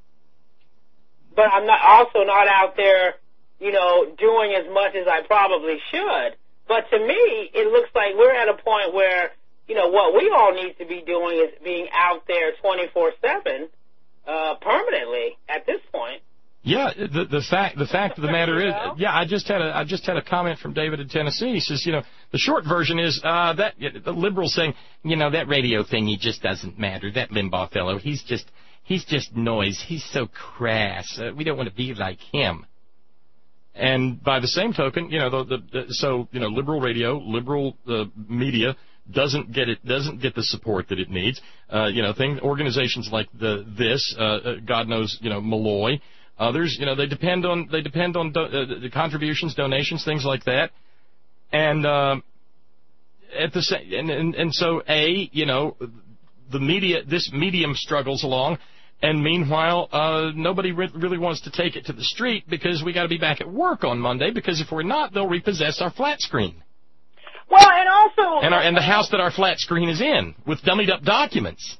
But I'm not also not out there, you know, doing as much as I probably should. But to me, it looks like we're at a point where, you know, what we all need to be doing is being out there twenty-four seven uh, permanently at this point. Yeah, the the fact the fact of the matter is, yeah, I just had a I just had a comment from David in Tennessee. He says, you know, the short version is uh, that the liberals saying, you know, that radio thing, he just doesn't matter. That Limbaugh fellow, he's just. He's just noise. He's so crass. Uh, we don't want to be like him. And by the same token, you know, the, the, the so you know, liberal radio, liberal uh, media doesn't get it, doesn't get the support that it needs. Uh, you know, things, organizations like the this, uh, God knows, you know, Malloy, others, you know, they depend on they depend on do, uh, the contributions, donations, things like that. And uh, at the same, and, and and so a, you know, the media, this medium struggles along. And meanwhile, uh, nobody re- really wants to take it to the street because we got to be back at work on Monday. Because if we're not, they'll repossess our flat screen. Well, and also, and, our, and the house that our flat screen is in with dummied up documents.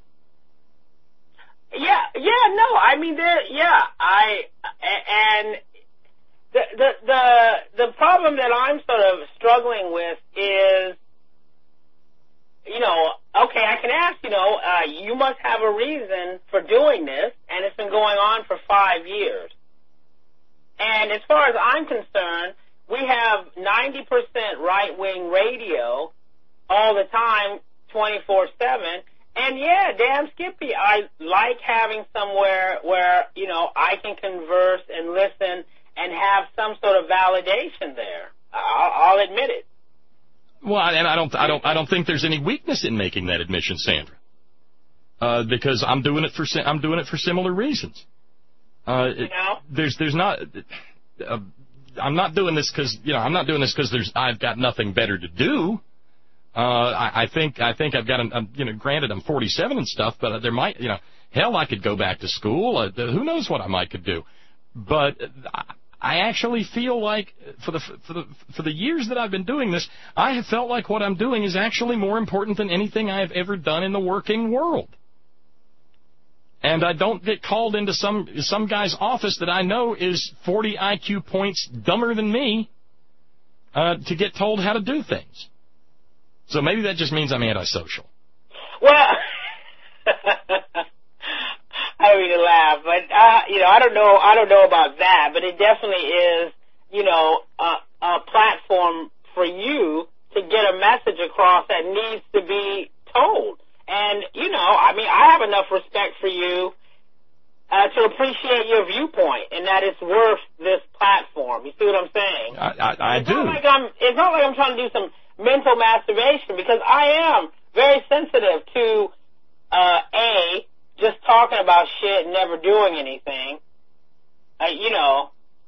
Yeah, yeah, no, I mean, there, yeah, I and the the the the problem that I'm sort of struggling with is, you know, okay, I can ask, you know, uh, you must have a reason for doing this, and it's been going on for five years. And as far as I'm concerned, we have ninety percent right-wing radio all the time, twenty-four seven. And, yeah, damn Skippy, I like having somewhere where, you know, I can converse and listen and have some sort of validation there. I'll, I'll admit it. Well, and I don't, I don't, I don't think there's any weakness in making that admission, Sandra, uh, because I'm doing it for, I'm doing it for similar reasons. Uh, you know? There's, there's not, uh, I'm not doing this because, you know, I'm not doing this because there's, I've got nothing better to do. Uh, I, I think, I think I've got, an, um, you know, granted I'm forty-seven and stuff, but there might, you know, hell, I could go back to school. Uh, who knows what I might could do, but. I, I actually feel like for the for the for the years that I've been doing this, I have felt like what I'm doing is actually more important than anything I have ever done in the working world. And I don't get called into some some guy's office that I know is forty I Q points dumber than me uh, to get told how to do things. So maybe that just means I'm antisocial. Well. I don't mean to laugh, but uh, you know, I don't know, I don't know about that, but it definitely is, you know, a, a platform for you to get a message across that needs to be told. And you know, I mean, I have enough respect for you uh, to appreciate your viewpoint, and that it's worth this platform. You see what I'm saying? I, I, I it's do. Not like I'm, it's not like I'm trying to do some mental masturbation because I am very sensitive to uh, a. just talking about shit and never doing anything. Uh, you know.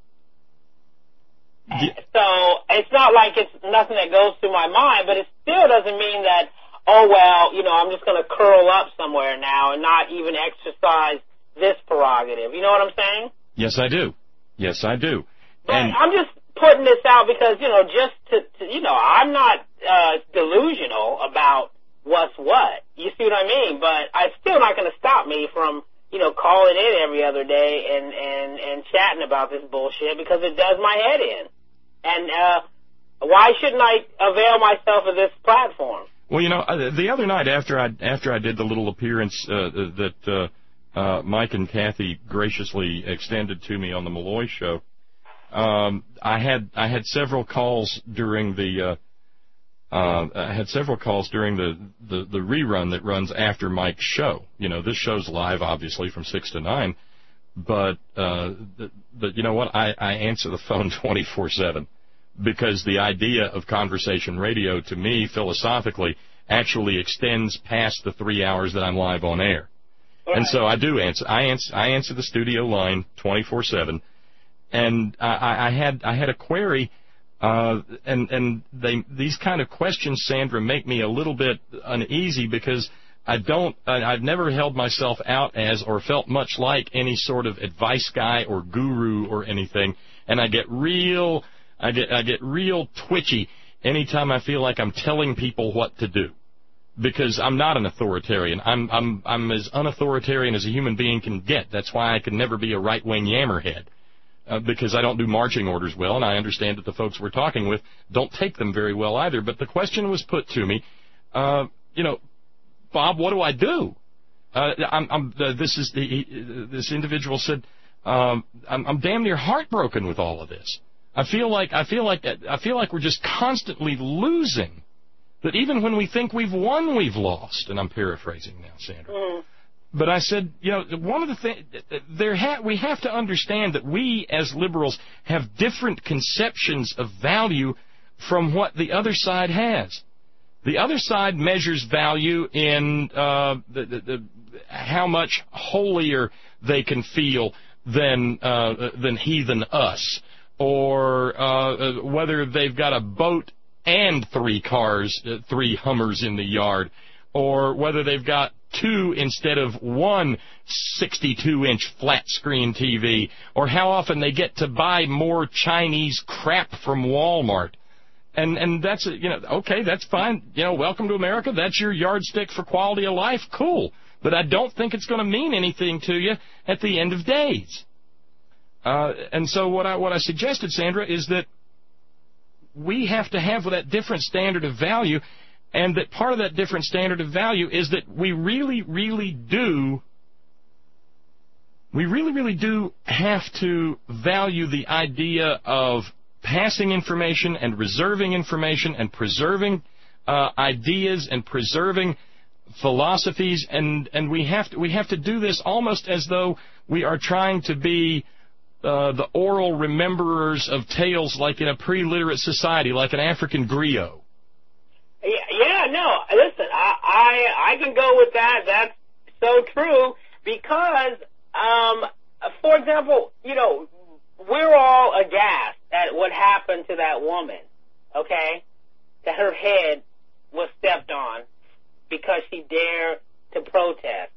Yeah. So it's not like it's nothing that goes through my mind, but it still doesn't mean that, oh, well, you know, I'm just going to curl up somewhere now and not even exercise this prerogative. You know what I'm saying? Yes, I do. Yes, I do. But and I'm just putting this out because, you know, just to, to you know, I'm not uh, delusional about what's what. You see what I mean? But it's still not going to stop me from, you know, calling in every other day and, and, and chatting about this bullshit because it does my head in. And uh, why shouldn't I avail myself of this platform? Well, you know, the other night after I after I did the little appearance uh, that uh, uh, Mike and Kathy graciously extended to me on the Malloy show, um, I had I had several calls during the uh, uh, I had several calls during the, the, the rerun that runs after Mike's show. You know, this show's live obviously from six to nine, but uh, but you know what? I, I answer the phone twenty-four seven. Because the idea of conversation radio, to me, philosophically, actually extends past the three hours that I'm live on air. Right. And so I do answer. I answer. I answer the studio line twenty-four seven, and I, I had I had a query, uh, and and they these kind of questions, Sandra, make me a little bit uneasy because I don't. I, I've never held myself out as or felt much like any sort of advice guy or guru or anything, and I get real. I get I get real twitchy anytime I feel like I'm telling people what to do, because I'm not an authoritarian. I'm I'm I'm as unauthoritarian as a human being can get. That's why I can never be a right-wing yammerhead, uh, because I don't do marching orders well, and I understand that the folks we're talking with don't take them very well either. But the question was put to me, uh, you know, Bob, what do I do? Uh, I'm, I'm uh, this is the he, this individual said, um, I'm, I'm damn near heartbroken with all of this. I feel like I feel like I feel like we're just constantly losing. That even when we think we've won, we've lost. And I'm paraphrasing now, Sandra. Mm. But I said, you know, one of the things there ha- we have to understand that we as liberals have different conceptions of value from what the other side has. The other side measures value in uh, the, the, the, how much holier they can feel than uh, than heathen us. Or uh, whether they've got a boat and three cars, uh, three Hummers in the yard, or whether they've got two instead of one sixty-two inch flat-screen T V, or how often they get to buy more Chinese crap from Walmart. And and that's, you know, okay, that's fine. You know, welcome to America. That's your yardstick for quality of life. Cool. But I don't think it's going to mean anything to you at the end of days. Uh, and so what I what I suggested, Sandra, is that we have to have that different standard of value, and that part of that different standard of value is that we really, really do, we really, really do have to value the idea of passing information and reserving information and preserving uh, ideas and preserving philosophies, and and we have to we have to do this almost as though we are trying to be Uh, the oral rememberers of tales, like in a pre-literate society, like an African griot. Yeah, yeah, no, listen, I, I I can go with that. That's so true because, um, for example, you know, we're all aghast at what happened to that woman, okay? That her head was stepped on because she dared to protest.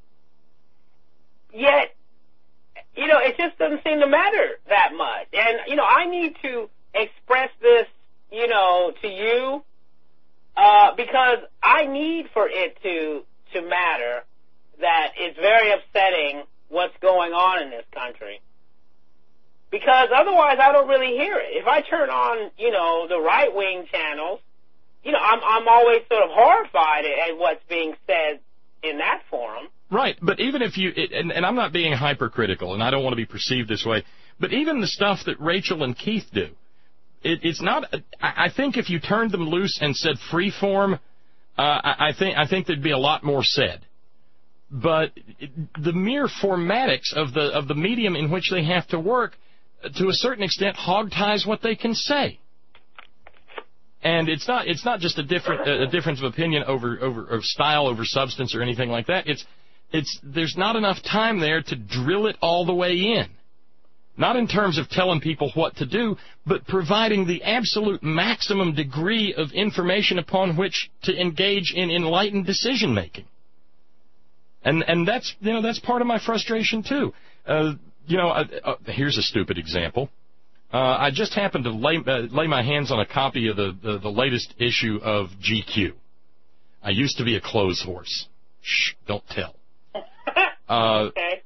Yet, you know, it just doesn't seem to matter that much. And, you know, I need to express this, you know, to you, uh, because I need for it to, to matter that it's very upsetting what's going on in this country. Because otherwise I don't really hear it. If I turn on, you know, the right-wing channels, you know, I'm, I'm always sort of horrified at what's being said in that forum. Right, but even if you, and, and I'm not being hypercritical, and I don't want to be perceived this way, but even the stuff that Rachel and Keith do, it, it's not, I think if you turned them loose and said free form, uh, I, I think I think there'd be a lot more said. But it, the mere formatics of the of the medium in which they have to work, to a certain extent, hog ties what they can say. And it's not it's not just a different a difference of opinion over over of style over substance or anything like that. It's it's there's not enough time there to drill it all the way in. Not in terms of telling people what to do, but providing the absolute maximum degree of information upon which to engage in enlightened decision making. And and that's you know that's part of my frustration too. Uh, you know, uh, uh, here's a stupid example. Uh, I just happened to lay uh, lay my hands on a copy of the, the the latest issue of G Q. I used to be a clothes horse. Shh, don't tell. Uh, okay.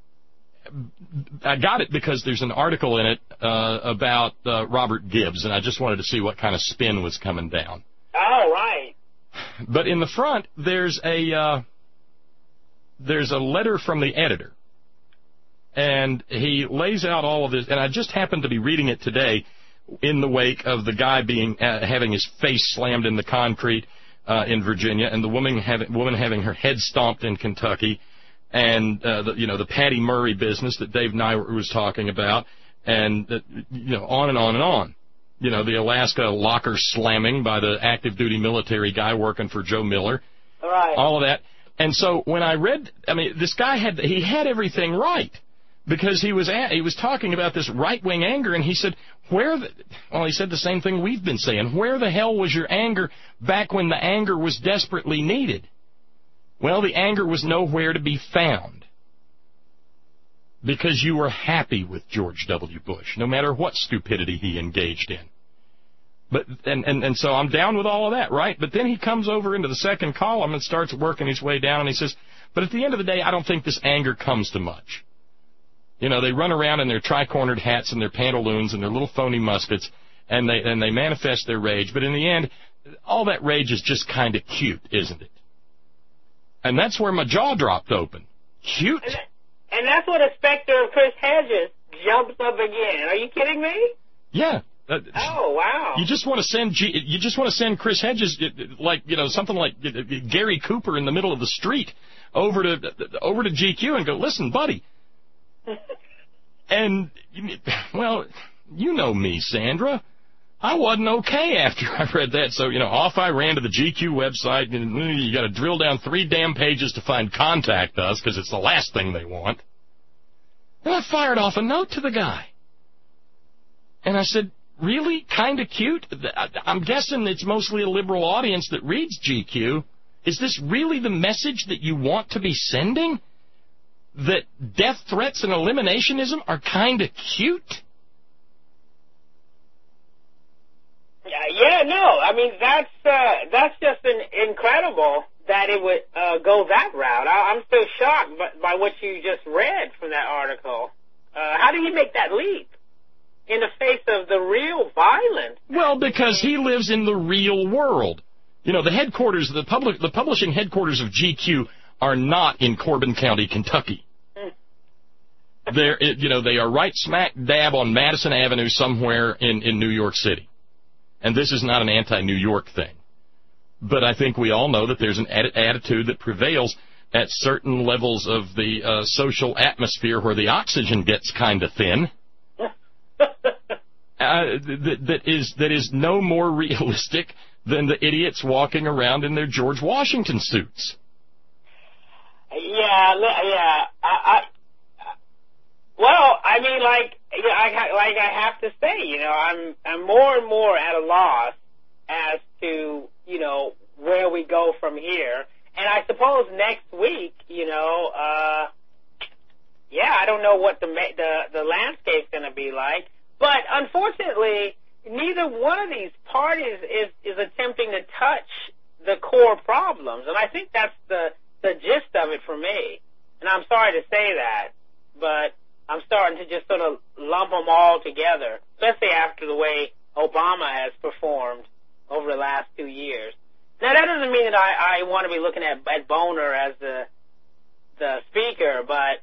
I got it because there's an article in it uh, about uh, Robert Gibbs, and I just wanted to see what kind of spin was coming down. Oh, right. But in the front, there's a uh, there's a letter from the editor, and he lays out all of this. And I just happened to be reading it today in the wake of the guy being uh, having his face slammed in the concrete uh, in Virginia, and the woman having woman having her head stomped in Kentucky. And, uh, the, you know, the Patty Murray business that Dave Nywer was talking about, and, uh, you know, on and on and on. You know, the Alaska locker slamming by the active duty military guy working for Joe Miller. Right. All of that. And so when I read, I mean, this guy had, he had everything right. Because he was at, he was talking about this right-wing anger, and he said, where the, well, he said the same thing we've been saying. Where the hell was your anger back when the anger was desperately needed? Well, the anger was nowhere to be found because you were happy with George W. Bush, no matter what stupidity he engaged in. But and, and, and so I'm down with all of that, right? But then he comes over into the second column and starts working his way down, and he says, but at the end of the day, I don't think this anger comes to much. You know, they run around in their tri-cornered hats and their pantaloons and their little phony muskets, and they and they manifest their rage. But in the end, all that rage is just kind of cute, isn't it? And that's where my jaw dropped open. Cute. And, and that's what a specter of Chris Hedges jumps up again. Are you kidding me? Yeah. Uh, oh wow. You just want to send G, you just want to send Chris Hedges like you know something like Gary Cooper in the middle of the street over to over to G Q and go, listen, buddy. And well, you know me, Sandra. I wasn't okay after I read that, so, you know, off I ran to the G Q website, and you got to drill down three damn pages to find contact us, because it's the last thing they want. And I fired off a note to the guy. And I said, really? Kind of cute? I'm guessing it's mostly a liberal audience that reads G Q. Is this really the message that you want to be sending? That death threats and eliminationism are kind of cute? Yeah, yeah, no. I mean, that's uh, that's just an incredible that it would uh, go that route. I, I'm still shocked by, by what you just read from that article. Uh, how did he make that leap in the face of the real violence? Well, because he lives in the real world. You know, the headquarters, the public, the publishing headquarters of G Q are not in Corbin County, Kentucky. They're, you know, they are right smack dab on Madison Avenue somewhere in, in New York City. And this is not an anti-New York thing. But I think we all know that there's an ad- attitude that prevails at certain levels of the uh, social atmosphere where the oxygen gets kind of thin. uh, that, that is that is no more realistic than the idiots walking around in their George Washington suits. Yeah, yeah. I, I, well, I mean, like, yeah, I, like I have to say, you know, I'm I'm more and more at a loss as to, you know, where we go from here. And I suppose next week, you know, uh, yeah, I don't know what the the, the landscape's going to be like. But unfortunately, neither one of these parties is, is attempting to touch the core problems. And I think that's the, the gist of it for me. And I'm sorry to say that, but I'm starting to just sort of lump them all together, especially after the way Obama has performed over the last two years. Now, that doesn't mean that I, I want to be looking at, at Boner as the the speaker, but...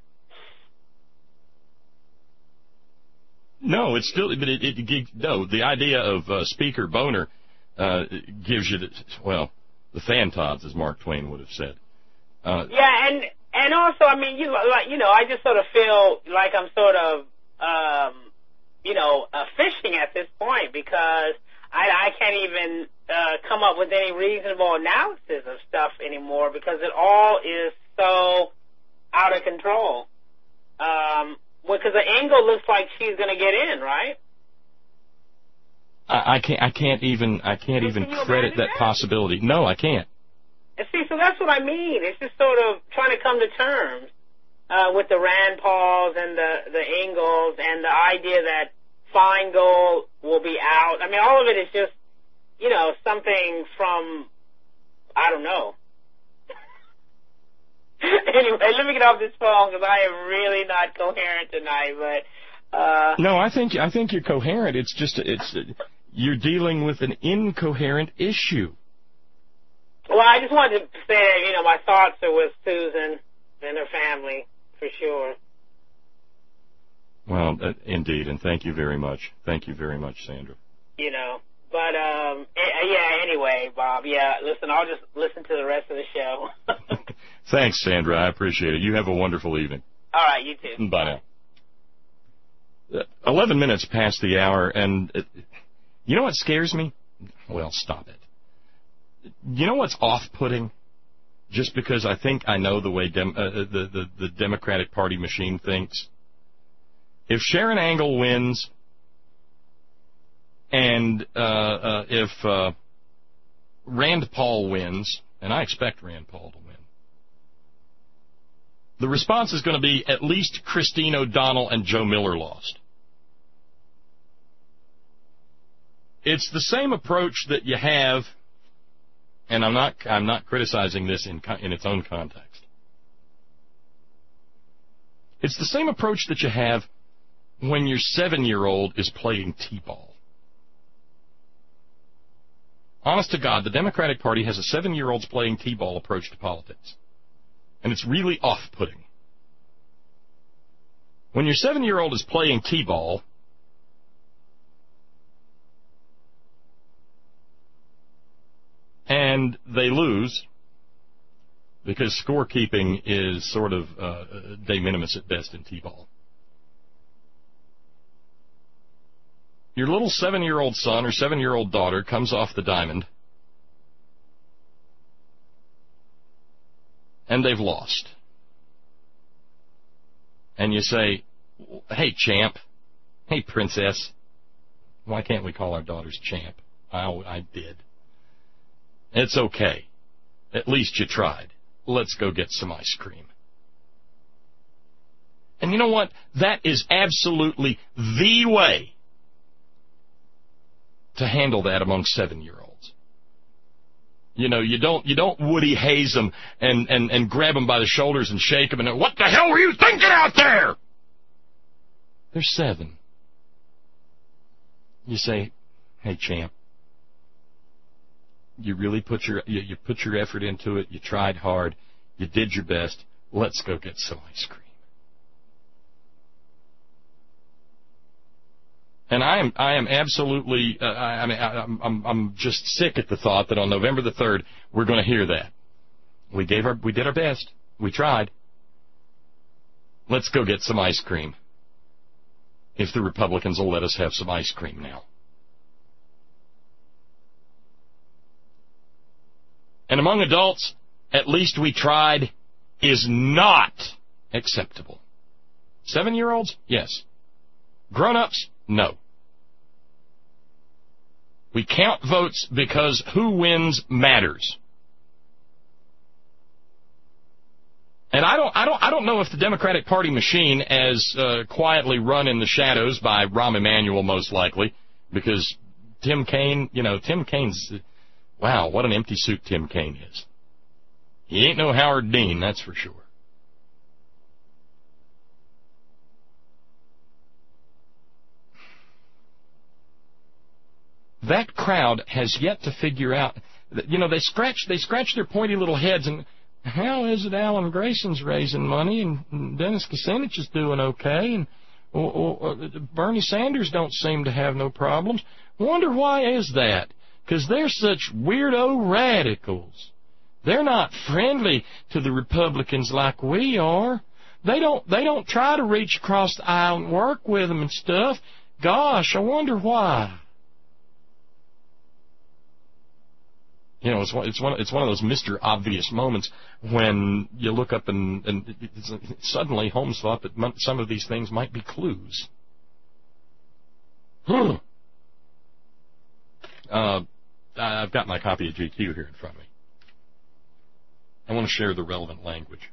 No, it's still... But it, it, it, no, the idea of uh, Speaker Boner uh, gives you... The, well, the fantods, as Mark Twain would have said. Uh, yeah, and... And also, I mean, you like, you know, I just sort of feel like I'm sort of, um, you know, uh, fishing at this point because I, I can't even uh, come up with any reasonable analysis of stuff anymore because it all is so out of control. Um, because the angle looks like she's going to get in, right? I, I can't. I can't even. I can't Well, even can you credit imagine that that? possibility. No, I can't. And see, so that's what I mean. It's just sort of trying to come to terms uh, with the Rand Pauls and the the Ingalls and the idea that Feingold will be out. I mean, all of it is just, you know, something from, I don't know. Anyway, let me get off this phone because I am really not coherent tonight. But uh, No, I think I think you're coherent. It's just it's you're dealing with an incoherent issue. well, I just wanted to say that, you know, my thoughts are with Susan and her family for sure. Well, uh, indeed, and thank you very much. Thank you very much, Sandra. You know, but um, eh, yeah. Anyway, Bob. Yeah, listen, I'll just listen to the rest of the show. Thanks, Sandra. I appreciate it. You have a wonderful evening. All right, you too. Bye now. Uh, Eleven minutes past the hour, and uh, you know what scares me? Well, stop it. You know what's off-putting? Just because I think I know the way dem- uh, the, the the Democratic Party machine thinks. If Sharon Angle wins, and uh, uh, if uh, Rand Paul wins, and I expect Rand Paul to win, the response is going to be at least Christine O'Donnell and Joe Miller lost. It's the same approach that you have, and I'm not I'm not criticizing this in in its own context. It's the same approach that you have when your seven-year-old is playing t-ball. Honest to God, the Democratic Party has a seven-year-old's playing t-ball approach to politics. And it's really off-putting. When your seven-year-old is playing t-ball, and they lose, because scorekeeping is sort of uh, de minimis at best in t-ball, your little seven-year-old son or seven-year-old daughter comes off the diamond, and they've lost. And you say, hey, champ, hey, princess. Why can't we call our daughters champ? I, I did. It's okay. At least you tried. Let's go get some ice cream. And you know what? That is absolutely the way to handle that among seven-year-olds. You know, you don't you don't Woody Hayes them and, and, and grab them by the shoulders and shake them and, what the hell were you thinking out there? They're seven. You say, hey, champ, you really put your you, you put your effort into it. You tried hard. You did your best. Let's go get some ice cream. And I am I am absolutely uh, I, I mean I, I'm I'm just sick at the thought that on November the third we're going to hear that. We gave our we did our best. We tried. Let's go get some ice cream. If the Republicans will let us have some ice cream now. And among adults, at least we tried is not acceptable. Seven-year-olds? Yes. Grown-ups? No. We count votes because who wins matters. And I don't, I don't, I don't know if the Democratic Party machine, as uh, quietly run in the shadows by Rahm Emanuel, most likely, because Tim Kaine, you know, Tim Kaine's, wow, what an empty suit Tim Kaine is. He ain't no Howard Dean, that's for sure. That crowd has yet to figure out, you know, they scratch they scratch their pointy little heads, and how is it Alan Grayson's raising money and Dennis Kucinich is doing okay, and or, or, or Bernie Sanders don't seem to have no problems. Wonder why is that? Because they're such weirdo radicals. They're not friendly to the Republicans like we are. They don't they don't try to reach across the aisle and work with them and stuff. Gosh, I wonder why. You know, it's one, it's one, it's one of those Mister Obvious moments when you look up and, and it's, suddenly Holmes thought that some of these things might be clues. Hmm. Uh, I've got my copy of G Q here in front of me. I want to share the relevant language.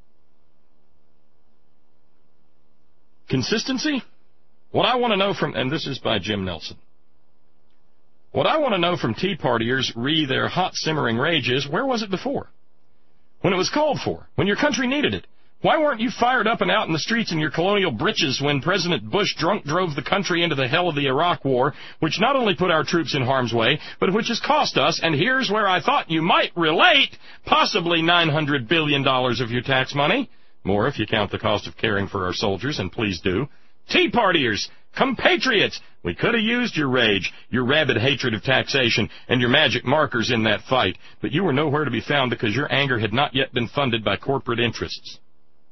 Consistency? What I want to know from, and this is by Jim Nelson. What I want to know from Tea Partiers re their hot simmering rage is, where was it before? When it was called for, when your country needed it. Why weren't you fired up and out in the streets in your colonial breeches when President Bush drunk drove the country into the hell of the Iraq War, which not only put our troops in harm's way, but which has cost us, and here's where I thought you might relate, possibly nine hundred billion dollars of your tax money. More if you count the cost of caring for our soldiers, and please do. Tea Partiers, compatriots, we could have used your rage, your rabid hatred of taxation, and your magic markers in that fight, but you were nowhere to be found because your anger had not yet been funded by corporate interests.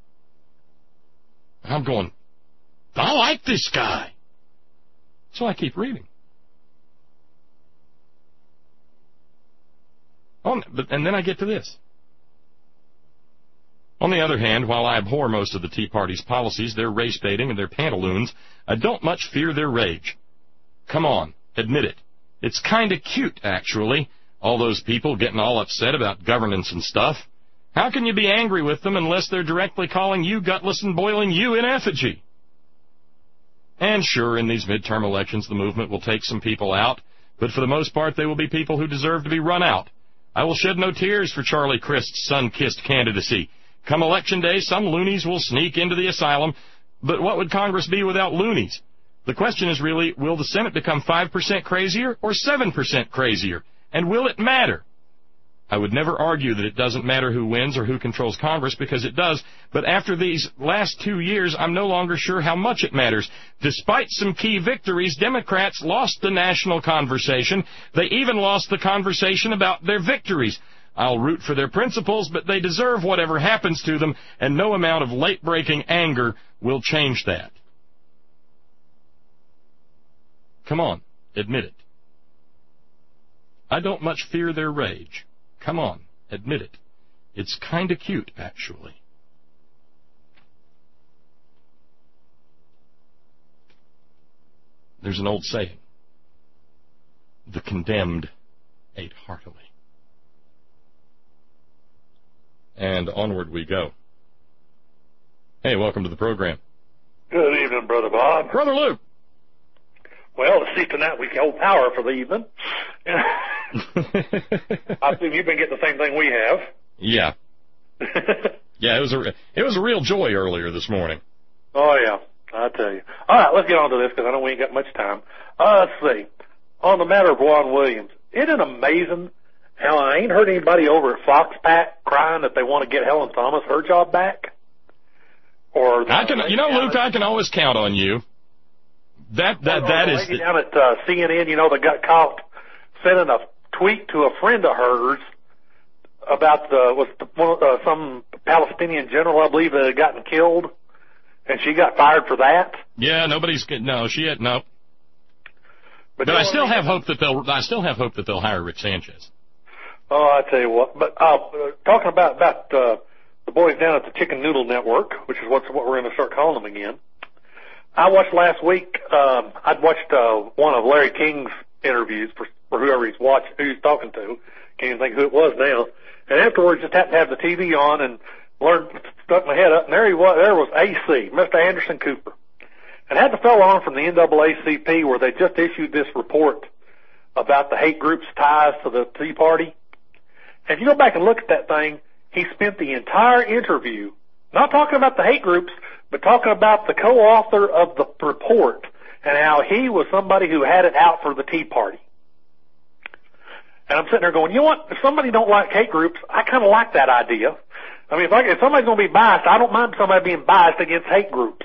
I'm going, I like this guy. So I keep reading. Oh, but, and then I get to this. On the other hand, while I abhor most of the Tea Party's policies, their race baiting and their pantaloons, I don't much fear their rage. Come on, admit it. It's kind of cute, actually, all those people getting all upset about governance and stuff. How can you be angry with them unless they're directly calling you gutless and boiling you in effigy? And sure, in these midterm elections, the movement will take some people out, but for the most part, they will be people who deserve to be run out. I will shed no tears for Charlie Crist's sun-kissed candidacy. Come election day, some loonies will sneak into the asylum, but what would Congress be without loonies? The question is really, will the Senate become five percent crazier or seven percent crazier? And will it matter? I would never argue that it doesn't matter who wins or who controls Congress, because it does, but after these last two years, I'm no longer sure how much it matters. Despite some key victories, Democrats lost the national conversation. They even lost the conversation about their victories. I'll root for their principles, but they deserve whatever happens to them, and no amount of late-breaking anger will change that. Come on, admit it. I don't much fear their rage. Come on, admit it. It's kind of cute, actually. There's an old saying. The condemned ate heartily. And onward we go. Hey, welcome to the program. Good evening, Brother Bob. Brother Luke. Well, let's see, tonight we hold power for the evening. I assume you've been getting the same thing we have. Yeah. Yeah, it was a it was a real joy earlier this morning. Oh, yeah, I tell you. All right, let's get on to this, because I know we ain't got much time. Uh, let's see. On the matter of Juan Williams, isn't it amazing how I ain't heard anybody over at Fox Pack crying that they want to get Helen Thomas her job back? Or I can, you know, Luke, I can always count on you. That that or, that or is the lady down at uh, C N N, you know, that got caught sending a tweet to a friend of hers about the was the, uh, some Palestinian general, I believe, that had gotten killed, and she got fired for that. Yeah, nobody's no, she had no. But, but I still I mean? have hope that they'll. I still have hope that they'll hire Rick Sanchez. Oh, I tell you what. But uh, talking about about uh, the boys down at the Chicken Noodle Network, which is what's what we're going to start calling them again. I watched last week. Um, I'd watched uh, one of Larry King's interviews for, for whoever he's watching, who he's talking to. Can't even think who it was now. And afterwards, just happened to have the T V on and learned, stuck my head up, and there he was. There was A C, Mister Anderson Cooper, and had the fellow on from the N double A C P, where they just issued this report about the hate group's ties to the Tea Party. And if you go back and look at that thing, he spent the entire interview not talking about the hate groups, but talking about the co-author of the report and how he was somebody who had it out for the Tea Party. And I'm sitting there going, you know what? If somebody don't like hate groups, I kind of like that idea. I mean, if, I, if somebody's going to be biased, I don't mind somebody being biased against hate groups.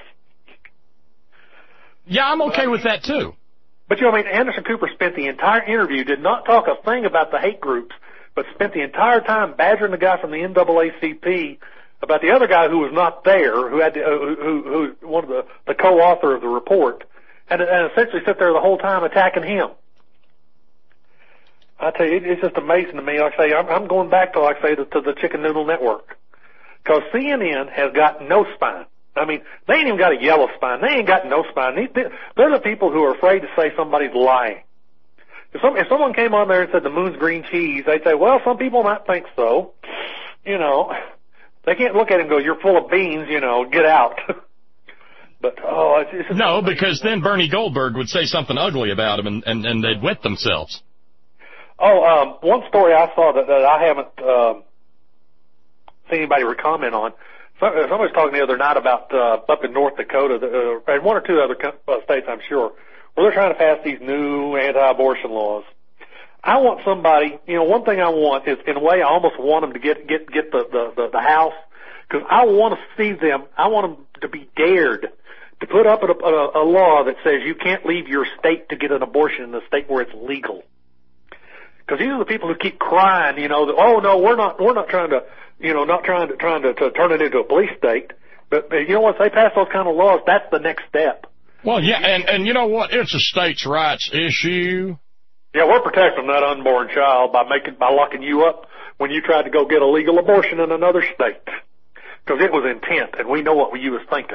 Yeah, I'm okay with that, too. But, you know, I mean, Anderson Cooper spent the entire interview, did not talk a thing about the hate groups, but spent the entire time badgering the guy from the N double A C P about the other guy who was not there, who had to, uh, who, who, one of the, the co-author of the report, and, and essentially sit there the whole time attacking him. I tell you, it, it's just amazing to me. Like I say, I'm, I'm going back to, like I say, to, to the Chicken Noodle Network. Because C N N has got no spine. I mean, they ain't even got a yellow spine. They ain't got no spine. They, they're the people who are afraid to say somebody's lying. If, some, if someone came on there and said the moon's green cheese, they'd say, well, some people might think so. You know, they can't look at it and go, you're full of beans, you know, get out. But, oh, it's, it's just no, because then Bernie Goldberg would say something ugly about him, and, and, and they'd wet themselves. Oh, um, one story I saw that, that I haven't um, seen anybody comment on. Somebody was talking the other night about uh, up in North Dakota, uh, and one or two other uh, states, I'm sure, where they're trying to pass these new anti-abortion laws. I want somebody, you know, one thing I want is, in a way, I almost want them to get get get the the the, the House, because I want to see them. I want them to be dared to put up a, a, a law that says you can't leave your state to get an abortion in the state where it's legal. Because these are the people who keep crying, you know, that, oh no, we're not we're not trying to, you know, not trying to trying to, to turn it into a police state. But, but you know, once they pass those kind of laws, that's the next step. Well, yeah, and and you know what? It's a states' rights issue. Yeah, we're protecting that unborn child by making by locking you up when you tried to go get a legal abortion in another state, because it was intent, and we know what you was thinking.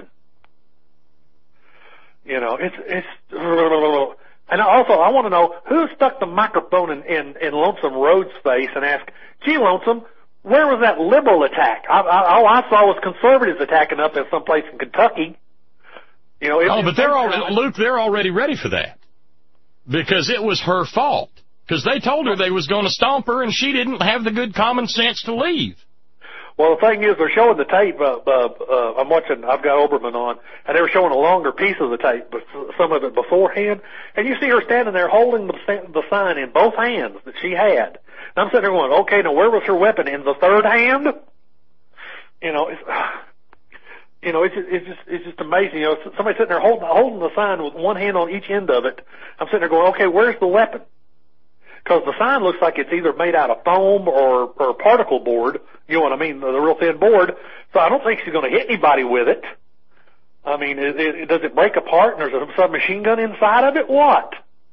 You know, it's it's. And also, I want to know who stuck the microphone in, in, in Lonesome Rhodes' face and asked, "Gee, Lonesome, where was that liberal attack? I, I, all I saw was conservatives attacking up in some place in Kentucky." You know, it, oh, but they're already, Luke, they're already ready for that. Because it was her fault. Because they told her they was going to stomp her, and she didn't have the good common sense to leave. Well, the thing is, they're showing the tape. Uh, uh, uh, I'm watching, I've got Oberman on, and they were showing a longer piece of the tape, but some of it beforehand. And you see her standing there holding the, the sign in both hands that she had. And I'm sitting there going, okay, now where was her weapon? In the third hand? You know, it's... You know, it's just, it's just, it's just amazing. You know, somebody sitting there holding, holding the sign with one hand on each end of it. I'm sitting there going, okay, where's the weapon? Because the sign looks like it's either made out of foam or, or particle board. You know what I mean? The, the real thin board. So I don't think she's going to hit anybody with it. I mean, it, it, does it break apart and there's a submachine gun inside of it? What?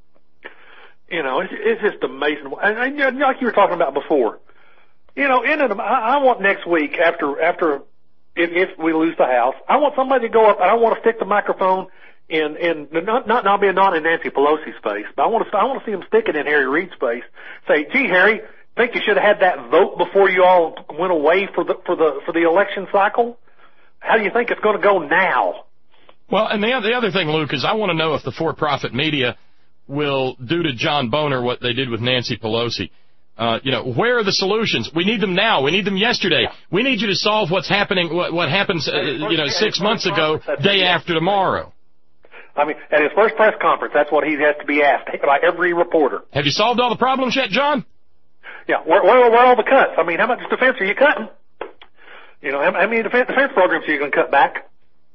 You know, it's, it's just amazing. And, and like you were talking about before, you know, in it, I, I want next week after, after, If, if we lose the House, I want somebody to go up and I want to stick the microphone in, in not, not, not being not in Nancy Pelosi's face, but I want to, I want to see him stick it in Harry Reid's face. Say, gee, Harry, think you should have had that vote before you all went away for the, for the, for the election cycle? How do you think it's going to go now? Well, and the other, the other thing, Luke, is I want to know if the for-profit media will do to John Boehner what they did with Nancy Pelosi. Uh, you know, where are the solutions? We need them now. We need them yesterday. We need you to solve what's happening, what, what happens, uh, you know, six months ago, day after tomorrow. I mean, at his first press conference, that's what he has to be asked by every reporter. Have you solved all the problems yet, John? Yeah, where, where, where are all the cuts? I mean, how much defense are you cutting? You know, how, how many defense, defense programs are you going to cut back?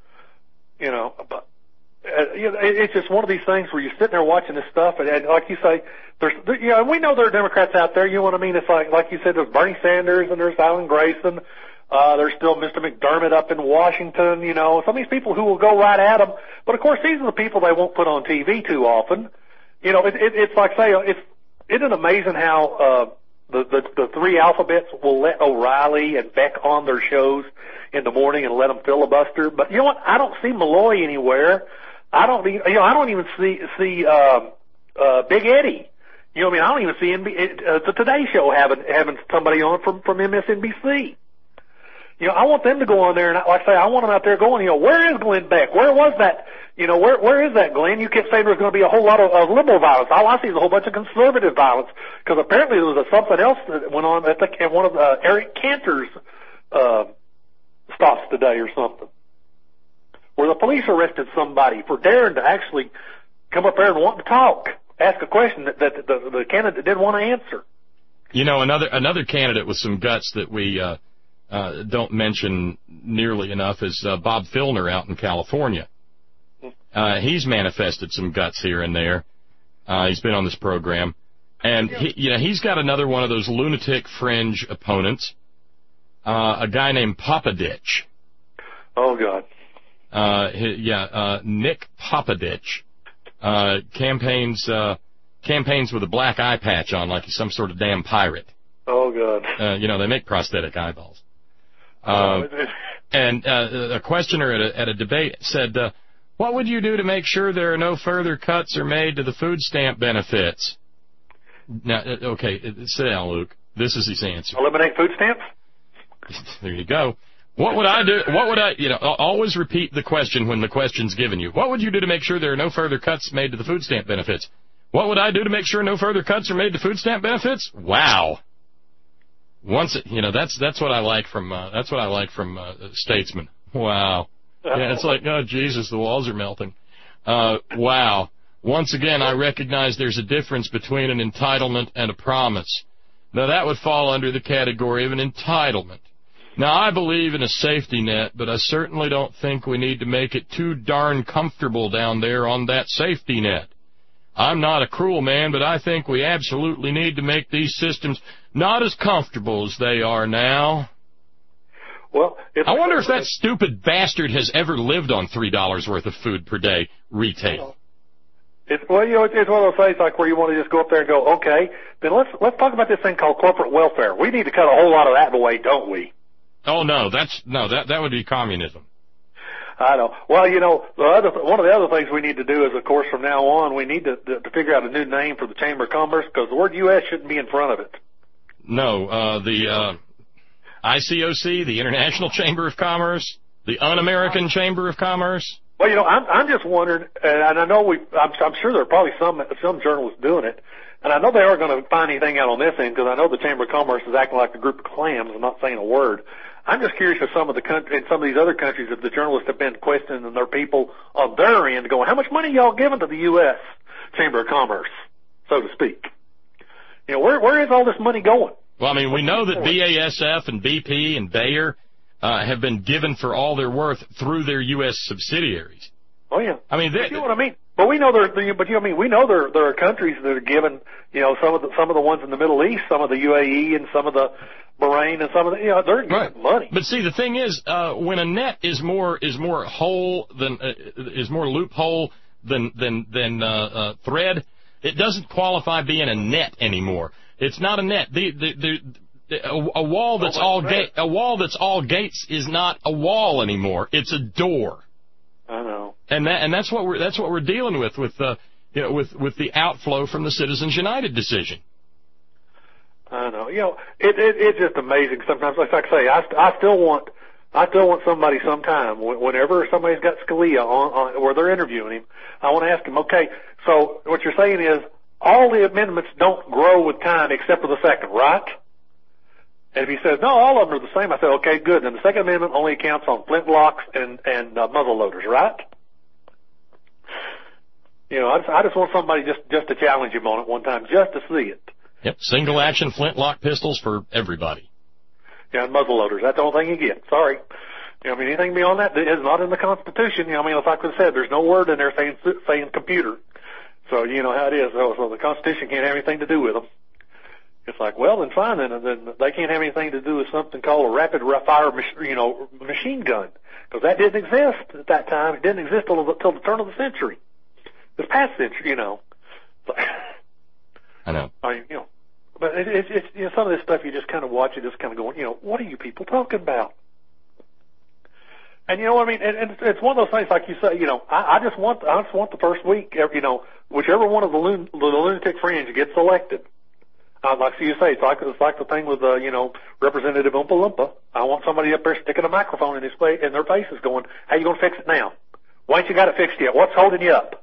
You know, but, uh, you know, it's just one of these things where you're sitting there watching this stuff, and, and like you say, there's, there, you know, we know there are Democrats out there. You know what I mean? It's like, like you said, there's Bernie Sanders and there's Alan Grayson. Uh, there's still Mister McDermott up in Washington. You know, some of these people who will go right at them. But of course, these are the people they won't put on T V too often. You know, it, it, it's like say, it's isn't it amazing how uh, the, the the three alphabets will let O'Reilly and Beck on their shows in the morning and let them filibuster. But you know what? I don't see Malloy anywhere. I don't, you know, I don't even see see uh, uh, Big Eddie. You know what I mean? I don't even see N B, uh, the Today Show having having somebody on from from M S N B C. You know, I want them to go on there, and like I say, I want them out there going, you know, where is Glenn Beck? Where was that? You know, where where is that, Glenn? You kept saying there's going to be a whole lot of, of liberal violence. All I see is a whole bunch of conservative violence, because apparently there was a, something else that went on at, the, at one of uh, Eric Cantor's uh, stops today or something, where the police arrested somebody for daring to actually come up there and want to talk, ask a question that, that the, the candidate didn't want to answer. You know, another another candidate with some guts that we uh, uh, don't mention nearly enough is uh, Bob Filner out in California. Uh, he's manifested some guts here and there. Uh, he's been on this program. And, he, you know, he's got another one of those lunatic fringe opponents, uh, a guy named Popadich. Oh, God. Uh, he, yeah, uh, Nick Popadich, uh, campaigns, uh, campaigns with a black eye patch on like he's some sort of damn pirate. Oh, God. Uh, you know, they make prosthetic eyeballs. Uh, and uh, a questioner at a, at a debate said, uh, what would you do to make sure there are no further cuts are made to the food stamp benefits? Now, okay, sit down, Luke. This is his answer. Eliminate food stamps? There you go. What would I do? What would I, you know, always repeat the question when the question's given you. What would you do to make sure there are no further cuts made to the food stamp benefits? What would I do to make sure no further cuts are made to food stamp benefits? Wow. Once, it, you know, that's that's what I like from uh, that's what I like from uh, statesmen. Wow. Yeah, it's like, oh, Jesus, the walls are melting. Uh, wow. Once again, I recognize there's a difference between an entitlement and a promise. Now, that would fall under the category of an entitlement. Now, I believe in a safety net, but I certainly don't think we need to make it too darn comfortable down there on that safety net. I'm not a cruel man, but I think we absolutely need to make these systems not as comfortable as they are now. Well, I wonder if that stupid bastard has ever lived on three dollars worth of food per day retail. It's, well, you know, it's, it's one of those things like where you want to just go up there and go, okay, then let's let's talk about this thing called corporate welfare. We need to cut a whole lot of that away, don't we? Oh no, that's no, that that would be communism. I know. Well, you know, the other one of the other things we need to do is, of course, from now on, we need to to, to figure out a new name for the Chamber of Commerce because the word U S shouldn't be in front of it. No, uh, the uh, I C O C, the International Chamber of Commerce, the Un-American Chamber of Commerce. Well, you know, I'm I'm just wondering, and I know we, I'm, I'm sure there are probably some some journalists doing it, and I know they aren't going to find anything out on this end because I know the Chamber of Commerce is acting like a group of clams and not saying a word. I'm just curious if some of the country, in some of these other countries, if the journalists have been questioning their people on their end, going, how much money y'all giving to the U S Chamber of Commerce, so to speak? You know, where where is all this money going? Well, I mean, we know that B A S F and B P and Bayer uh, have been given for all their worth through their U S subsidiaries. Oh yeah. I mean, they, you know what I mean. But we know there, but you know, I mean, we know there there are countries that are given, you know, some of the some of the ones in the Middle East, some of the U A E, and some of the Bahrain, and some of the, you know, they're giving right. money. But see, the thing is, uh, when a net is more is more hole than uh, is more loophole than than than uh, uh, thread, it doesn't qualify being a net anymore. It's not a net. The the, the, the a, a wall that's oh, all ga- a wall that's all gates is not a wall anymore. It's a door. I know. And that and that's what we're that's what we're dealing with with uh, you know with with the outflow from the Citizens United decision. I know. You know, it, it it's just amazing sometimes. Like I say, I I still want I still want somebody sometime whenever somebody's got Scalia on, on where they're interviewing him, I want to ask him, okay, so what you're saying is all the amendments don't grow with time except for the second, right? And if he says, no, all of them are the same, I said, okay, good. And the Second Amendment only counts on flintlocks and, and uh, muzzle loaders, right? You know, I just, I just want somebody just, just to challenge him on it one time, just to see it. Yep, single-action flintlock pistols for everybody. Yeah, and muzzle loaders. That's the only thing you get. Sorry. You know, I mean, anything beyond that is not in the Constitution. You know, I mean, like I said, there's no word in there saying, saying computer. So, you know how it is. So, so the Constitution can't have anything to do with them. It's like, well, then fine, then, then they can't have anything to do with something called a rapid fire, you know, machine gun, because that didn't exist at that time. It didn't exist till the, till the turn of the century, this past century, you know. So, I know. I mean, you know, but it, it, it's you know some of this stuff you just kind of watch it, just kind of going, you know, what are you people talking about? And you know what I mean? And, and it's one of those things, like you say, you know, I, I just want, I just want the first week, you know, whichever one of the, lun, the lunatic fringe gets elected. Uh, like you say, it's like it's like the thing with uh, you know Representative Oompa Loompa. I want somebody up there sticking a microphone in his face, in their faces, going, "How you gonna fix it now? Why ain't you got it fixed yet? What's holding you up?"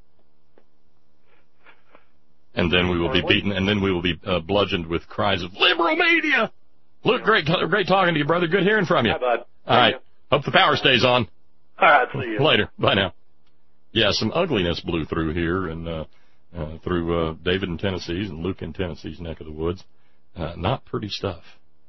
And then we will be beaten, and then we will be uh, bludgeoned with cries of liberal media. Luke, great, great talking to you, brother. Good hearing from you. Hi, bud. All right. Hope the power stays on. All right. See you later. Bye now. Yeah, some ugliness blew through here, and. Uh, Uh, through uh, David in Tennessee's and Luke in Tennessee's neck of the woods. Uh, not pretty stuff.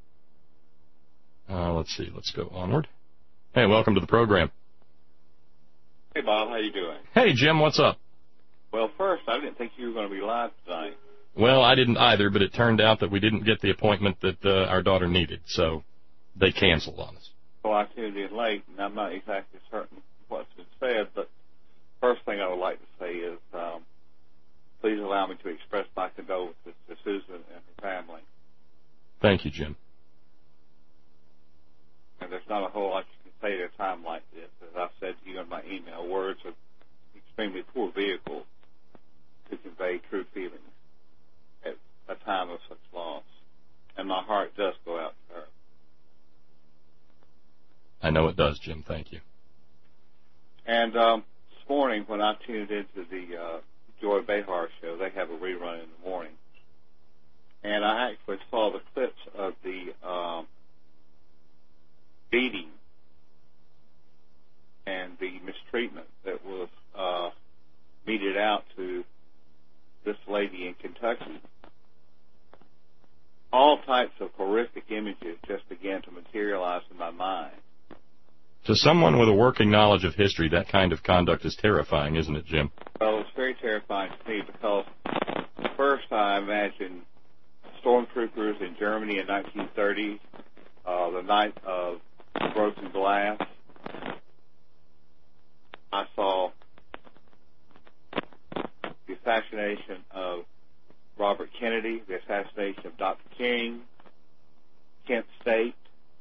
Uh, let's see. Let's go onward. Hey, welcome to the program. Hey, Bob. How you doing? Hey, Jim. What's up? Well, first, I didn't think you were going to be live tonight. Well, I didn't either, but it turned out that we didn't get the appointment that uh, our daughter needed, so they canceled on us. Well, I tuned in late, and I'm not exactly certain what's been said, but first thing I would like to say is um, please allow me to express my condolences to Susan and her family. Thank you, Jim. And there's not a whole lot you can say at a time like this. As I've said to you in my email, words are extremely poor vehicle to convey true feelings at a time of such loss. And my heart does go out to her. I know it does, Jim. Thank you. And um, this morning when I tuned into the uh, Joy Behar show, they have a rerun in the morning. And I actually saw the clips of the um, beating and the mistreatment that was uh, meted out to this lady in Kentucky. All types of horrific images just began to materialize in my mind. To someone with a working knowledge of history, that kind of conduct is terrifying, isn't it, Jim? Well, it's very terrifying to me because first I imagined stormtroopers in Germany in nineteen thirty, uh, the night of broken glass. I saw the assassination of Robert Kennedy, the assassination of Doctor King, Kent State,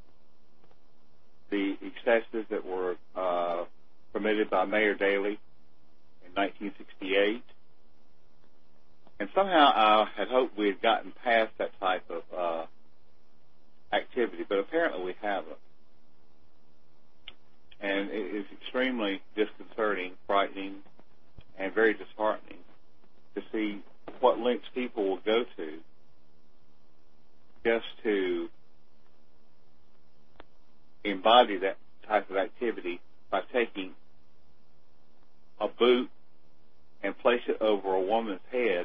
the excesses that were uh, permitted by Mayor Daley in nineteen sixty-eight. And somehow I had hoped we had gotten past that type of uh, activity, but apparently we haven't. And it is extremely disconcerting, frightening, and very disheartening to see what lengths people will go to just to embody that type of activity by taking a boot and place it over a woman's head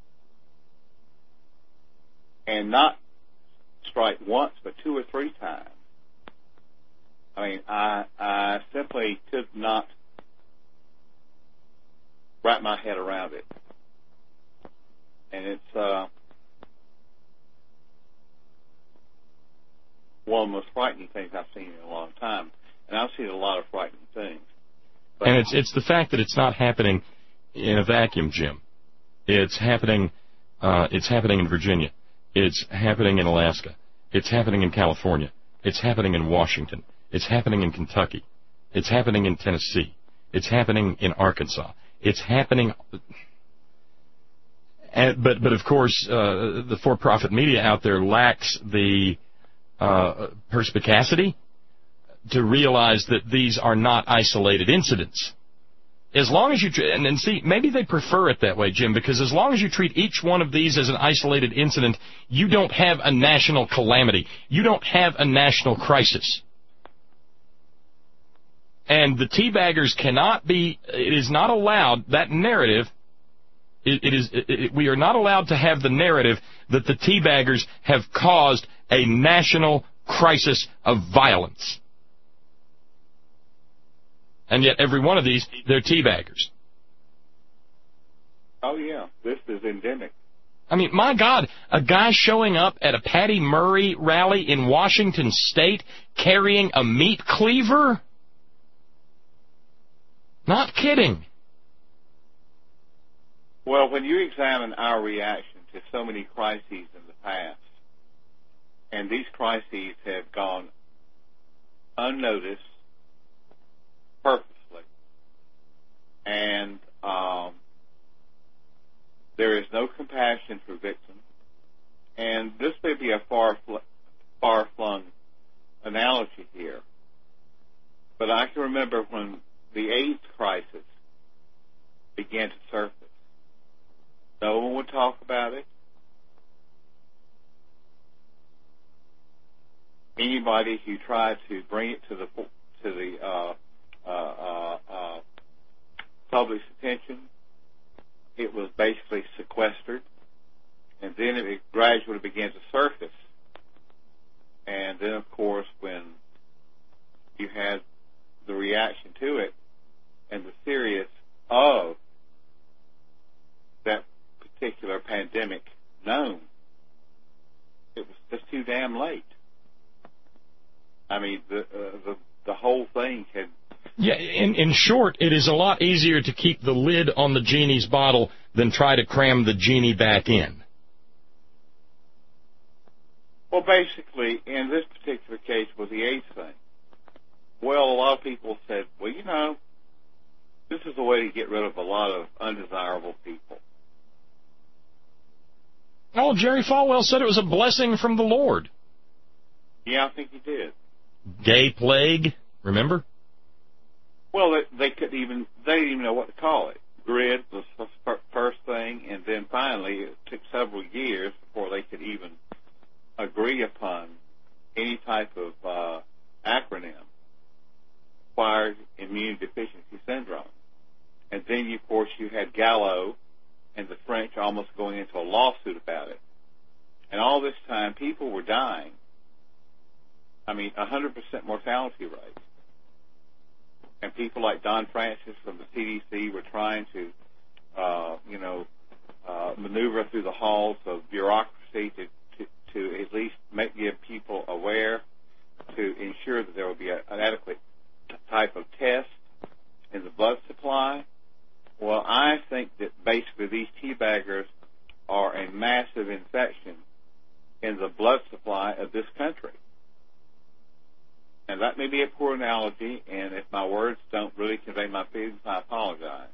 and not strike once but two or three times. I mean, I, I simply could not wrap my head around it. And it's uh, one of the most frightening things I've seen in a long time. And I've seen a lot of frightening things. But and it's it's the fact that it's not happening in a vacuum, Jim. It's happening. Uh, it's happening in Virginia. It's happening in Alaska. It's happening in California. It's happening in Washington. It's happening in Kentucky. It's happening in Tennessee. It's happening in Arkansas. It's happening. And, but but of course, uh, the for-profit media out there lacks the uh, perspicacity to realize that these are not isolated incidents. As long as you tr- and, and see, maybe they prefer it that way, Jim, because as long as you treat each one of these as an isolated incident, you don't have a national calamity. You don't have a national crisis. And the teabaggers cannot be. It is not allowed. That narrative. It, it is. It, it, we are not allowed to have the narrative that the teabaggers have caused a national crisis of violence. And yet, every one of these, they're teabaggers. Oh, yeah. This is endemic. I mean, my God, a guy showing up at a Patty Murray rally in Washington State carrying a meat cleaver? Not kidding. Well, when you examine our reaction to so many crises in the past, and these crises have gone unnoticed, purposely, and um, there is no compassion for victims. And this may be a far, far-flung analogy here, but I can remember when the AIDS crisis began to surface. No one would talk about it. Anybody who tried to bring it to the to the uh, uh, uh, uh, public's attention, it was basically sequestered, and then it gradually began to surface. And then, of course, when you had the reaction to it and the serious of that particular pandemic known, it was just too damn late. I mean, the uh, the the whole thing had Yeah, in, in short, it is a lot easier to keep the lid on the genie's bottle than try to cram the genie back in. Well, basically, in this particular case with the AIDS thing, well, a lot of people said, well, you know, this is a way to get rid of a lot of undesirable people. Oh, Jerry Falwell said it was a blessing from the Lord. Yeah, I think he did. Gay plague, remember? Well, they, they couldn't even, they didn't even know what to call it. GRID was the first thing, and then finally it took several years before they could even agree upon any type of uh, acronym, acquired immune deficiency syndrome. And then, of course, you had Gallo and the French almost going into a lawsuit about it. And all this time, people were dying. I mean, one hundred percent mortality rate. And people like Don Francis from the C D C were trying to, uh, you know, uh, maneuver through the halls of bureaucracy to, to, to at least make give people aware, to ensure that there would be a, an adequate t- type of test in the blood supply. Well, I think that basically these teabaggers are a massive infection in the blood supply of this country. And that may be a poor analogy, and if my words don't really convey my feelings, I apologize.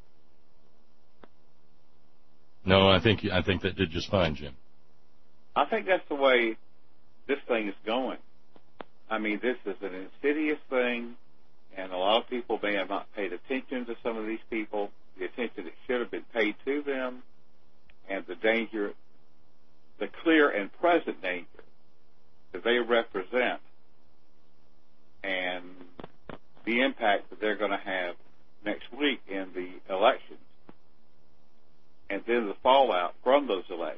No, I think I think that did just fine, Jim. I think that's the way this thing is going. I mean, this is an insidious thing, and a lot of people may have not paid attention to some of these people, the attention that should have been paid to them, and the danger, the clear and present danger that they represent, and the impact that they're going to have next week in the elections, and then the fallout from those elections,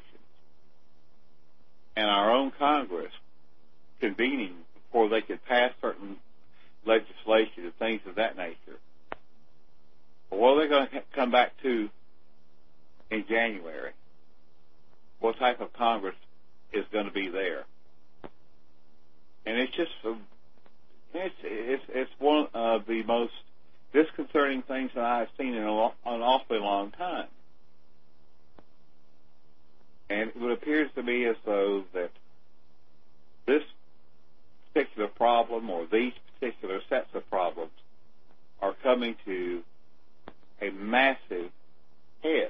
and our own Congress convening before they could pass certain legislation and things of that nature. What are they going to come back to in January? What type of Congress is going to be there? And it's just, it's, it's, it's one of the most disconcerting things that I've seen in a lo- an awfully long time. And it appears to me as though that this particular problem or these particular sets of problems are coming to a massive head.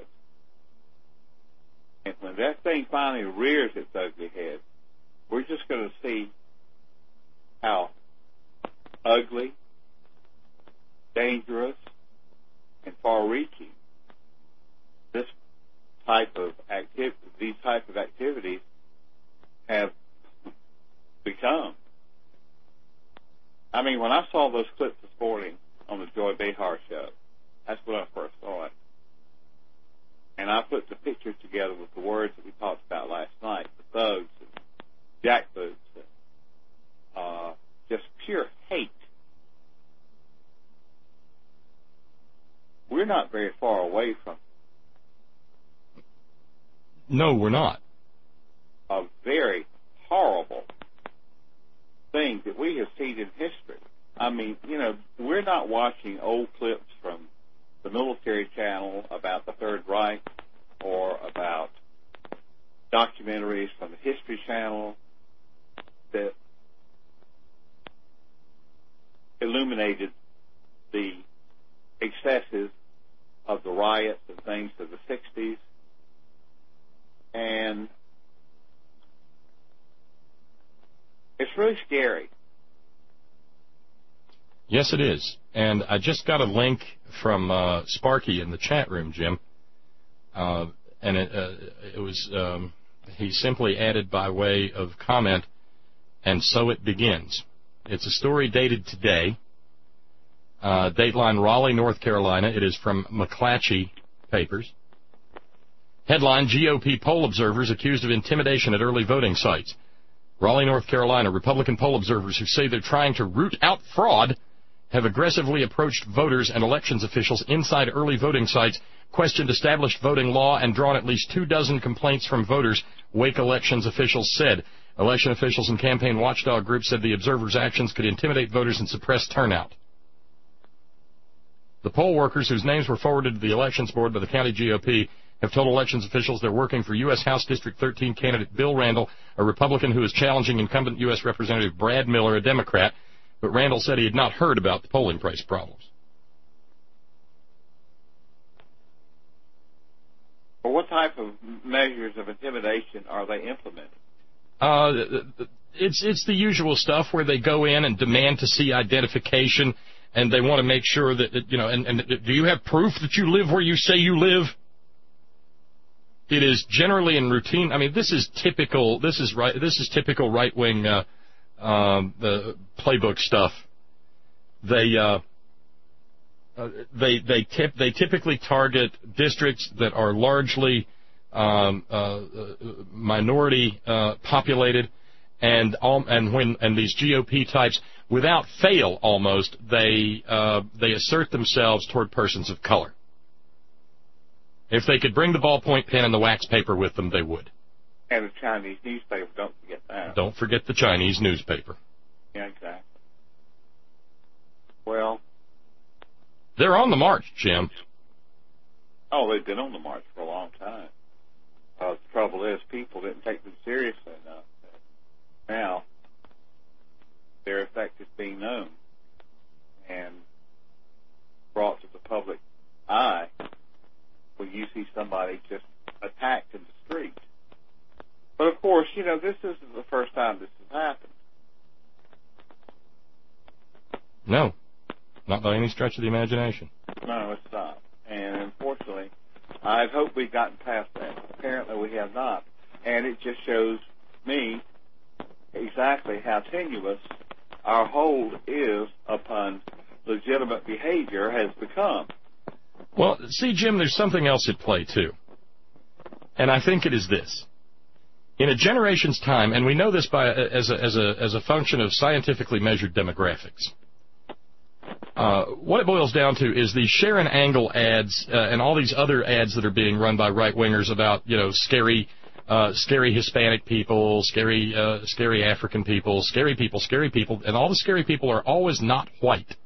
And when that thing finally rears its ugly head, we're just going to see how ugly, dangerous, and far-reaching this type of activity, these type of activities have become. I mean, when I saw those clips this morning on the Joy Behar show, that's when I first saw it. And I put the pictures together with the words that we talked about last night, the thugs and jackboots, and uh, just pure hate. We're not very far away from No, we're not. a very horrible thing that we have seen in history. I mean, you know, we're not watching old clips from the military channel about the Third Reich or about documentaries from the History Channel that illuminated the excesses of the riots and things of the sixties. And it's really scary. Yes, it is. And I just got a link from uh, Sparky in the chat room, Jim. Uh, and it, uh, it was, um, he simply added by way of comment, and so it begins. It's a story dated today. Uh, Dateline, Raleigh, North Carolina. It is from McClatchy Papers. Headline, G O P poll observers accused of intimidation at early voting sites. Raleigh, North Carolina. Republican poll observers who say they're trying to root out fraud have aggressively approached voters and elections officials inside early voting sites, questioned established voting law, and drawn at least two dozen complaints from voters, Wake Elections officials said. Election officials and campaign watchdog groups said the observers' actions could intimidate voters and suppress turnout. The poll workers whose names were forwarded to the Elections Board by the county G O P have told elections officials they're working for U S House District thirteen candidate Bill Randall, a Republican who is challenging incumbent U S Representative Brad Miller, a Democrat. But Randall said he had not heard about the polling place problems. Well, what type of measures of intimidation are they implementing? Uh, it's it's the usual stuff where they go in and demand to see identification, and they want to make sure that, that you know. And, and do you have proof that you live where you say you live? It is generally in routine. I mean, this is typical. This is right. This is typical right wing uh, um, the playbook stuff. They uh, uh, they they tip they typically target districts that are largely um, uh, minority uh, populated, and um, and when and these G O P types, without fail, almost they uh, they assert themselves toward persons of color. If they could bring the ballpoint pen and the wax paper with them, they would. And the Chinese newspaper, don't forget that. Don't forget the Chinese newspaper. Yeah, exactly. Well, they're on the march, Jim. Oh, they've been on the march for a long time. Uh, the trouble is, people didn't take them seriously enough. Now, their effect is being known and brought to the public eye when you see somebody just attacked in the street. But, of course, you know, this isn't the first time this has happened. No, not by any stretch of the imagination. No, it's not. And, unfortunately, I'd hoped we'd gotten past that. Apparently we have not. And it just shows me exactly how tenuous our hold is upon legitimate behavior has become. Well, see, Jim, there's something else at play, too. And I think it is this. In a generation's time, and we know this by as a, as a, as a function of scientifically measured demographics, uh, what it boils down to is these Sharon Angle ads uh, and all these other ads that are being run by right-wingers about, you know, scary uh, scary Hispanic people, scary, uh, scary African people, scary people, scary people, and all the scary people are always not white.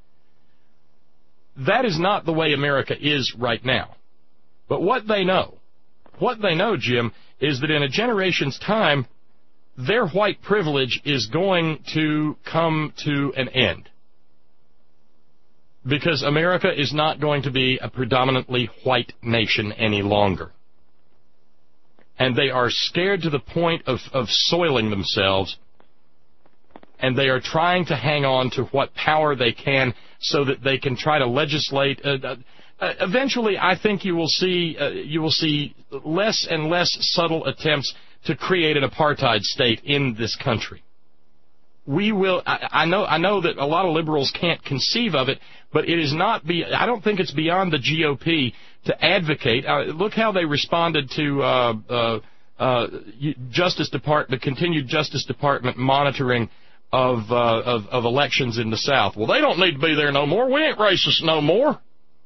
That is not the way America is right now. But what they know, what they know, Jim, is that in a generation's time, their white privilege is going to come to an end. Because America is not going to be a predominantly white nation any longer. And they are scared to the point of, of soiling themselves, and they are trying to hang on to what power they can so that they can try to legislate. Uh, uh, eventually, I think you will see uh, you will see less and less subtle attempts to create an apartheid state in this country. We will. I, I know. I know that a lot of liberals can't conceive of it, but it is not. Be, I don't think it's beyond the G O P to advocate. Uh, look how they responded to uh, uh, uh, Justice Department, the continued Justice Department monitoring of, uh, of of elections in the South. Well, they don't need to be there no more. We ain't racist no more.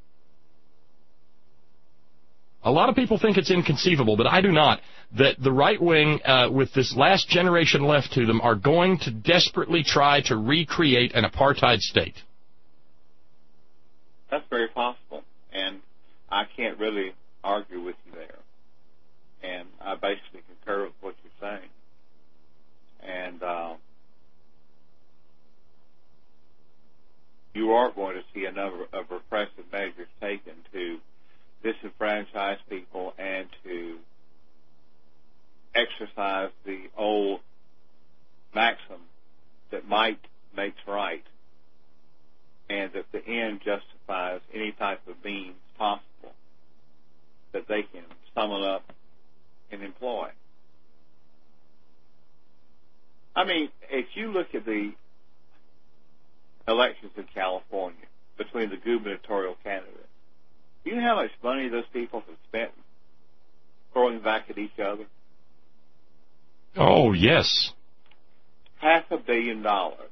A lot of people think it's inconceivable, but I do not, that the right wing, uh, with this last generation left to them, are going to desperately try to recreate an apartheid state. That's very possible, and I can't really argue with you there. And I basically concur with what you're saying. And uh, you are going to see a number of repressive measures taken to disenfranchise people and to exercise the old maxim that might makes right, and that the end justifies any type of means possible that they can summon up and employ. I mean, if you look at the elections in California between the gubernatorial candidates, do you know how much money those people have spent throwing back at each other? Oh, yes. Half a billion dollars.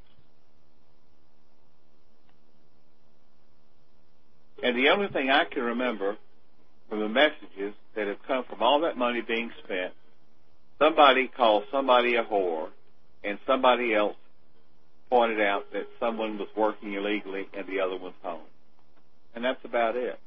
And the only thing I can remember from the messages that have come from all that money being spent, somebody called somebody a whore, and somebody else pointed out that someone was working illegally and the other was home. and that's about it.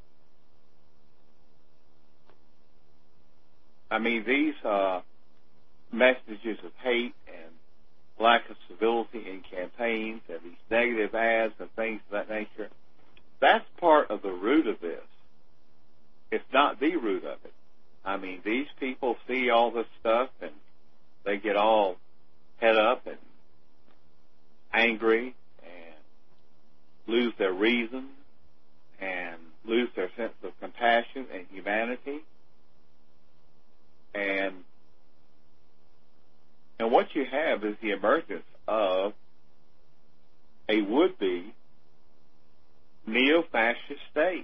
I mean, these uh, messages of hate and lack of civility in campaigns and these negative ads and things of that nature, that's part of the root of this. It's not the root of it. I mean, these people see all this stuff and they get all head up and angry and lose their reason and lose their sense of compassion and humanity. And and what you have is the emergence of a would-be neo-fascist state.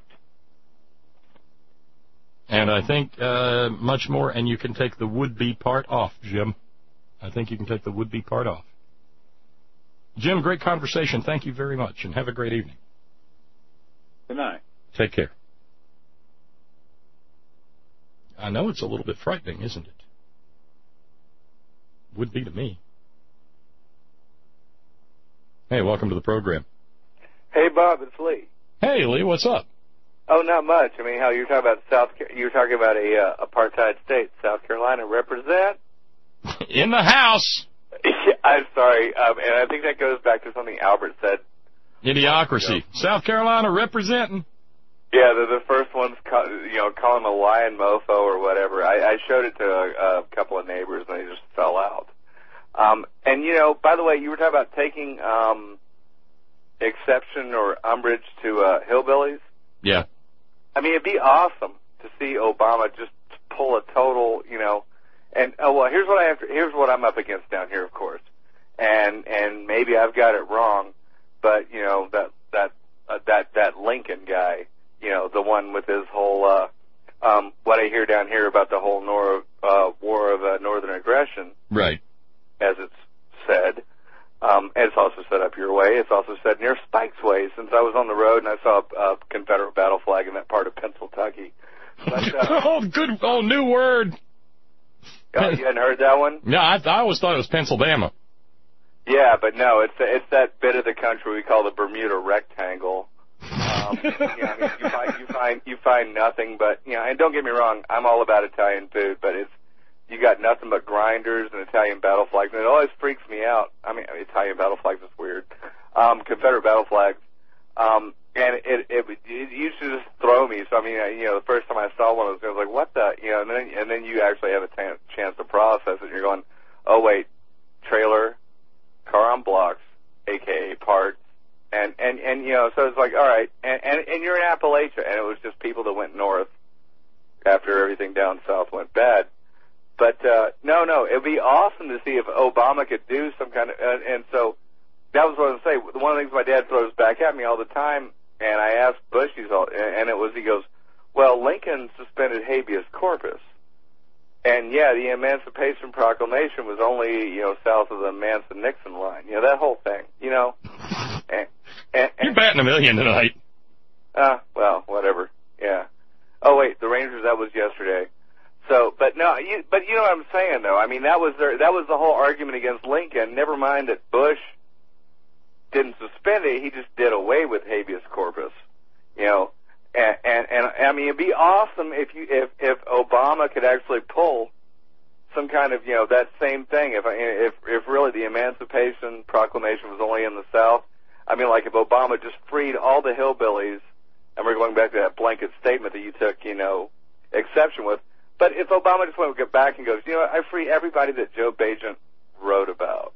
And I think uh, much more, and you can take the would-be part off, Jim. I think you can take the would-be part off. Jim, great conversation. Thank you very much, and have a great evening. Good night. Take care. I know it's a little bit frightening, isn't it? Would be to me. Hey, welcome to the program. Hey, Bob, it's Lee. Hey, Lee, what's up? Oh, not much. I mean, how you're talking about South, you were talking about a uh, apartheid state, South Carolina represent. In the house. I'm sorry, um, and I think that goes back to something Albert said. Idiocracy. South Carolina representing. Yeah, the, the first one's, call, you know, calling him a lion mofo or whatever. I, I showed it to a, a couple of neighbors, and they just fell out. Um, and, you know, by the way, you were talking about taking um, exception or umbrage to uh, hillbillies. Yeah. I mean, it'd be awesome to see Obama just pull a total, you know, and, oh, well, here's what I have to, here's what I'm up against down here, of course. And, and maybe I've got it wrong, but, you know, that, that, uh, that, that Lincoln guy, you know, the one with his whole, uh, um, what I hear down here about the whole nor, uh, war of uh, northern aggression. Right. As it's said. Um, and it's also set up your way. It's also said near Spike's Way, since I was on the road and I saw a, a Confederate battle flag in that part of Pennsylvania. But, uh, oh, good. Oh, new word. Oh, you hadn't heard that one? No, I, I always thought it was Pennsylvania. Yeah, but no, it's it's that bit of the country we call the Bermuda Rectangle. Um, you know, I mean, you find you find you find nothing but, you know. And don't get me wrong, I'm all about Italian food, but it's you got nothing but grinders and Italian battle flags, and it always freaks me out. I mean, Italian battle flags is weird. Um, Confederate battle flags, um, and it, it it used to just throw me. So I mean, you know, the first time I saw one, I was, I was like, "What the?" You know, and then and then you actually have a t- chance to process it. And you're going, "Oh wait, trailer, car on blocks, aka parts." And, and, and, you know, so it's like, all right, and, and, and you're in Appalachia, and it was just people that went north after everything down south went bad. But, uh, no, no, it would be awesome to see if Obama could do some kind of, uh, and so that was what I was going to say. One of the things my dad throws back at me all the time, and I asked Bush, he's all, and it was, he goes, well, Lincoln suspended habeas corpus. And, yeah, the Emancipation Proclamation was only, you know, south of the Manson-Nixon line. You know, that whole thing, you know. And, and, and, You're batting a million tonight. Uh, well, whatever. Yeah. Oh, wait, the Rangers, that was yesterday. So, but no, you, but you know what I'm saying, though. I mean, that was their, that was the whole argument against Lincoln. Never mind that Bush didn't suspend it, he just did away with habeas corpus, you know. And, and, and I mean, it'd be awesome if you, if, if Obama could actually pull some kind of, you know, that same thing. If, if, if really the Emancipation Proclamation was only in the South, I mean, like if Obama just freed all the hillbillies, and we're going back to that blanket statement that you took, you know, exception with. But if Obama just went back and goes, you know, I free everybody that Joe Bajent wrote about.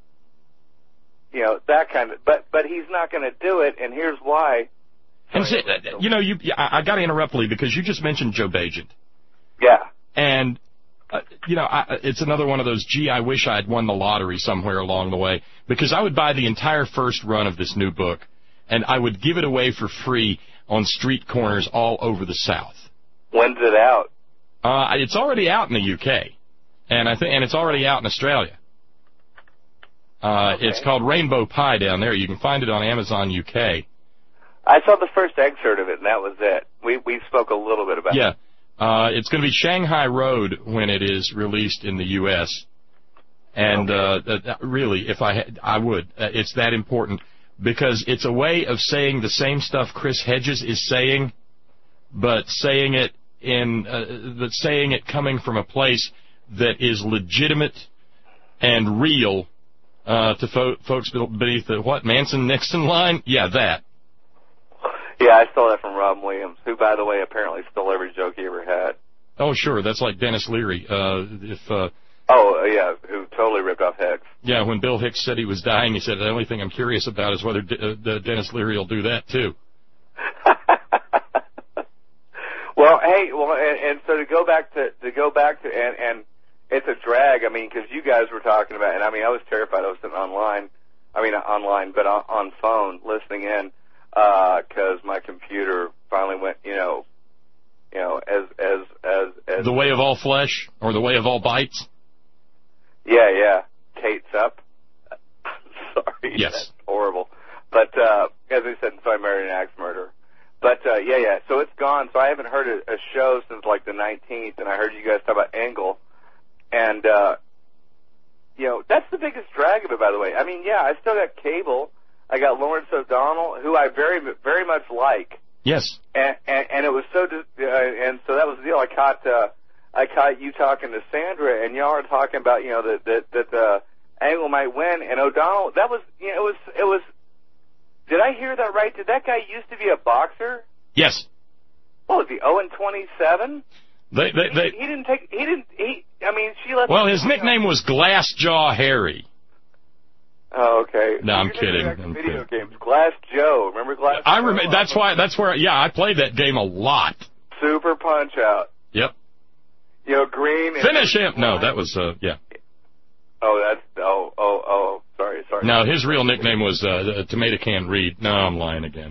You know, that kind of, but, but he's not going to do it, and here's why. And see, you know, you, I, I got to interrupt, Lee, because you just mentioned Joe Bajent. Yeah. And, uh, you know, I, it's another one of those, gee, I wish I had won the lottery somewhere along the way, because I would buy the entire first run of this new book, and I would give it away for free on street corners all over the South. When's it out? Uh, it's already out in the U K, and I think, and it's already out in Australia. Uh, okay. It's called Rainbow Pie down there. You can find it on Amazon U K. I saw the first excerpt of it, and that was it. We we spoke a little bit about yeah. it. Yeah. Uh, it's going to be Shanghai Road when it is released in the U S And okay. uh, uh, really, if I had, I would. Uh, it's that important. because it's a way of saying the same stuff Chris Hedges is saying, but saying it in, uh, but saying it coming from a place that is legitimate and real uh, to fo- folks beneath the, what, Manson-Nixon line? Yeah, that. Yeah, I stole that from Rob Williams, who, by the way, apparently stole every joke he ever had. Oh, sure, that's like Dennis Leary. Uh, if uh, Oh, yeah, who totally ripped off Hicks. Yeah, when Bill Hicks said he was dying, he said, the only thing I'm curious about is whether D- uh, Dennis Leary will do that, too. Well, hey, well, and, and so to go back to, to go back to, and, and it's a drag, I mean, because you guys were talking about, and I mean, I was terrified. I was sitting online, I mean, not online, but on, on phone, listening in, because uh, my computer finally went, you know, you know, as, as, as, as... The way of all flesh, or the way of all bites? Yeah, yeah. Kate's up. Sorry. Yes. That's horrible. But, uh, as I said, so I married an axe murderer. But, uh, yeah, yeah. So it's gone. So I haven't heard a, a show since, like, the nineteenth, and I heard you guys talk about Engel. And, uh, you know, that's the biggest drag of it, by the way. I mean, yeah, I still got cable. I got Lawrence O'Donnell, who I very, very much like. Yes. And, and, and it was so, uh, and so that was the deal. I caught, uh, I caught you talking to Sandra, and y'all were talking about, you know, that, that, that, uh, Angle might win, and O'Donnell, that was, you know, it was, it was, did I hear that right? Did that guy used to be a boxer? Yes. What was he, oh and twenty-seven? They, they, they, he, he didn't take, he didn't, he, I mean, she let Well, his nickname was Glassjaw Harry. Oh, okay. No, I'm You're kidding. back to I'm video kidding. games. Glass Joe. Remember Glass I Joe? remember, that's why, that's where, yeah, I played that game a lot. Super Punch-Out. Yep. You know, Green. And Finish him! No, that was, uh, yeah. Oh, that's, oh, oh, oh, sorry, sorry. No, his real nickname was, uh, Tomato Can Reed. No, I'm lying again.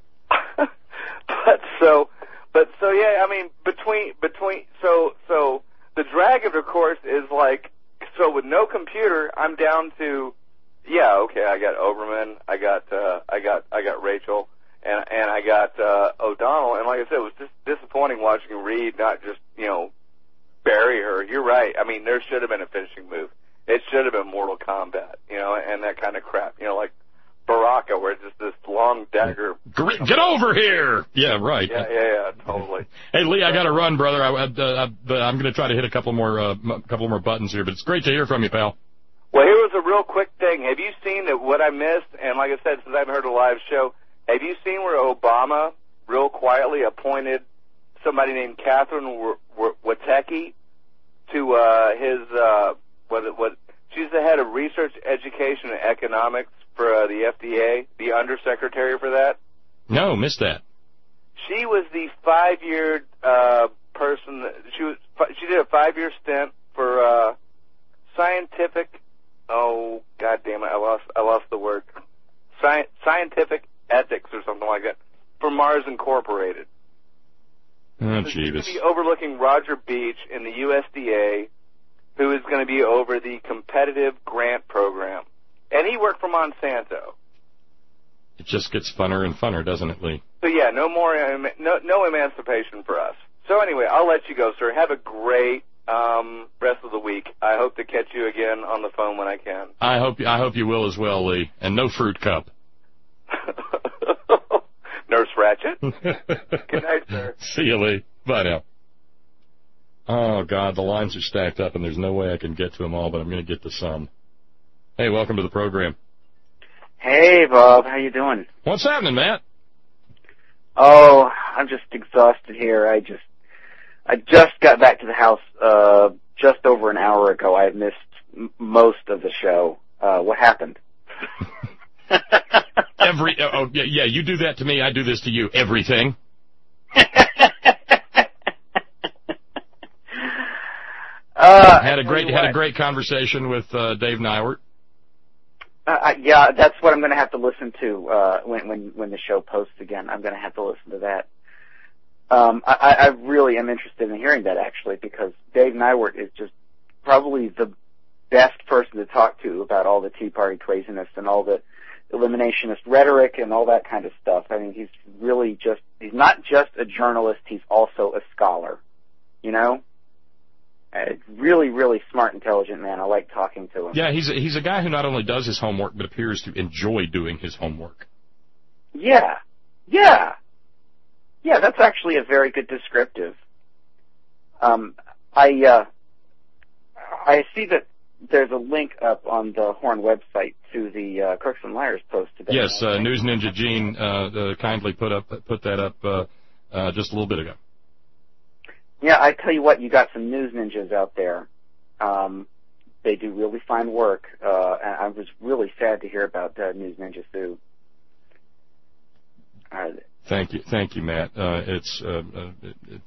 But so, but so, yeah, I mean, between, between, so, so, the drag of it, of course, is like, so with no computer, I'm down to, yeah, okay, I got Oberman, I got, uh, I got, I got Rachel, and, and I got, uh, O'Donnell, and like I said, it was just disappointing watching Reed not just, you know, bury her. You're right. I mean, there should have been a finishing move. It should have been Mortal Kombat, you know, and that kind of crap, you know, like Baraka, where it's just this long dagger. Get over here! Yeah, right. Yeah, yeah, yeah, totally. Hey, Lee, I got to run, brother. I, uh, I, I'm going to try to hit a couple more, uh, m- couple more buttons here, but it's great to hear from you, pal. Well, here was a real quick thing. Have you seen that what I missed? And like I said, since I haven't heard a live show, have you seen where Obama real quietly appointed somebody named Catherine Witecki to uh, his uh, what what? She's the head of research, education, and economics for uh, the F D A, the undersecretary for that. No, missed that. She was the five-year uh, person. That, she was she did a five-year stint for uh, scientific. Oh, God damn it! I lost I lost the word. Sci- scientific ethics or something like that for Mars Incorporated. Oh, so she's going Jeebus. to be overlooking Roger Beach in the U S D A, who is going to be over the competitive grant program. And he worked for Monsanto. It just gets funner and funner, doesn't it, Lee? So, yeah, no more, em- no, no emancipation for us. So, anyway, I'll let you go, sir. Have a great um, rest of the week. I hope to catch you again on the phone when I can. I hope I hope you will as well, Lee. And no fruit cup. Nurse Ratchet. Good night, sir. See you, Lee. Bye now. Oh, God, the lines are stacked up, and there's no way I can get to them all, but I'm going to get to some. Hey, welcome to the program. Hey, Bob. How you doing? What's happening, Matt? Oh, I'm just exhausted here. I just, I just got back to the house uh, just over an hour ago. I missed m- most of the show. Uh, what happened? Every oh yeah, yeah, you do that to me, I do this to you. Everything. uh, had a great had a great conversation with uh, Dave Nywert. Uh, yeah, that's what I'm going to have to listen to uh, when when when the show posts again. I'm going to have to listen to that. Um, I, I really am interested in hearing that actually, because Dave Nywert is just probably the best person to talk to about all the Tea Party craziness and all the eliminationist rhetoric and all that kind of stuff. I mean, he's really just, he's not just a journalist, he's also a scholar, you know? Uh, really, really smart, intelligent man. I like talking to him. Yeah, he's a, he's a guy who not only does his homework, but appears to enjoy doing his homework. Yeah, yeah, yeah. That's actually a very good descriptive. Um, I uh, I see that there's a link up on the Horn website to the uh, Crooks and Liars post today. Yes, uh, News Ninja Gene uh, uh, kindly put up put that up uh, uh, just a little bit ago. Yeah, I tell you what, you got some news ninjas out there. Um, they do really fine work. Uh, and I was really sad to hear about uh, News Ninja Sue. Uh, thank you, thank you, Matt. Uh, it's uh, uh, it, it,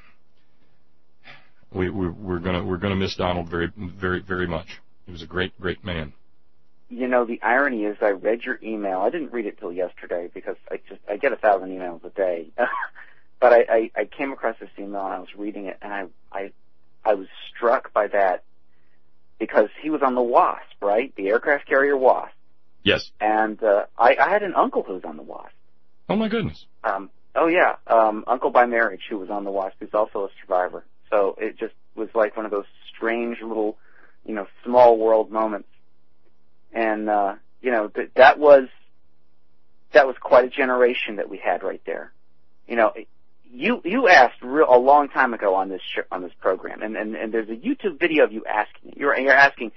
we, we we're gonna we're gonna miss Donald very very very much. He was a great great man. You know, the irony is, I read your email. I didn't read it till yesterday because I just I get a thousand emails a day. But I, I, I came across this email and I was reading it, and I, I, I was struck by that because he was on the WASP, right? The aircraft carrier WASP. Yes. And uh, I, I had an uncle who was on the WASP. Oh my goodness. Um, oh yeah, um, uncle by marriage who was on the WASP. Who's also a survivor. So it just was like one of those strange little, you know, small world moments. And uh, you know, th- that was that was quite a generation that we had right there. You know. It, You you asked real, a long time ago on this sh- on this program, and, and, and there's a YouTube video of you asking. You're you're asking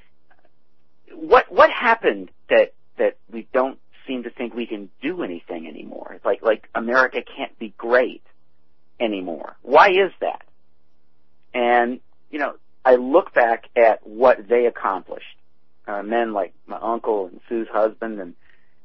what what happened that that we don't seem to think we can do anything anymore. It's like like America can't be great anymore. Why is that? And you know, I look back at what they accomplished. Uh, men like my uncle and Sue's husband, and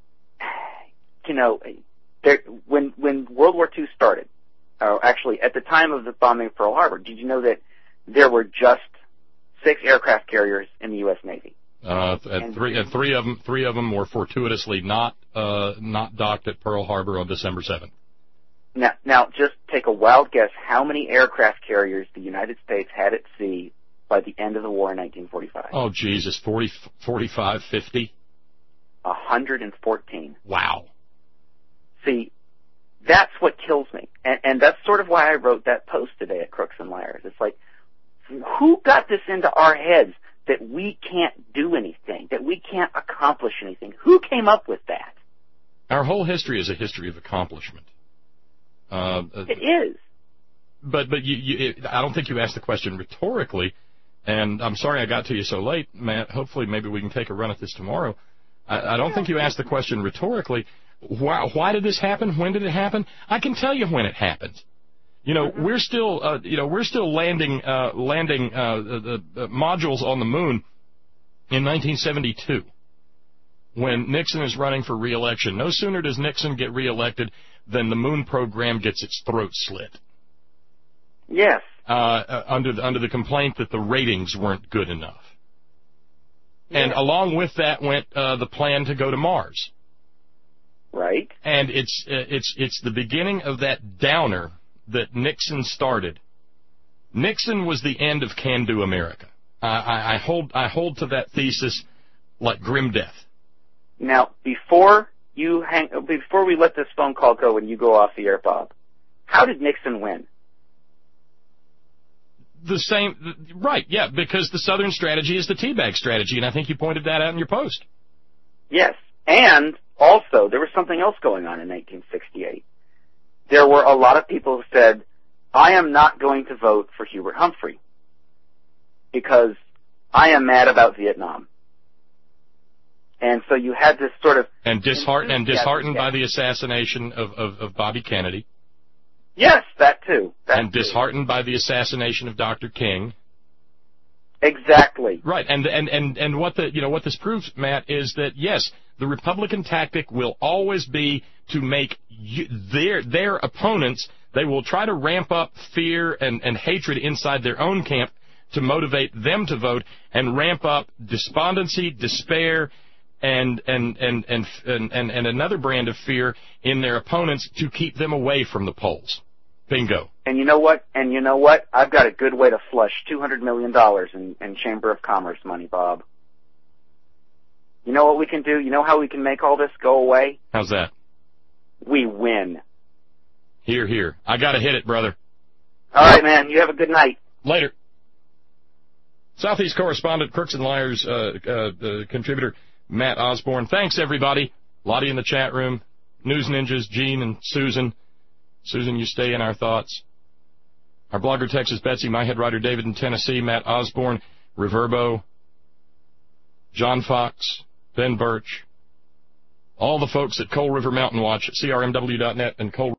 you know, there, when when World War Two started. Uh, actually, at the time of the bombing of Pearl Harbor, did you know that there were just six aircraft carriers in the U S Navy? Uh, and three, and three of them, three of them were fortuitously not uh, not docked at Pearl Harbor on December seventh. Now, now, just take a wild guess. How many aircraft carriers the United States had at sea by the end of the war in nineteen forty-five? Oh, Jesus, forty, forty-five, fifty? one hundred fourteen. Wow. See. That's what kills me. And, and that's sort of why I wrote that post today at Crooks and Liars. It's like, who got this into our heads that we can't do anything, that we can't accomplish anything? Who came up with that? Our whole history is a history of accomplishment. Uh, it is. But but you, you, it, I don't think you asked the question rhetorically, and I'm sorry I got to you so late, Matt. Hopefully maybe we can take a run at this tomorrow. I, I don't think you asked the question rhetorically. Why, why did this happen? When did it happen? I can tell you when it happened. You know, mm-hmm. we're still, uh, you know, we're still landing, uh, landing uh, the, the modules on the moon in nineteen seventy-two, when Nixon is running for re-election. No sooner does Nixon get re-elected than the moon program gets its throat slit. Yes. Uh, uh, under the, under the complaint that the ratings weren't good enough. Yeah. And along with that went uh, the plan to go to Mars. Right. And it's uh, it's it's the beginning of that downer that Nixon started. Nixon was the end of can-do America. I, I, I hold I hold to that thesis like grim death. Now, before you hang, before we let this phone call go and you go off the air, Bob, how did Nixon win? The same, right? Yeah, because the Southern strategy is the teabag strategy, and I think you pointed that out in your post. Yes, and also, there was something else going on in nineteen sixty-eight. There were a lot of people who said, I am not going to vote for Hubert Humphrey because I am mad about Vietnam. And so you had this sort of... And, disheart- and disheartened by the assassination of, of, of Bobby Kennedy. Yes, that too. That and too. disheartened by the assassination of Doctor King. Exactly. Right, and and and and what the you know what this proves, Matt, is that yes, the Republican tactic will always be to make you, their their opponents. They will try to ramp up fear and and hatred inside their own camp to motivate them to vote, and ramp up despondency, despair, and and and and and and, and another brand of fear in their opponents to keep them away from the polls. Bingo. And you know what? And you know what? I've got a good way to flush two hundred million dollars in, in Chamber of Commerce money, Bob. You know what we can do? You know how we can make all this go away? How's that? We win. Here, here. I gotta hit it, brother. All right, man. You have a good night. Later. Southeast correspondent, Crooks and Liars uh, uh, uh, contributor, Matt Osborne. Thanks, everybody. Lottie in the chat room, News Ninjas, Gene and Susan. Susan, you stay in our thoughts. Our blogger, Texas Betsy, my head writer, David in Tennessee, Matt Osborne, Reverbo, John Fox, Ben Birch, all the folks at Coal River Mountain Watch at C R M W dot net and Coal